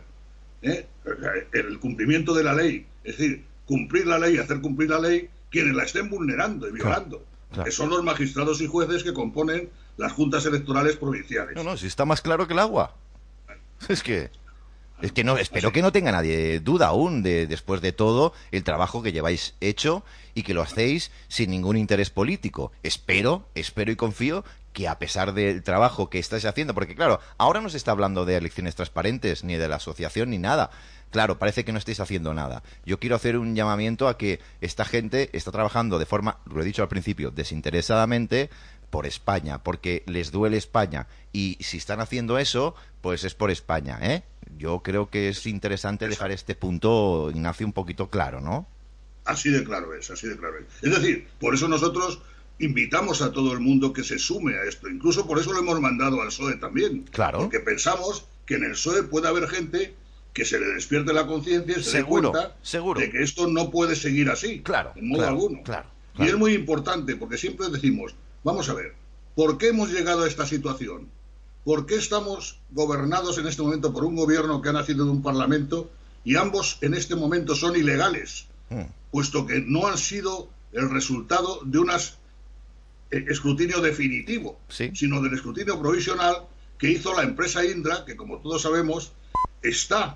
Speaker 7: el cumplimiento de la ley, es decir, cumplir la ley, hacer cumplir la ley, quienes la estén vulnerando y violando, claro, que son los magistrados y jueces que componen las juntas electorales provinciales.
Speaker 3: No, si está más claro que el agua. Es que no, espero que no tenga nadie duda aún después de todo el trabajo que lleváis hecho y que lo hacéis sin ningún interés político. Espero y confío que, a pesar del trabajo que estáis haciendo, porque claro, ahora no se está hablando de elecciones transparentes, ni de la asociación, ni nada. Claro, parece que no estáis haciendo nada. Yo quiero hacer un llamamiento a que esta gente está trabajando de forma, lo he dicho al principio, desinteresadamente por España, porque les duele España. Y si están haciendo eso, pues es por España, Yo creo que es interesante dejar este punto, Ignacio, un poquito claro, ¿no?
Speaker 7: Así de claro es, así de claro es. Es decir, por eso nosotros invitamos a todo el mundo que se sume a esto. Incluso por eso lo hemos mandado al PSOE también.
Speaker 3: Claro.
Speaker 7: Porque pensamos que en el PSOE puede haber gente que se le despierte la conciencia y se dé cuenta de que esto no puede seguir así.
Speaker 3: Claro.
Speaker 7: En modo alguno.
Speaker 3: Claro.
Speaker 7: Y es muy importante, porque siempre decimos, vamos a ver, ¿por qué hemos llegado a esta situación? ¿Por qué estamos gobernados en este momento por un gobierno que ha nacido de un parlamento y ambos en este momento son ilegales? Puesto que no han sido el resultado de un escrutinio definitivo, sino del escrutinio provisional que hizo la empresa Indra, que como todos sabemos está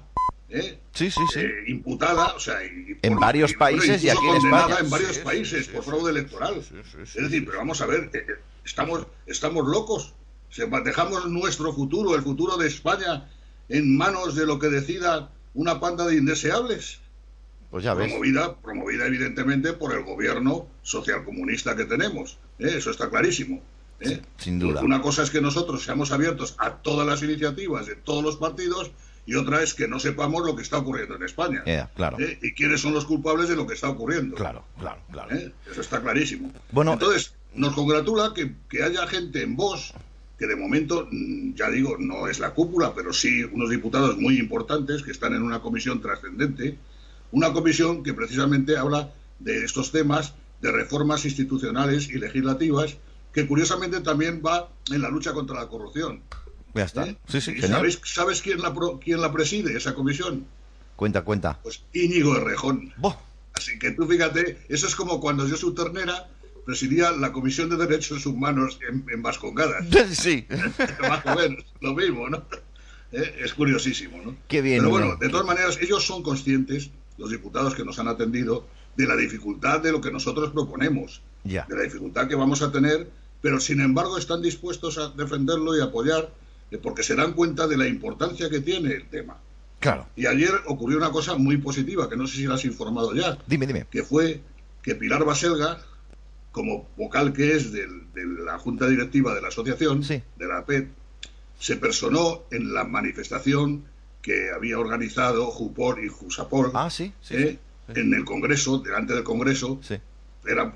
Speaker 7: imputada, o sea,
Speaker 3: en varios países y aquí en España.
Speaker 7: En varios países por fraude electoral. Es decir, pero vamos a ver, estamos locos. Dejamos nuestro futuro, el futuro de España, en manos de lo que decida una panda de indeseables.
Speaker 3: Pues ya ves.
Speaker 7: Promovida evidentemente por el gobierno socialcomunista que tenemos. Eso está clarísimo.
Speaker 3: Sin duda.
Speaker 7: Una cosa es que nosotros seamos abiertos a todas las iniciativas de todos los partidos, y otra es que no sepamos lo que está ocurriendo en España.
Speaker 3: Claro.
Speaker 7: Y quiénes son los culpables de lo que está ocurriendo.
Speaker 3: Claro.
Speaker 7: Eso está clarísimo.
Speaker 3: Bueno,
Speaker 7: entonces, nos congratula que haya gente en Vox, que de momento, ya digo, no es la cúpula, pero sí unos diputados muy importantes que están en una comisión trascendente, una comisión que precisamente habla de estos temas de reformas institucionales y legislativas, que curiosamente también va en la lucha contra la corrupción.
Speaker 3: Ya está. Sí,
Speaker 7: ¿Y sabes quién la preside, esa comisión?
Speaker 3: Cuenta.
Speaker 7: Pues Íñigo Errejón. Así que tú fíjate, eso es como cuando Josu Ternera presidía la Comisión de Derechos Humanos en Vascongadas.
Speaker 3: Sí.
Speaker 7: Más o menos, lo mismo, ¿no? Es curiosísimo, ¿no?
Speaker 3: Qué bien.
Speaker 7: Pero bueno, de todas maneras, ellos son conscientes, los diputados que nos han atendido, de la dificultad de lo que nosotros proponemos, de la dificultad que vamos a tener, pero sin embargo están dispuestos a defenderlo y apoyar, porque se dan cuenta de la importancia que tiene el tema.
Speaker 3: Claro.
Speaker 7: Y ayer ocurrió una cosa muy positiva, que no sé si la has informado ya.
Speaker 3: Dime.
Speaker 7: Que fue que Pilar Baselga, como vocal que es de la Junta Directiva de la Asociación, de la APET, se personó en la manifestación que había organizado Jupor y Jusapol en el Congreso, delante del Congreso. Era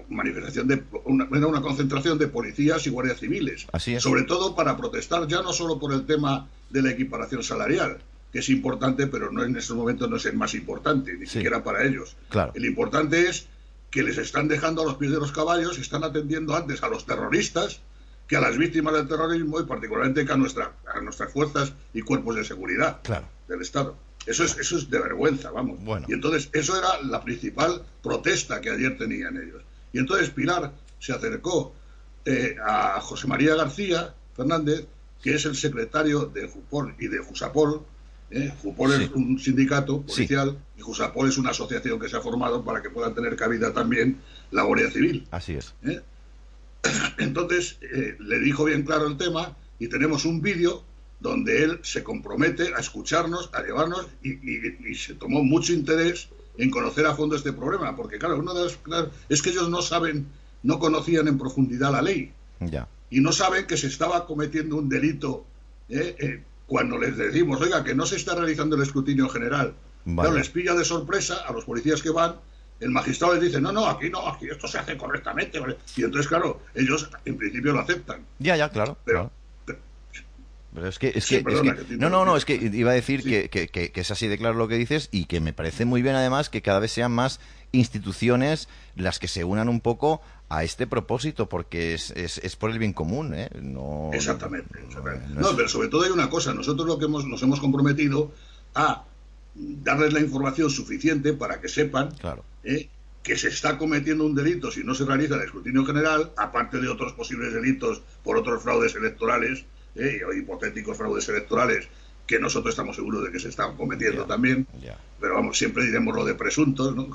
Speaker 7: una concentración de policías y guardias civiles, sobre todo para protestar ya no solo por el tema de la equiparación salarial, que es importante, pero no en estos momentos no es el más importante, ni siquiera para ellos.
Speaker 3: Claro.
Speaker 7: El importante es que les están dejando a los pies de los caballos y están atendiendo antes a los terroristas que a las víctimas del terrorismo, y particularmente que a nuestras fuerzas y cuerpos de seguridad del Estado. Eso es de vergüenza, vamos.
Speaker 3: Bueno.
Speaker 7: Y entonces, eso era la principal protesta que ayer tenían ellos. Y entonces Pilar se acercó a José María García Fernández, que es el secretario de Jupor y de Jusapol. Jupor es un sindicato policial y Jusapol es una asociación que se ha formado para que puedan tener cabida también la Guardia Civil.
Speaker 3: Así es.
Speaker 7: Entonces, le dijo bien claro el tema, y tenemos un vídeo donde él se compromete a escucharnos, a llevarnos, y se tomó mucho interés en conocer a fondo este problema, porque claro, es que ellos no conocían en profundidad la ley, y no saben que se estaba cometiendo un delito cuando les decimos, oiga, que no se está realizando el escrutinio general. Claro, les pilla de sorpresa a los policías que van, el magistrado les dice, no, aquí esto se hace correctamente, ¿vale? Y entonces, claro, ellos en principio lo aceptan.
Speaker 3: Claro. Pero es que iba a decir que es así de claro lo que dices, y que me parece muy bien además que cada vez sean más instituciones las que se unan un poco a este propósito, porque es por el bien común, No,
Speaker 7: exactamente. No, pero sobre todo hay una cosa, nosotros nos hemos comprometido a darles la información suficiente para que sepan que se está cometiendo un delito si no se realiza el escrutinio general, aparte de otros posibles delitos por otros fraudes electorales, o hipotéticos fraudes electorales, que nosotros estamos seguros de que se están cometiendo también, pero vamos, siempre diremos lo de presuntos, ¿no?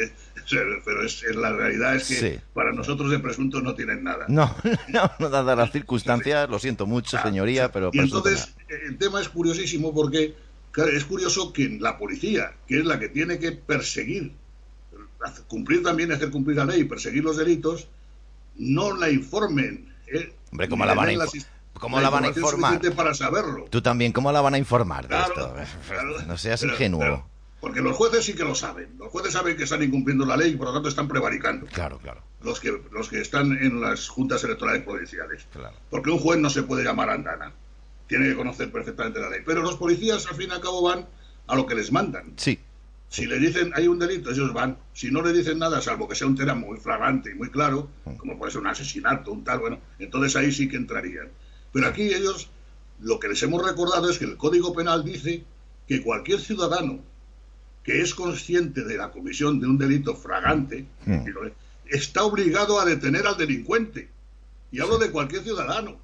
Speaker 7: Pero la realidad es que para nosotros de presuntos no tienen nada.
Speaker 3: No, dadas las circunstancias, lo siento mucho, señoría, pero...
Speaker 7: Y entonces, el tema es curiosísimo porque, claro, es curioso que la policía, que es la que tiene que perseguir, hacer cumplir la ley y perseguir los delitos, no la informen.
Speaker 3: Hombre, ¿cómo la van a informar? ¿Cómo la van a informar?
Speaker 7: Para saberlo.
Speaker 3: Tú también, ¿cómo la van a informar de esto?
Speaker 7: Claro,
Speaker 3: no seas ingenuo.
Speaker 7: Porque los jueces sí que lo saben. Los jueces saben que están incumpliendo la ley y por lo tanto están prevaricando.
Speaker 3: Claro.
Speaker 7: Los que están en las juntas electorales provinciales.
Speaker 3: Claro.
Speaker 7: Porque un juez no se puede llamar andana. Tiene que conocer perfectamente la ley. Pero los policías, al fin y al cabo, van a lo que les mandan.
Speaker 3: Sí.
Speaker 7: Si le dicen hay un delito, ellos van. Si no le dicen nada, salvo que sea un tema muy flagrante y muy claro, como puede ser un asesinato, un tal, bueno, entonces ahí sí que entrarían. Pero aquí ellos, lo que les hemos recordado es que el Código Penal dice que cualquier ciudadano que es consciente de la comisión de un delito flagrante, está obligado a detener al delincuente. Y hablo de cualquier ciudadano.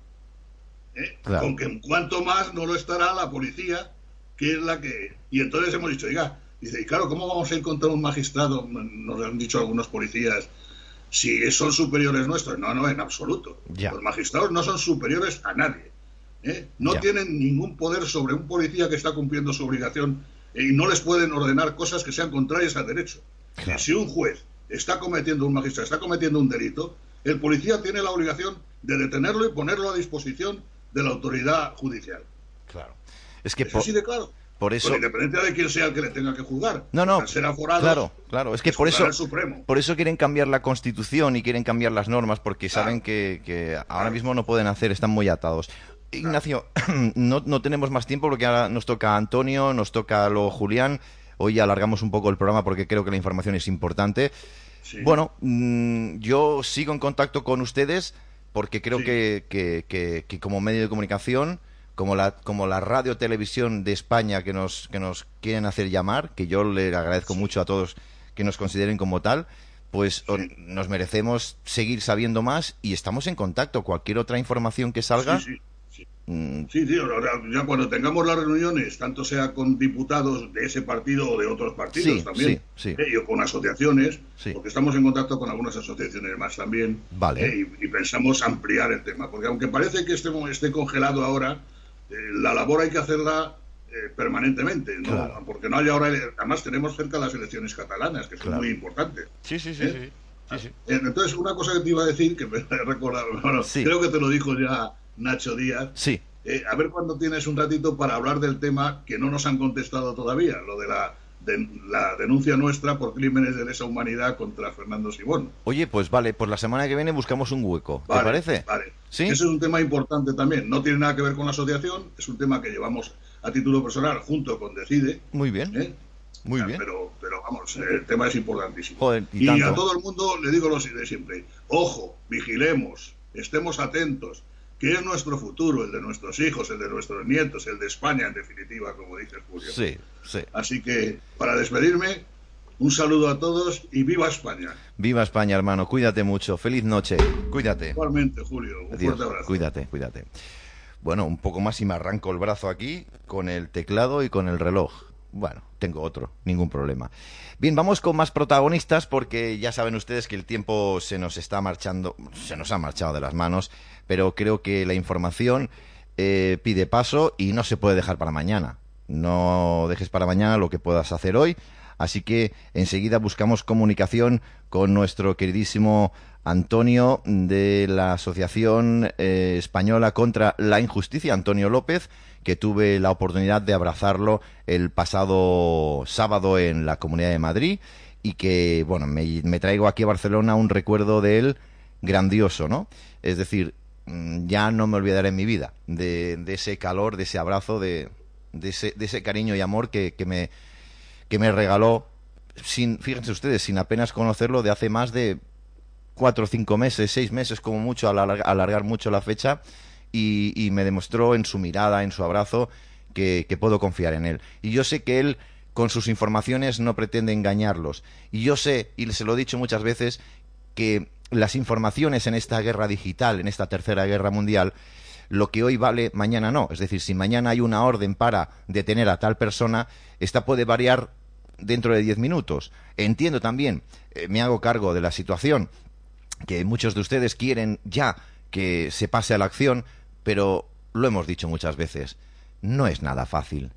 Speaker 3: Claro.
Speaker 7: Con que en cuanto más no lo estará la policía, que es la que... Y entonces hemos dicho, oiga, dice, y claro, ¿cómo vamos a ir contra un magistrado? Nos han dicho algunos policías, si son superiores nuestros. No, en absoluto.
Speaker 3: Ya.
Speaker 7: Los magistrados no son superiores a nadie. No tienen ningún poder sobre un policía que está cumpliendo su obligación y no les pueden ordenar cosas que sean contrarias al derecho.
Speaker 3: Claro.
Speaker 7: Si un juez un magistrado está cometiendo un delito, el policía tiene la obligación de detenerlo y ponerlo a disposición de la autoridad judicial.
Speaker 3: Claro. Es que
Speaker 7: es así de claro.
Speaker 3: Por eso...
Speaker 7: Con independencia de quién sea el que le tenga que juzgar.
Speaker 3: No.
Speaker 7: Ser aforados,
Speaker 3: claro. Es que por eso...
Speaker 7: El Supremo.
Speaker 3: Por eso quieren cambiar la Constitución y quieren cambiar las normas, porque saben que ahora mismo no pueden hacer, están muy atados. Ignacio, no tenemos más tiempo porque ahora nos toca a Antonio, nos toca luego Julián. Hoy alargamos un poco el programa porque creo que la información es importante. Sí. Bueno, yo sigo en contacto con ustedes porque creo que como medio de comunicación, como la radio televisión de España que nos quieren hacer llamar, que yo le agradezco mucho a todos que nos consideren como tal, pues nos merecemos seguir sabiendo más y estamos en contacto. Cualquier otra información que salga...
Speaker 7: Sí, ya cuando tengamos las reuniones, tanto sea con diputados de ese partido o de otros partidos también, o con asociaciones, porque estamos en contacto con algunas asociaciones más también,
Speaker 3: vale.
Speaker 7: Y pensamos ampliar el tema, porque aunque parece que esté congelado ahora, la labor hay que hacerla permanentemente, ¿no?
Speaker 3: Claro.
Speaker 7: Porque no haya ahora, además tenemos cerca las elecciones catalanas, que son muy importantes.
Speaker 3: Sí.
Speaker 7: Entonces, una cosa que te iba a decir, que me he recordado, creo que te lo dijo ya Nacho Díaz.
Speaker 3: Sí.
Speaker 7: A ver cuándo tienes un ratito para hablar del tema que no nos han contestado todavía, lo de la denuncia nuestra por crímenes de lesa humanidad contra Fernando Simón.
Speaker 3: Oye, pues vale, pues la semana que viene buscamos un hueco, ¿te parece?
Speaker 7: Vale.
Speaker 3: ¿Sí?
Speaker 7: Ese es un tema importante también. No tiene nada que ver con la asociación, es un tema que llevamos a título personal junto con Decide.
Speaker 3: Muy bien. Muy bien.
Speaker 7: Pero vamos, el tema es importantísimo.
Speaker 3: Joder,
Speaker 7: y a todo el mundo le digo lo de siempre. Ojo, vigilemos, estemos atentos, que es nuestro futuro, el de nuestros hijos, el de nuestros nietos, el de España, en definitiva, como dices, Julio.
Speaker 3: Sí.
Speaker 7: Así que, para despedirme, un saludo a todos y ¡viva España!
Speaker 3: ¡Viva España, hermano! Cuídate mucho. ¡Feliz noche! Cuídate.
Speaker 7: Igualmente, Julio. Un fuerte abrazo.
Speaker 3: Cuídate. Bueno, un poco más y me arranco el brazo aquí con el teclado y con el reloj. Bueno, tengo otro, ningún problema. Bien, vamos con más protagonistas porque ya saben ustedes que el tiempo se nos ha marchado de las manos, pero creo que la información pide paso y no se puede dejar para mañana. No dejes para mañana lo que puedas hacer hoy, así que enseguida buscamos comunicación con nuestro queridísimo Antonio de la Asociación Española contra la Injusticia, Antonio López, que tuve la oportunidad de abrazarlo el pasado sábado en la Comunidad de Madrid y que, bueno, me traigo aquí a Barcelona un recuerdo de él grandioso, ¿no? Es decir, ya no me olvidaré en mi vida de ese calor, de ese abrazo, de ese cariño y amor que me regaló, fíjense ustedes, sin apenas conocerlo, de hace más de 4 o 5 meses, 6 meses como mucho, alargar mucho la fecha. Y me demostró en su mirada, en su abrazo, que puedo confiar en él. Y yo sé que él, con sus informaciones, no pretende engañarlos. Y yo sé, y se lo he dicho muchas veces, que las informaciones en esta guerra digital, en esta tercera guerra mundial, lo que hoy vale, mañana no. Es decir, si mañana hay una orden para detener a tal persona, esta puede variar dentro de 10 minutos. Entiendo también, me hago cargo de la situación, que muchos de ustedes quieren ya que se pase a la acción, pero lo hemos dicho muchas veces, no es nada fácil.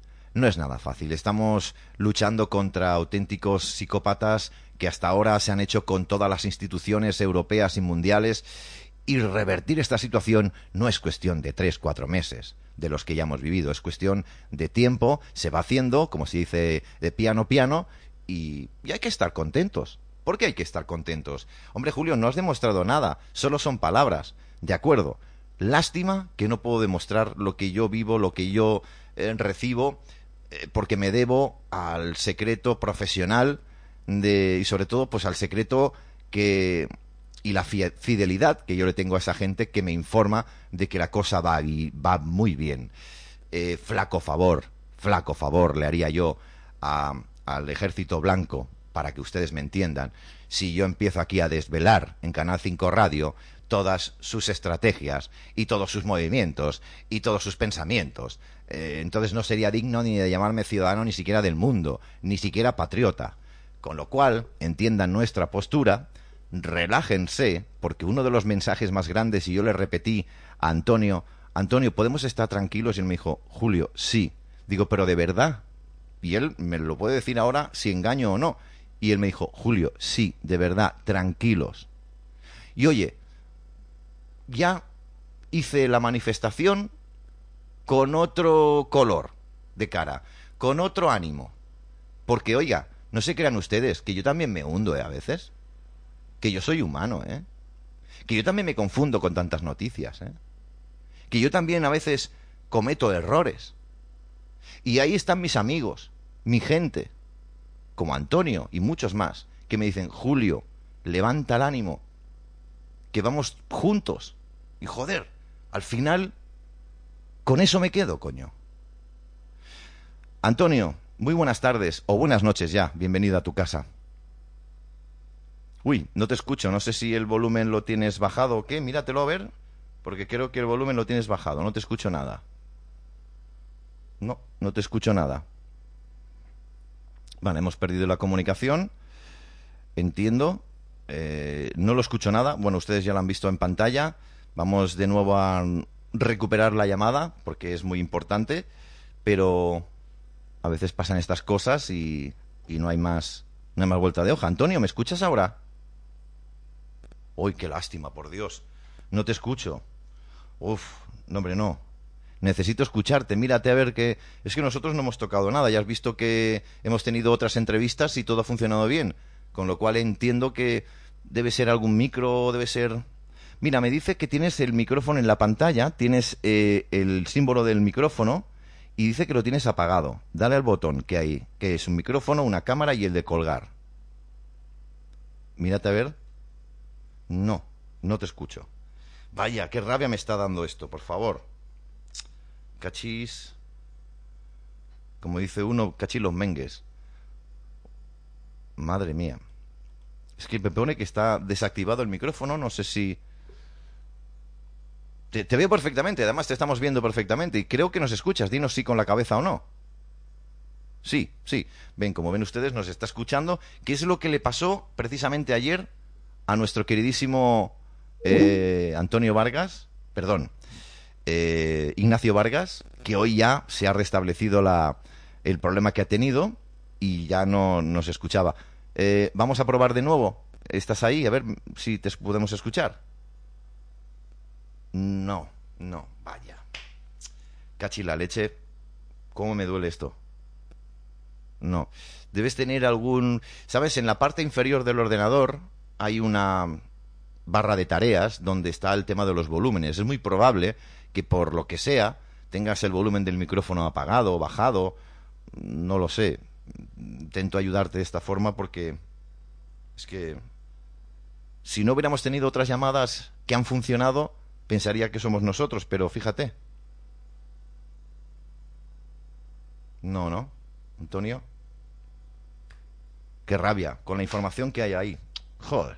Speaker 3: Estamos luchando contra auténticos psicópatas que hasta ahora se han hecho con todas las instituciones europeas y mundiales Y revertir esta situación no es cuestión de 3, 4 meses, de los que ya hemos vivido, es cuestión de tiempo, se va haciendo, como se dice, de piano a piano, y hay que estar contentos. ¿Por qué hay que estar contentos? Hombre, Julio, no has demostrado nada, solo son palabras. De acuerdo. Lástima que no puedo demostrar lo que yo vivo, lo que yo recibo, porque me debo al secreto profesional y sobre todo pues al secreto y la fidelidad que yo le tengo a esa gente que me informa de que la cosa va muy bien. Flaco favor le haría yo al Ejército Blanco, para que ustedes me entiendan, si yo empiezo aquí a desvelar en Canal 5 Radio todas sus estrategias y todos sus movimientos y todos sus pensamientos. Entonces no sería digno ni de llamarme ciudadano ni siquiera del mundo, ni siquiera patriota. Con lo cual, entiendan nuestra postura, relájense, porque uno de los mensajes más grandes, y yo le repetí a Antonio, ¿podemos estar tranquilos? Y él me dijo, Julio, sí. Digo, pero ¿de verdad? Y él me lo puede decir ahora si engaño o no. Y él me dijo, Julio, sí, de verdad, tranquilos. Y oye, ya hice la manifestación con otro color de cara, con otro ánimo. Porque, oiga, no se crean ustedes que yo también me hundo, a veces. Que yo soy humano, Que yo también me confundo con tantas noticias, Que yo también a veces cometo errores. Y ahí están mis amigos, mi gente, como Antonio y muchos más, que me dicen, Julio, levanta el ánimo, que vamos juntos. Y joder, al final, con eso me quedo, coño. Antonio, muy buenas tardes, o buenas noches ya, bienvenido a tu casa. Uy, no te escucho, no sé si el volumen lo tienes bajado o qué, míratelo a ver, porque creo que el volumen lo tienes bajado, no te escucho nada. No te escucho nada. Vale, hemos perdido la comunicación, entiendo, no lo escucho nada, bueno, ustedes ya lo han visto en pantalla, vamos de nuevo a recuperar la llamada, porque es muy importante, pero a veces pasan estas cosas y no hay más vuelta de hoja. Antonio, ¿me escuchas ahora? Uy, qué lástima, por Dios, no te escucho. Uf, no, hombre, no. Necesito escucharte, mírate a ver que... Es que nosotros no hemos tocado nada, ya has visto que hemos tenido otras entrevistas y todo ha funcionado bien, con lo cual entiendo que debe ser algún micro, debe ser... Mira, me dice que tienes el micrófono en la pantalla, tienes el símbolo del micrófono y dice que lo tienes apagado. Dale al botón que hay, que es un micrófono, una cámara y el de colgar. Mírate a ver. No te escucho. Vaya, qué rabia me está dando esto, por favor. Cachis, como dice uno, cachis los mengues. Madre mía. Es que me pone que está desactivado el micrófono, no sé si... Te veo perfectamente, además te estamos viendo perfectamente y creo que nos escuchas, dinos si con la cabeza o no. Sí. Ven, como ven ustedes, nos está escuchando. ¿Qué es lo que le pasó precisamente ayer a nuestro queridísimo Antonio Vargas? Perdón. Ignacio Vargas, que hoy ya se ha restablecido el problema que ha tenido y ya no nos escuchaba. Vamos a probar de nuevo. ¿Estás ahí? A ver si te podemos escuchar. No, vaya. Cachi la leche. ¿Cómo me duele esto? No. Debes tener algún... ¿Sabes? En la parte inferior del ordenador hay una barra de tareas donde está el tema de los volúmenes. Es muy probable que por lo que sea tengas el volumen del micrófono apagado o bajado, no lo sé. Intento ayudarte de esta forma porque es que si no hubiéramos tenido otras llamadas que han funcionado, pensaría que somos nosotros, pero fíjate. No, Antonio. Qué rabia con la información que hay ahí. Joder.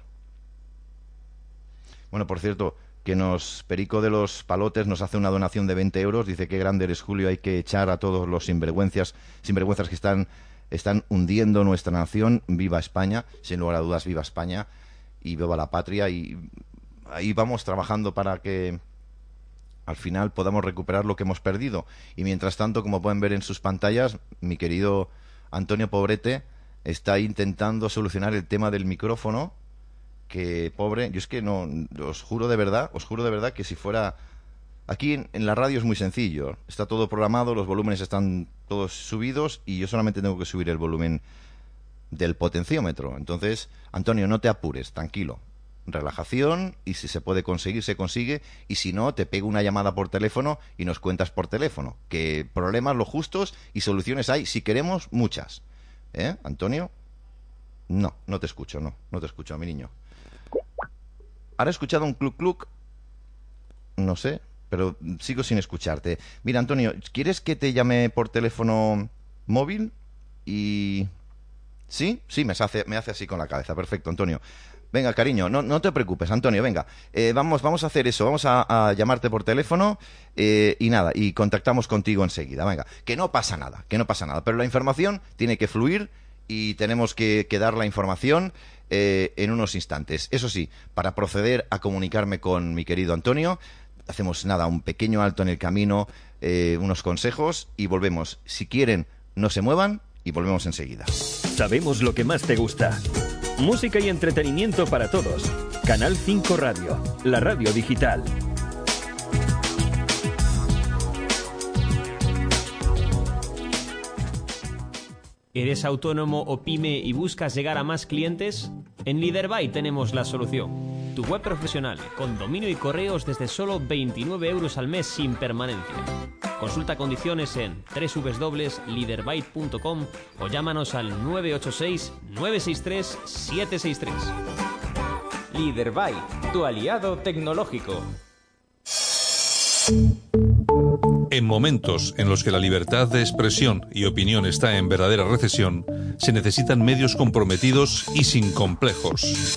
Speaker 3: Bueno, por cierto, que Perico de los Palotes nos hace una donación de 20 euros. Dice que grande eres, Julio, hay que echar a todos los sinvergüenzas que están hundiendo nuestra nación. Viva España, sin lugar a dudas, viva España y viva la patria. Y ahí vamos trabajando para que al final podamos recuperar lo que hemos perdido. Y mientras tanto, como pueden ver en sus pantallas, mi querido Antonio Pobrete está intentando solucionar el tema del micrófono que pobre, yo es que no, os juro de verdad que si fuera... Aquí en la radio es muy sencillo, está todo programado, los volúmenes están todos subidos y yo solamente tengo que subir el volumen del potenciómetro. Entonces, Antonio, no te apures, tranquilo, relajación, y si se puede conseguir, se consigue, y si no, te pego una llamada por teléfono y nos cuentas por teléfono, que problemas los justos y soluciones hay, si queremos, muchas. Antonio? No te escucho, no te escucho, mi niño. Ahora he escuchado un cluc, no sé, pero sigo sin escucharte. Mira, Antonio, ¿quieres que te llame por teléfono móvil? Y... ¿Sí? Sí, me hace así con la cabeza. Perfecto, Antonio. Venga, cariño, no te preocupes, Antonio, venga. Vamos a hacer eso, vamos a llamarte por teléfono y nada, y contactamos contigo enseguida. Venga, que no pasa nada. Pero la información tiene que fluir y tenemos que dar la información en unos instantes. Eso sí, para proceder a comunicarme con mi querido Antonio, hacemos nada, un pequeño alto en el camino, unos consejos y volvemos. Si quieren, no se muevan y volvemos enseguida.
Speaker 2: Sabemos lo que más te gusta. Música y entretenimiento para todos. Canal 5 Radio, la radio digital.
Speaker 8: ¿Eres autónomo o pyme y buscas llegar a más clientes? En Leaderby tenemos la solución. Tu web profesional, con dominio y correos desde solo 29 euros al mes sin permanencia. Consulta condiciones en www.leaderbyte.com o llámanos al 986-963-763.
Speaker 9: Leaderbyte, tu aliado tecnológico.
Speaker 10: En momentos en los que la libertad de expresión y opinión está en verdadera recesión, se necesitan medios comprometidos y sin complejos.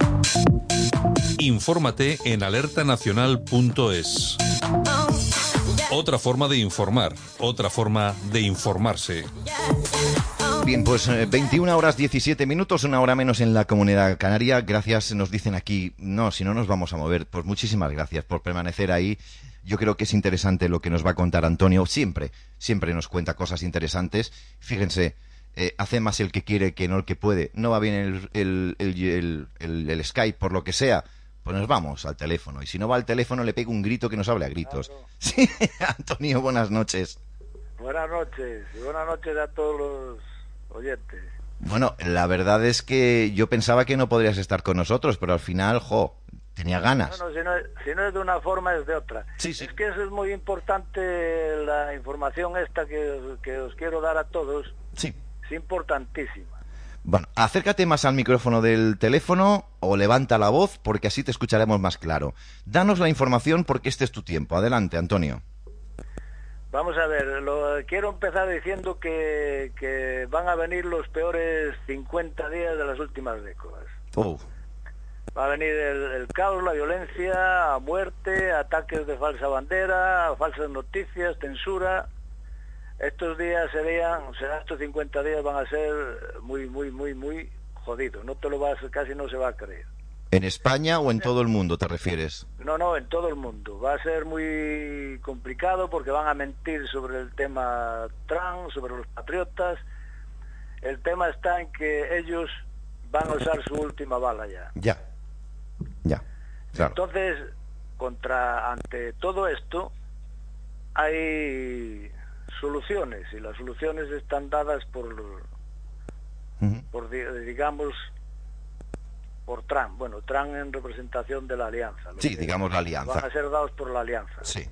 Speaker 10: Infórmate en alertanacional.es. Otra forma de informar, otra forma de informarse.
Speaker 3: Bien, pues 21 horas 17 minutos, una hora menos en la Comunidad Canaria. Gracias, nos dicen aquí, no, si no nos vamos a mover. Pues muchísimas gracias por permanecer ahí. Yo creo que es interesante lo que nos va a contar Antonio. Siempre nos cuenta cosas interesantes. Fíjense, hace más el que quiere que no el que puede. No va bien el Skype, por lo que sea, pues nos vamos al teléfono. Y si no va al teléfono, le pego un grito que nos hable a gritos. Claro. Sí, Antonio, buenas noches.
Speaker 11: Buenas noches, y buenas noches a todos los oyentes.
Speaker 3: Bueno, la verdad es que yo pensaba que no podrías estar con nosotros, pero al final, tenía ganas.
Speaker 11: No, si no es de una forma, es de otra.
Speaker 3: Sí.
Speaker 11: Es que eso es muy importante, la información esta que os quiero dar a todos.
Speaker 3: Sí.
Speaker 11: Es importantísima.
Speaker 3: Bueno, acércate más al micrófono del teléfono o levanta la voz porque así te escucharemos más claro. Danos la información porque este es tu tiempo. Adelante, Antonio.
Speaker 11: Vamos a ver, quiero empezar diciendo que van a venir los peores 50 días de las últimas décadas. Va a venir el caos, la violencia, muerte, ataques de falsa bandera, falsas noticias, censura. Estos días estos 50 días van a ser muy, muy, muy, muy jodidos. Casi no se va a creer.
Speaker 3: ¿En España o en todo el mundo te refieres?
Speaker 11: No, en todo el mundo. Va a ser muy complicado porque van a mentir sobre el tema Trump, sobre los patriotas. El tema está en que ellos van a usar su última bala ya.
Speaker 3: Ya, claro.
Speaker 11: Entonces, ante todo esto, hay soluciones, y las soluciones están dadas por Trump. Bueno, Trump en representación de la alianza.
Speaker 3: Sí, digamos la alianza.
Speaker 11: Van a ser dados por la alianza.
Speaker 3: Sí.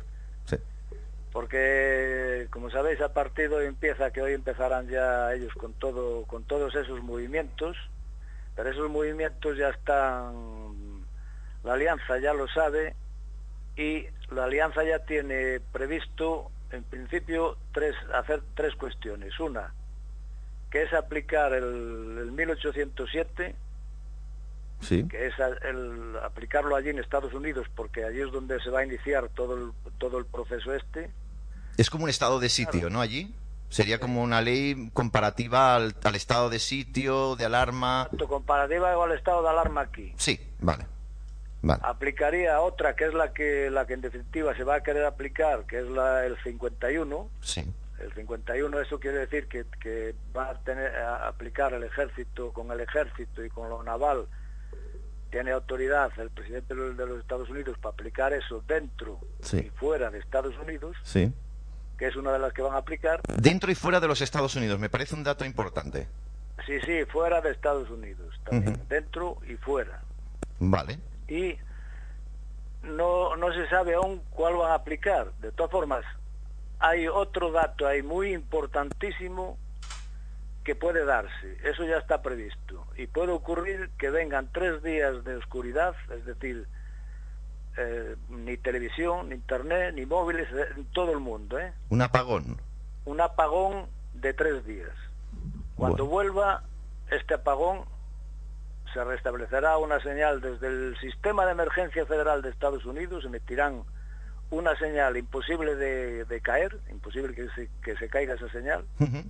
Speaker 11: Porque, como sabéis, a partir de hoy hoy empezarán ya ellos con todos esos movimientos, pero esos movimientos ya están, la alianza ya lo sabe, y la alianza ya tiene previsto, en principio, hacer tres cuestiones. Una, que es aplicar el 1807,
Speaker 3: sí,
Speaker 11: que es aplicarlo allí en Estados Unidos, porque allí es donde se va a iniciar todo el proceso este.
Speaker 3: Es como un estado de sitio, ¿no? Allí sería como una ley comparativa al estado de sitio, de alarma.
Speaker 11: Tanto comparativa al estado de alarma aquí.
Speaker 3: Sí, vale.
Speaker 11: Aplicaría otra, que es la que en definitiva se va a querer aplicar, que es el 51.
Speaker 3: Sí.
Speaker 11: El 51, eso quiere decir que va a aplicar el ejército, con el ejército y con lo naval, tiene autoridad el presidente de los Estados Unidos para aplicar eso dentro y fuera de Estados Unidos, que es una de las que van a aplicar.
Speaker 3: Dentro y fuera de los Estados Unidos, me parece un dato importante.
Speaker 11: Sí, fuera de Estados Unidos también, dentro y fuera.
Speaker 3: Vale.
Speaker 11: Y no se sabe aún cuál van a aplicar. De todas formas, hay otro dato ahí muy importantísimo que puede darse. Eso ya está previsto. Y puede ocurrir que vengan 3 días de oscuridad, es decir, ni televisión, ni internet, ni móviles, en todo el mundo.
Speaker 3: Un apagón.
Speaker 11: Un apagón de 3 días. Cuando vuelva este apagón, se restablecerá una señal desde el Sistema de Emergencia Federal de Estados Unidos, emitirán una señal imposible de caer, imposible que se caiga esa señal,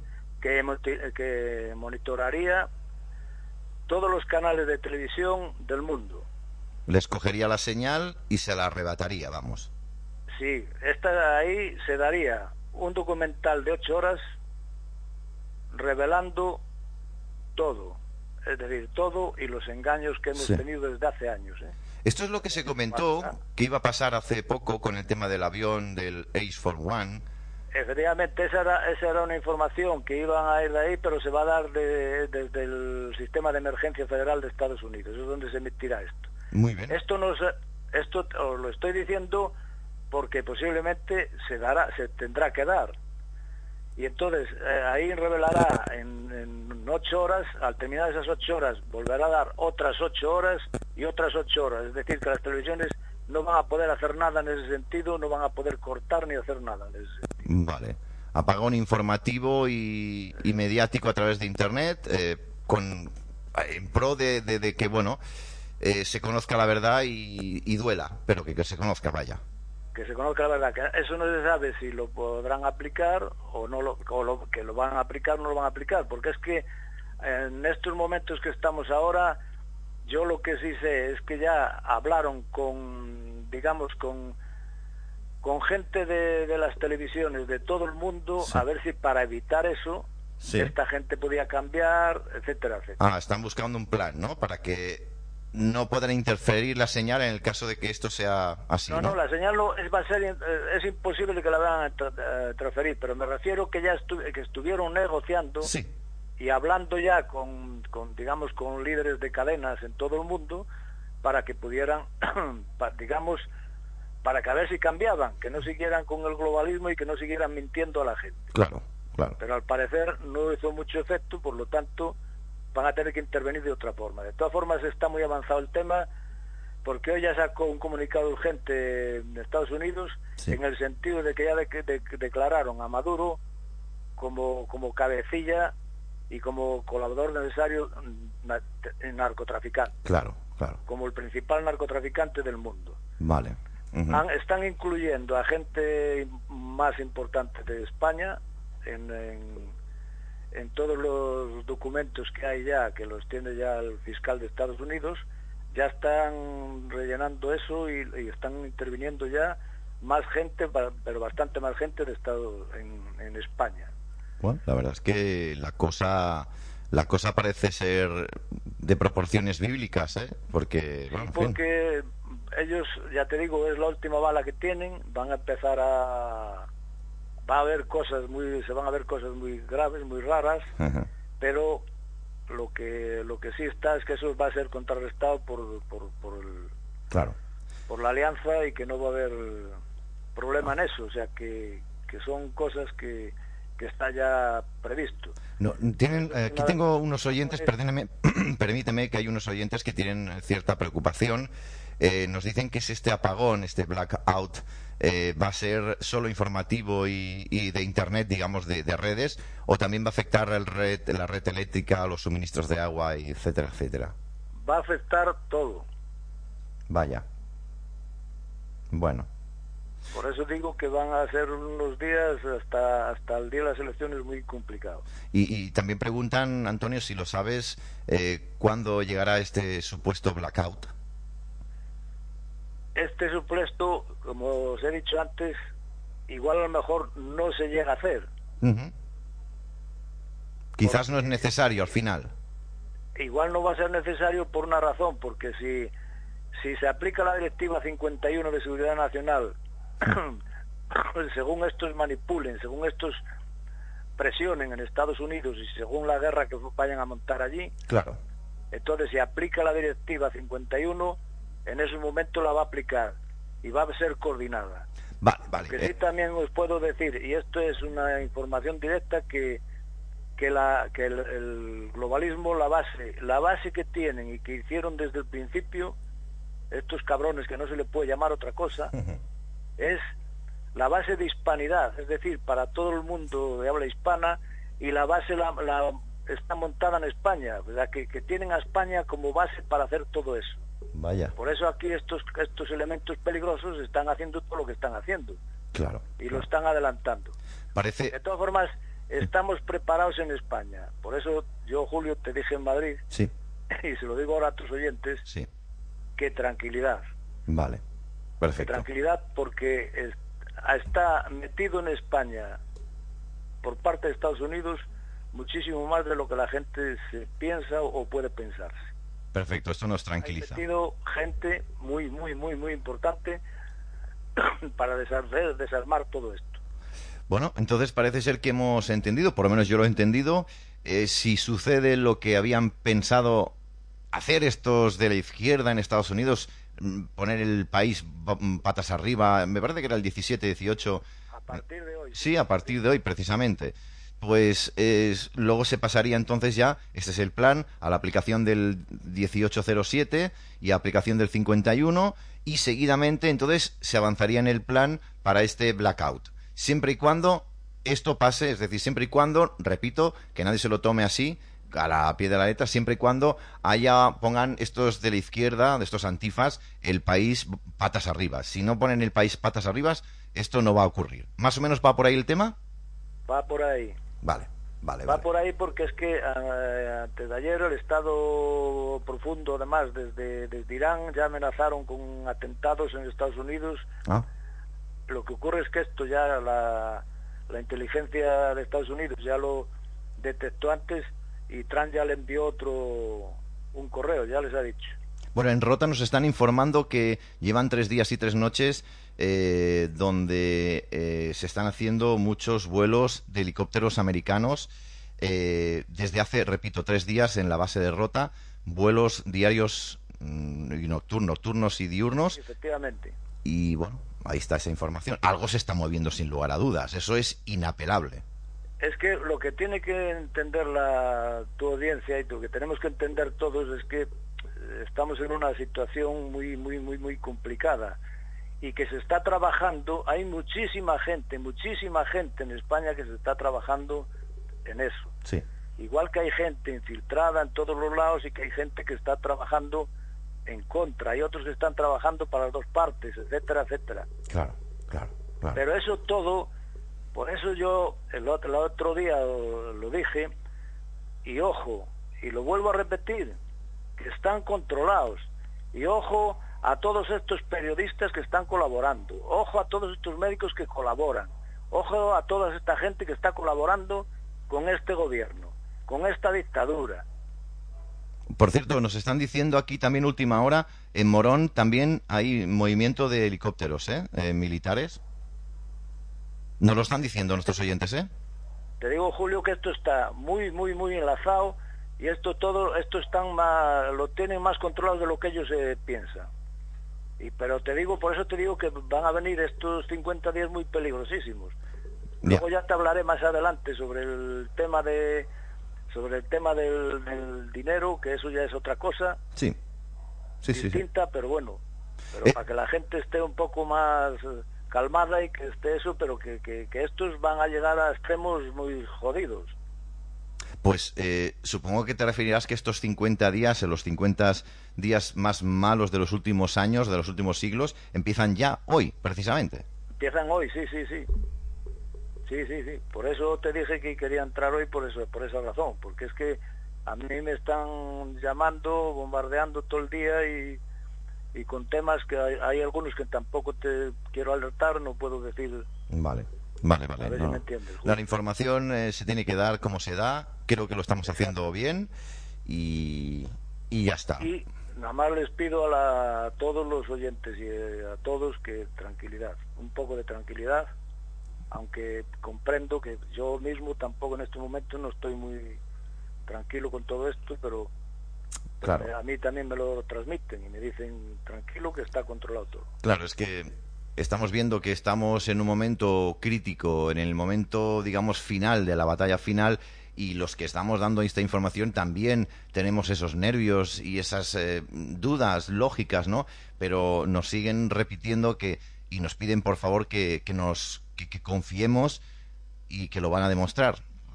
Speaker 11: que monitoraría todos los canales de televisión del mundo.
Speaker 3: Les cogería la señal y se la arrebataría, vamos.
Speaker 11: Sí, ahí se daría un documental de 8 horas revelando todo, es decir, todo y los engaños que hemos tenido desde hace años.
Speaker 3: Esto es lo que se comentó que iba a pasar hace poco con el tema del avión del Ace Force One.
Speaker 11: Efectivamente, esa era una información que iban a ir de ahí, pero se va a dar desde el Sistema de Emergencia Federal de Estados Unidos, es donde se emitirá esto.
Speaker 3: Muy bien.
Speaker 11: Esto os lo estoy diciendo porque posiblemente se tendrá que dar. Y entonces ahí revelará en 8 horas, al terminar esas 8 horas, volverá a dar otras 8 horas y otras 8 horas. Es decir, que las televisiones no van a poder hacer nada en ese sentido, no van a poder cortar ni hacer nada en ese sentido.
Speaker 3: Vale. Apagón informativo y mediático a través de Internet, en pro de que, bueno, se conozca la verdad y duela, pero que se conozca, vaya.
Speaker 11: Que se conozca la verdad, que eso no se sabe si lo podrán aplicar o no, que lo van a aplicar o no lo van a aplicar, porque es que en estos momentos que estamos ahora, yo lo que sí sé es que ya hablaron con gente de las televisiones de todo el mundo, a ver si para evitar eso, esta gente podía cambiar, etcétera, etcétera.
Speaker 3: Están buscando un plan, ¿no? Para que no podrán interferir la señal en el caso de que esto sea así, ¿no?
Speaker 11: No, la señal es imposible que la vayan a transferir, pero me refiero que ya que estuvieron negociando y hablando ya con líderes de cadenas en todo el mundo para que pudieran, para que a ver si cambiaban, que no siguieran con el globalismo y que no siguieran mintiendo a la gente.
Speaker 3: Claro.
Speaker 11: Pero al parecer no hizo mucho efecto, por lo tanto van a tener que intervenir de otra forma. De todas formas, está muy avanzado el tema, porque hoy ya sacó un comunicado urgente de Estados Unidos, en el sentido de que ya declararon a Maduro como cabecilla y como colaborador necesario narcotraficante.
Speaker 3: Claro.
Speaker 11: Como el principal narcotraficante del mundo.
Speaker 3: Vale.
Speaker 11: Están incluyendo a gente más importante de España en todos los documentos que hay ya, que los tiene ya el fiscal de Estados Unidos, ya están rellenando eso y están interviniendo ya más gente, pero bastante más gente de Estado en España.
Speaker 3: Bueno, la verdad es que la cosa parece ser de proporciones bíblicas, porque... Bueno,
Speaker 11: porque ellos, ya te digo, es la última bala que tienen, van a empezar se van a ver cosas muy graves, muy raras, pero lo que sí está es que eso va a ser contrarrestado por la alianza y que no va a haber problema en eso, o sea que son cosas que está ya previsto.
Speaker 3: No, aquí tengo unos oyentes, permíteme, que hay unos oyentes que tienen cierta preocupación. Nos dicen que si este apagón, este blackout, va a ser solo informativo y de Internet, digamos, de redes, o también va a afectar la red eléctrica, los suministros de agua, y etcétera, etcétera.
Speaker 11: Va a afectar todo.
Speaker 3: Vaya. Bueno.
Speaker 11: Por eso digo que van a ser unos días hasta el día de las elecciones muy complicados.
Speaker 3: Y también preguntan, Antonio, si lo sabes, ¿cuándo llegará este supuesto blackout?
Speaker 11: Este supuesto, como os he dicho antes, igual a lo mejor no se llega a hacer.
Speaker 3: Quizás no es necesario al final.
Speaker 11: igual no va a ser necesario por una razón, porque si se aplica la Directiva 51 de Seguridad Nacional, según estos manipulen, según estos presionen en Estados Unidos y según la guerra que vayan a montar allí,
Speaker 3: claro,
Speaker 11: entonces si aplica la Directiva 51, en ese momento la va a aplicar y va a ser coordinada.
Speaker 3: Vale.
Speaker 11: Que sí también os puedo decir, y esto es una información directa, que el globalismo, la base que tienen y que hicieron desde el principio estos cabrones, que no se le puede llamar otra cosa, es la base de hispanidad, es decir, para todo el mundo de habla hispana, y la base está montada en España, ¿verdad? Que tienen a España como base para hacer todo eso.
Speaker 3: Vaya.
Speaker 11: Por eso aquí estos elementos peligrosos están haciendo todo lo que están haciendo.
Speaker 3: Claro.
Speaker 11: Y lo están adelantando.
Speaker 3: Parece...
Speaker 11: De todas formas, estamos preparados en España. Por eso yo, Julio, te dije en Madrid,
Speaker 3: sí,
Speaker 11: y se lo digo ahora a tus oyentes,
Speaker 3: sí,
Speaker 11: que tranquilidad.
Speaker 3: Vale, perfecto.
Speaker 11: Que tranquilidad, porque está metido en España, por parte de Estados Unidos, muchísimo más de lo que la gente se piensa o puede pensarse.
Speaker 3: Perfecto, esto nos tranquiliza.
Speaker 11: Ha metido gente muy importante para desarmar todo esto.
Speaker 3: Bueno, entonces parece ser que hemos entendido, por lo menos yo lo he entendido, si sucede lo que habían pensado hacer estos de la izquierda en Estados Unidos, poner el país patas arriba, me parece que era el 17-18.
Speaker 11: A partir de hoy.
Speaker 3: Sí, a partir de hoy, precisamente. Pues luego se pasaría entonces ya, este es el plan, a la aplicación del 1807 y aplicación del 51, y seguidamente entonces se avanzaría en el plan para este blackout. Siempre y cuando esto pase, es decir, siempre y cuando, repito, que nadie se lo tome así, a la pie de la letra, siempre y cuando pongan estos de la izquierda, de estos antifas, el país patas arriba. Si no ponen el país patas arriba, esto no va a ocurrir. ¿Más o menos va por ahí el tema?
Speaker 11: Va por ahí.
Speaker 3: Vale.
Speaker 11: Va por ahí, porque es que antes de ayer el Estado profundo, además, desde Irán, ya amenazaron con atentados en Estados Unidos. Lo que ocurre es que esto ya la inteligencia de Estados Unidos ya lo detectó antes, y Trump ya le envió un correo, ya les ha dicho.
Speaker 3: Bueno, en Rota nos están informando que llevan 3 días y 3 noches donde se están haciendo muchos vuelos de helicópteros americanos desde hace, repito, 3 días en la base de Rota, vuelos diarios y nocturnos y diurnos.
Speaker 11: Efectivamente.
Speaker 3: Y bueno, ahí está esa información. Algo se está moviendo sin lugar a dudas, eso es inapelable.
Speaker 11: Es que lo que tiene que entender tu audiencia y lo que tenemos que entender todos es que estamos en una situación muy complicada, y que se está trabajando, hay muchísima gente en España que se está trabajando en eso.
Speaker 3: Sí.
Speaker 11: Igual que hay gente infiltrada en todos los lados, y que hay gente que está trabajando en contra, hay otros que están trabajando para las dos partes, etcétera.
Speaker 3: Claro.
Speaker 11: Pero eso todo, por eso yo el otro día lo dije, y ojo, y lo vuelvo a repetir, que están controlados, y ojo a todos estos periodistas que están colaborando, ojo a todos estos médicos que colaboran, ojo a toda esta gente que está colaborando con este gobierno, con esta dictadura.
Speaker 3: Por cierto, nos están diciendo aquí también, última hora, en Morón también hay movimiento de helicópteros militares. Nos lo están diciendo nuestros oyentes,
Speaker 11: Te digo, Julio, que esto está muy enlazado, y esto lo tienen más controlado de lo que ellos piensan. Pero por eso te digo que van a venir estos 50 días muy peligrosísimos. Luego ya te hablaré más adelante sobre el tema del dinero, que eso ya es otra cosa.
Speaker 3: Sí.
Speaker 11: Distinta, pero bueno. Pero para que la gente esté un poco más calmada y que esté eso, pero que estos van a llegar a extremos muy jodidos.
Speaker 3: Pues supongo que te referirás que estos 50 días, los 50 días más malos de los últimos años, de los últimos siglos, empiezan ya hoy, precisamente.
Speaker 11: Empiezan hoy, sí. Por eso te dije que quería entrar hoy, por esa razón, porque es que a mí me están llamando, bombardeando todo el día, y con temas que hay algunos que tampoco te quiero alertar, no puedo decir.
Speaker 3: Vale.
Speaker 11: A ver si me entiendes,
Speaker 3: la información se tiene que dar como se da. Creo que lo estamos haciendo bien, y ya está.
Speaker 11: Y nada más les pido a todos los oyentes y a todos que tranquilidad, un poco de tranquilidad, aunque comprendo que yo mismo tampoco en este momento no estoy muy tranquilo con todo esto, pero
Speaker 3: claro,
Speaker 11: a mí también me lo transmiten y me dicen tranquilo que está controlado todo.
Speaker 3: Claro, es que estamos viendo que estamos en un momento crítico, en el momento, digamos, final de la batalla final, y los que estamos dando esta información también tenemos esos nervios y esas dudas lógicas, ¿no? Pero nos siguen repitiendo y nos piden por favor que confiemos y que lo van a demostrar.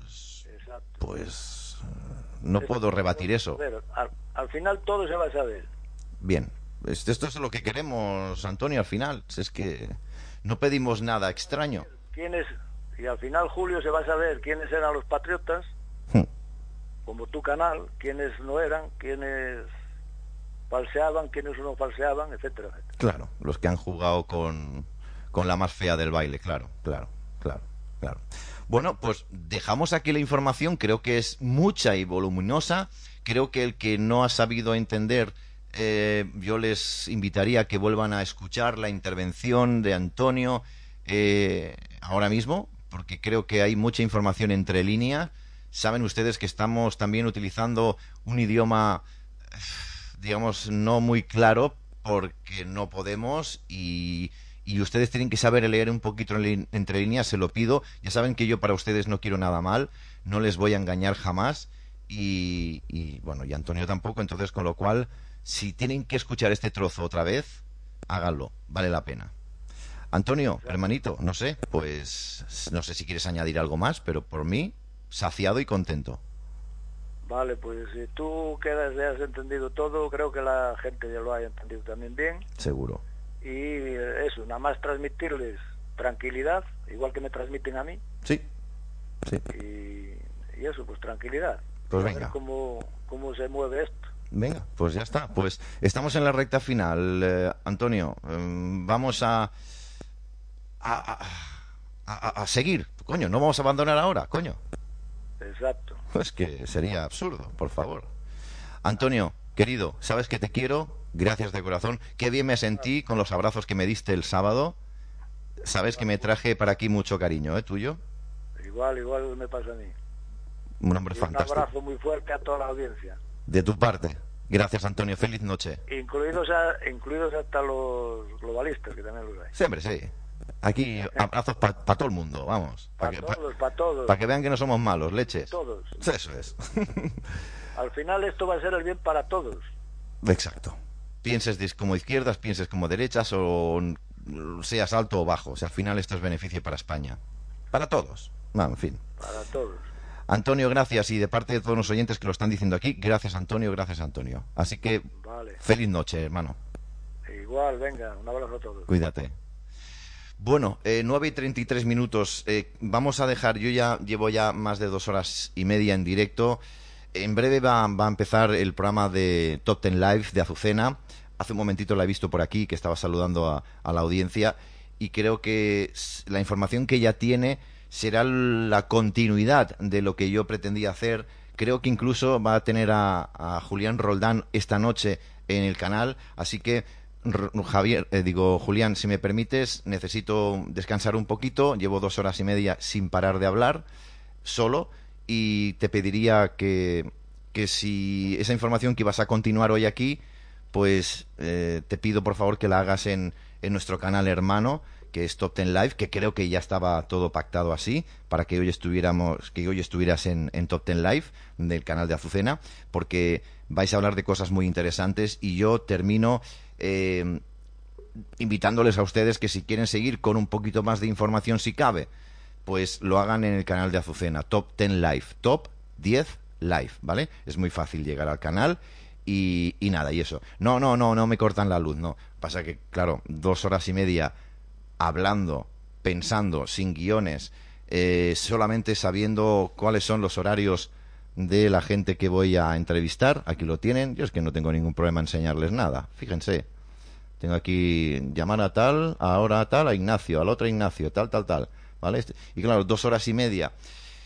Speaker 3: Pues no puedo rebatir eso.
Speaker 11: Al final todo se va a saber.
Speaker 3: Bien, esto es lo que queremos, Antonio, al final. Es que no pedimos nada extraño.
Speaker 11: Y al final, Julio, se va a saber quiénes eran los patriotas, como tu canal, quiénes no eran, quiénes falseaban, quiénes no falseaban, etcétera, etcétera.
Speaker 3: Claro, los que han jugado con la más fea del baile, claro. Bueno, pues dejamos aquí la información, creo que es mucha y voluminosa. Creo que el que no ha sabido entender, yo les invitaría a que vuelvan a escuchar la intervención de Antonio ahora mismo, porque creo que hay mucha información entre líneas. Saben ustedes que estamos también utilizando un idioma, digamos, no muy claro, porque no podemos, y ustedes tienen que saber leer un poquito entre líneas, se lo pido. Ya saben que yo para ustedes no quiero nada mal, no les voy a engañar jamás, y bueno, y Antonio tampoco, entonces con lo cual, si tienen que escuchar este trozo otra vez, háganlo, vale la pena. Antonio, hermanito, no sé, pues no sé si quieres añadir algo más, pero por mí, saciado y contento.
Speaker 11: Vale, pues si tú quedas ya has entendido todo, creo que la gente ya lo haya entendido también bien.
Speaker 3: Seguro.
Speaker 11: Y eso, nada más transmitirles tranquilidad, igual que me transmiten a mí.
Speaker 3: Sí.
Speaker 11: Y eso, pues tranquilidad.
Speaker 3: Pues
Speaker 11: a
Speaker 3: venga.
Speaker 11: ver cómo se mueve esto.
Speaker 3: Venga, pues ya está. Pues estamos en la recta final, Antonio. Vamos a seguir. Coño, no vamos a abandonar ahora, coño.
Speaker 11: Exacto.
Speaker 3: Pues que sería absurdo, por favor. Antonio, querido, sabes que te quiero. Gracias de corazón. Qué bien me sentí con los abrazos que me diste el sábado. Sabes que me traje para aquí mucho cariño, tuyo.
Speaker 11: Igual me pasa a mí.
Speaker 3: Un hombre fantástico.
Speaker 11: Un abrazo muy fuerte a toda la audiencia.
Speaker 3: De tu parte. Gracias, Antonio. Feliz noche.
Speaker 11: Incluidos hasta los globalistas, que también los hay.
Speaker 3: Siempre, sí. Aquí abrazos para todo el mundo, vamos.
Speaker 11: Para todos.
Speaker 3: Para que vean que no somos malos, leches.
Speaker 11: Todos.
Speaker 3: Eso es.
Speaker 11: Al final esto va a ser el bien para todos.
Speaker 3: Exacto. Pienses como izquierdas, pienses como derechas, o seas alto o bajo. O sea, al final esto es beneficio para España. Para todos. Bueno, en fin.
Speaker 11: Para todos.
Speaker 3: Antonio, gracias. Y de parte de todos los oyentes que lo están diciendo aquí, gracias, Antonio. Así que,
Speaker 11: vale.
Speaker 3: Feliz noche, hermano.
Speaker 11: Igual, venga, un abrazo a todos.
Speaker 3: Cuídate. Bueno, 9:33. Vamos a dejar, yo ya llevo más de 2 horas y media en directo. En breve va a empezar el programa de Top Ten Live de Azucena. Hace un momentito la he visto por aquí, que estaba saludando a la audiencia, y creo que la información que ella tiene será la continuidad de lo que yo pretendía hacer. Creo que incluso va a tener a Julián Roldán esta noche en el canal, así que Julián, si me permites, necesito descansar un poquito. Llevo 2 horas y media sin parar de hablar, solo, y te pediría que si esa información que ibas a continuar hoy aquí, pues te pido por favor que la hagas en nuestro canal hermano, que es Top Ten Live, que creo que ya estaba todo pactado así, para que hoy estuvieras en Top Ten Live del canal de Azucena, porque vais a hablar de cosas muy interesantes, y yo termino invitándoles a ustedes que si quieren seguir con un poquito más de información, si cabe, pues lo hagan en el canal de Azucena, Top 10 Live, Top 10 Live, ¿vale? Es muy fácil llegar al canal y nada, y eso. No me cortan la luz, no. Pasa que, claro, 2 horas y media hablando, pensando, sin guiones, solamente sabiendo cuáles son los horarios de la gente que voy a entrevistar. Aquí lo tienen. Yo es que no tengo ningún problema en enseñarles nada. Fíjense. Tengo aquí llamar a tal, ahora a tal, a Ignacio, al otro Ignacio, tal. ¿Vale? Y claro, 2 horas y media.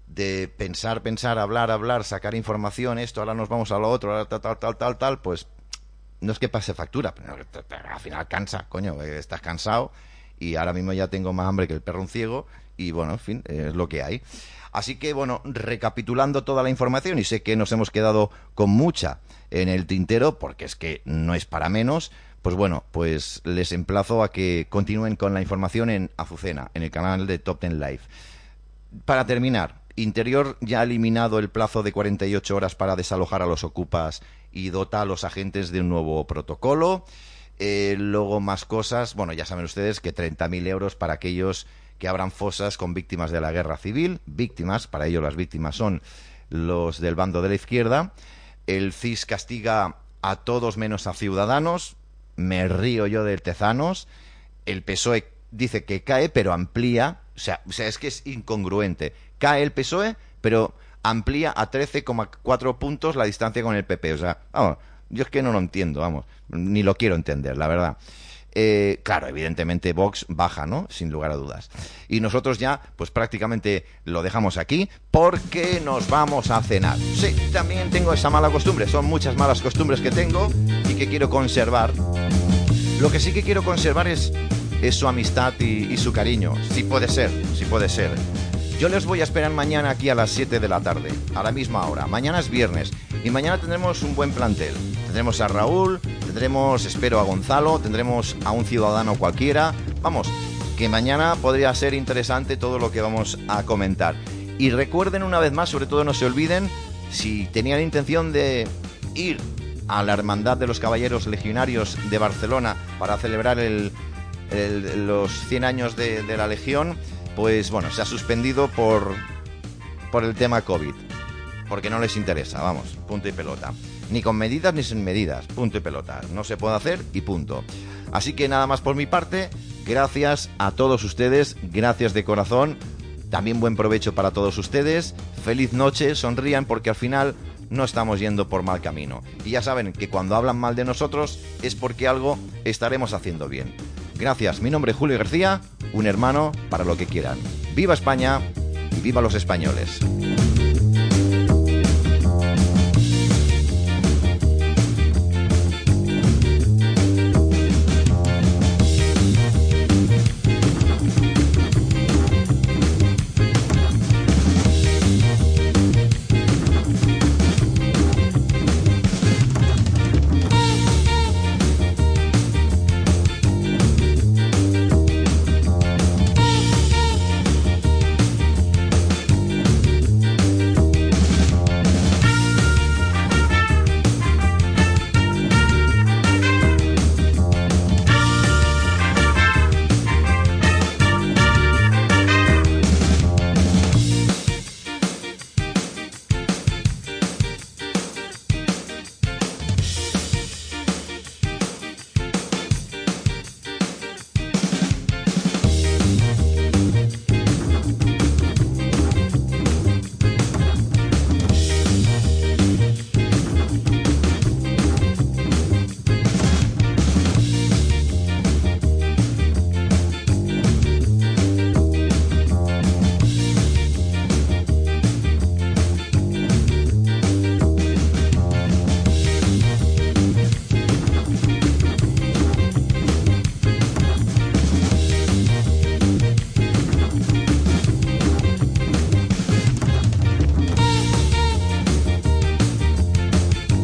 Speaker 3: de pensar, hablar, sacar información, esto, ahora nos vamos a lo otro, ahora tal, pues no es que pase factura, pero al final cansa, coño, estás cansado y ahora mismo ya tengo más hambre que el perro un ciego y bueno, en fin, es lo que hay. Así que bueno, recapitulando toda la información, y sé que nos hemos quedado con mucha en el tintero, porque es que no es para menos, pues bueno, pues les emplazo a que continúen con la información en Azucena, en el canal de Top Ten Live. Para terminar, Interior ya ha eliminado el plazo de 48 horas para desalojar a los ocupas y dota a los agentes de un nuevo protocolo. Luego más cosas, bueno, ya saben ustedes que 30.000 euros para aquellos que abran fosas con víctimas de la guerra civil. Víctimas, para ello las víctimas son los del bando de la izquierda. El CIS castiga a todos menos a Ciudadanos. Me río yo del Tezanos. El PSOE dice que cae, pero amplía. O sea, es que es incongruente. Cae el PSOE, pero amplía a 13,4 puntos la distancia con el PP. O sea, vamos, yo es que no lo entiendo, vamos. Ni lo quiero entender, la verdad. Claro, evidentemente Vox baja, ¿no? Sin lugar a dudas. Y nosotros ya, pues prácticamente lo dejamos aquí porque nos vamos a cenar. Sí, también tengo esa mala costumbre. Son muchas malas costumbres que tengo y que quiero conservar. Lo que sí que quiero conservar es su amistad y su cariño. Sí puede ser. Yo les voy a esperar mañana aquí a las 7 de la tarde, a la misma hora. Mañana es viernes y mañana tendremos un buen plantel. Tendremos a Raúl, tendremos, espero, a Gonzalo, tendremos a un ciudadano cualquiera. Vamos, que mañana podría ser interesante todo lo que vamos a comentar. Y recuerden una vez más, sobre todo no se olviden, si tenían intención de ir a la Hermandad de los Caballeros Legionarios de Barcelona para celebrar los 100 años de la Legión, pues bueno, se ha suspendido por el tema COVID, porque no les interesa, vamos, punto y pelota. Ni con medidas ni sin medidas, punto y pelota. No se puede hacer y punto. Así que nada más por mi parte, gracias a todos ustedes, gracias de corazón, también buen provecho para todos ustedes, feliz noche, sonrían porque al final no estamos yendo por mal camino. Y ya saben que cuando hablan mal de nosotros es porque algo estaremos haciendo bien. Gracias, mi nombre es Julio García, un hermano para lo que quieran. ¡Viva España y viva los españoles!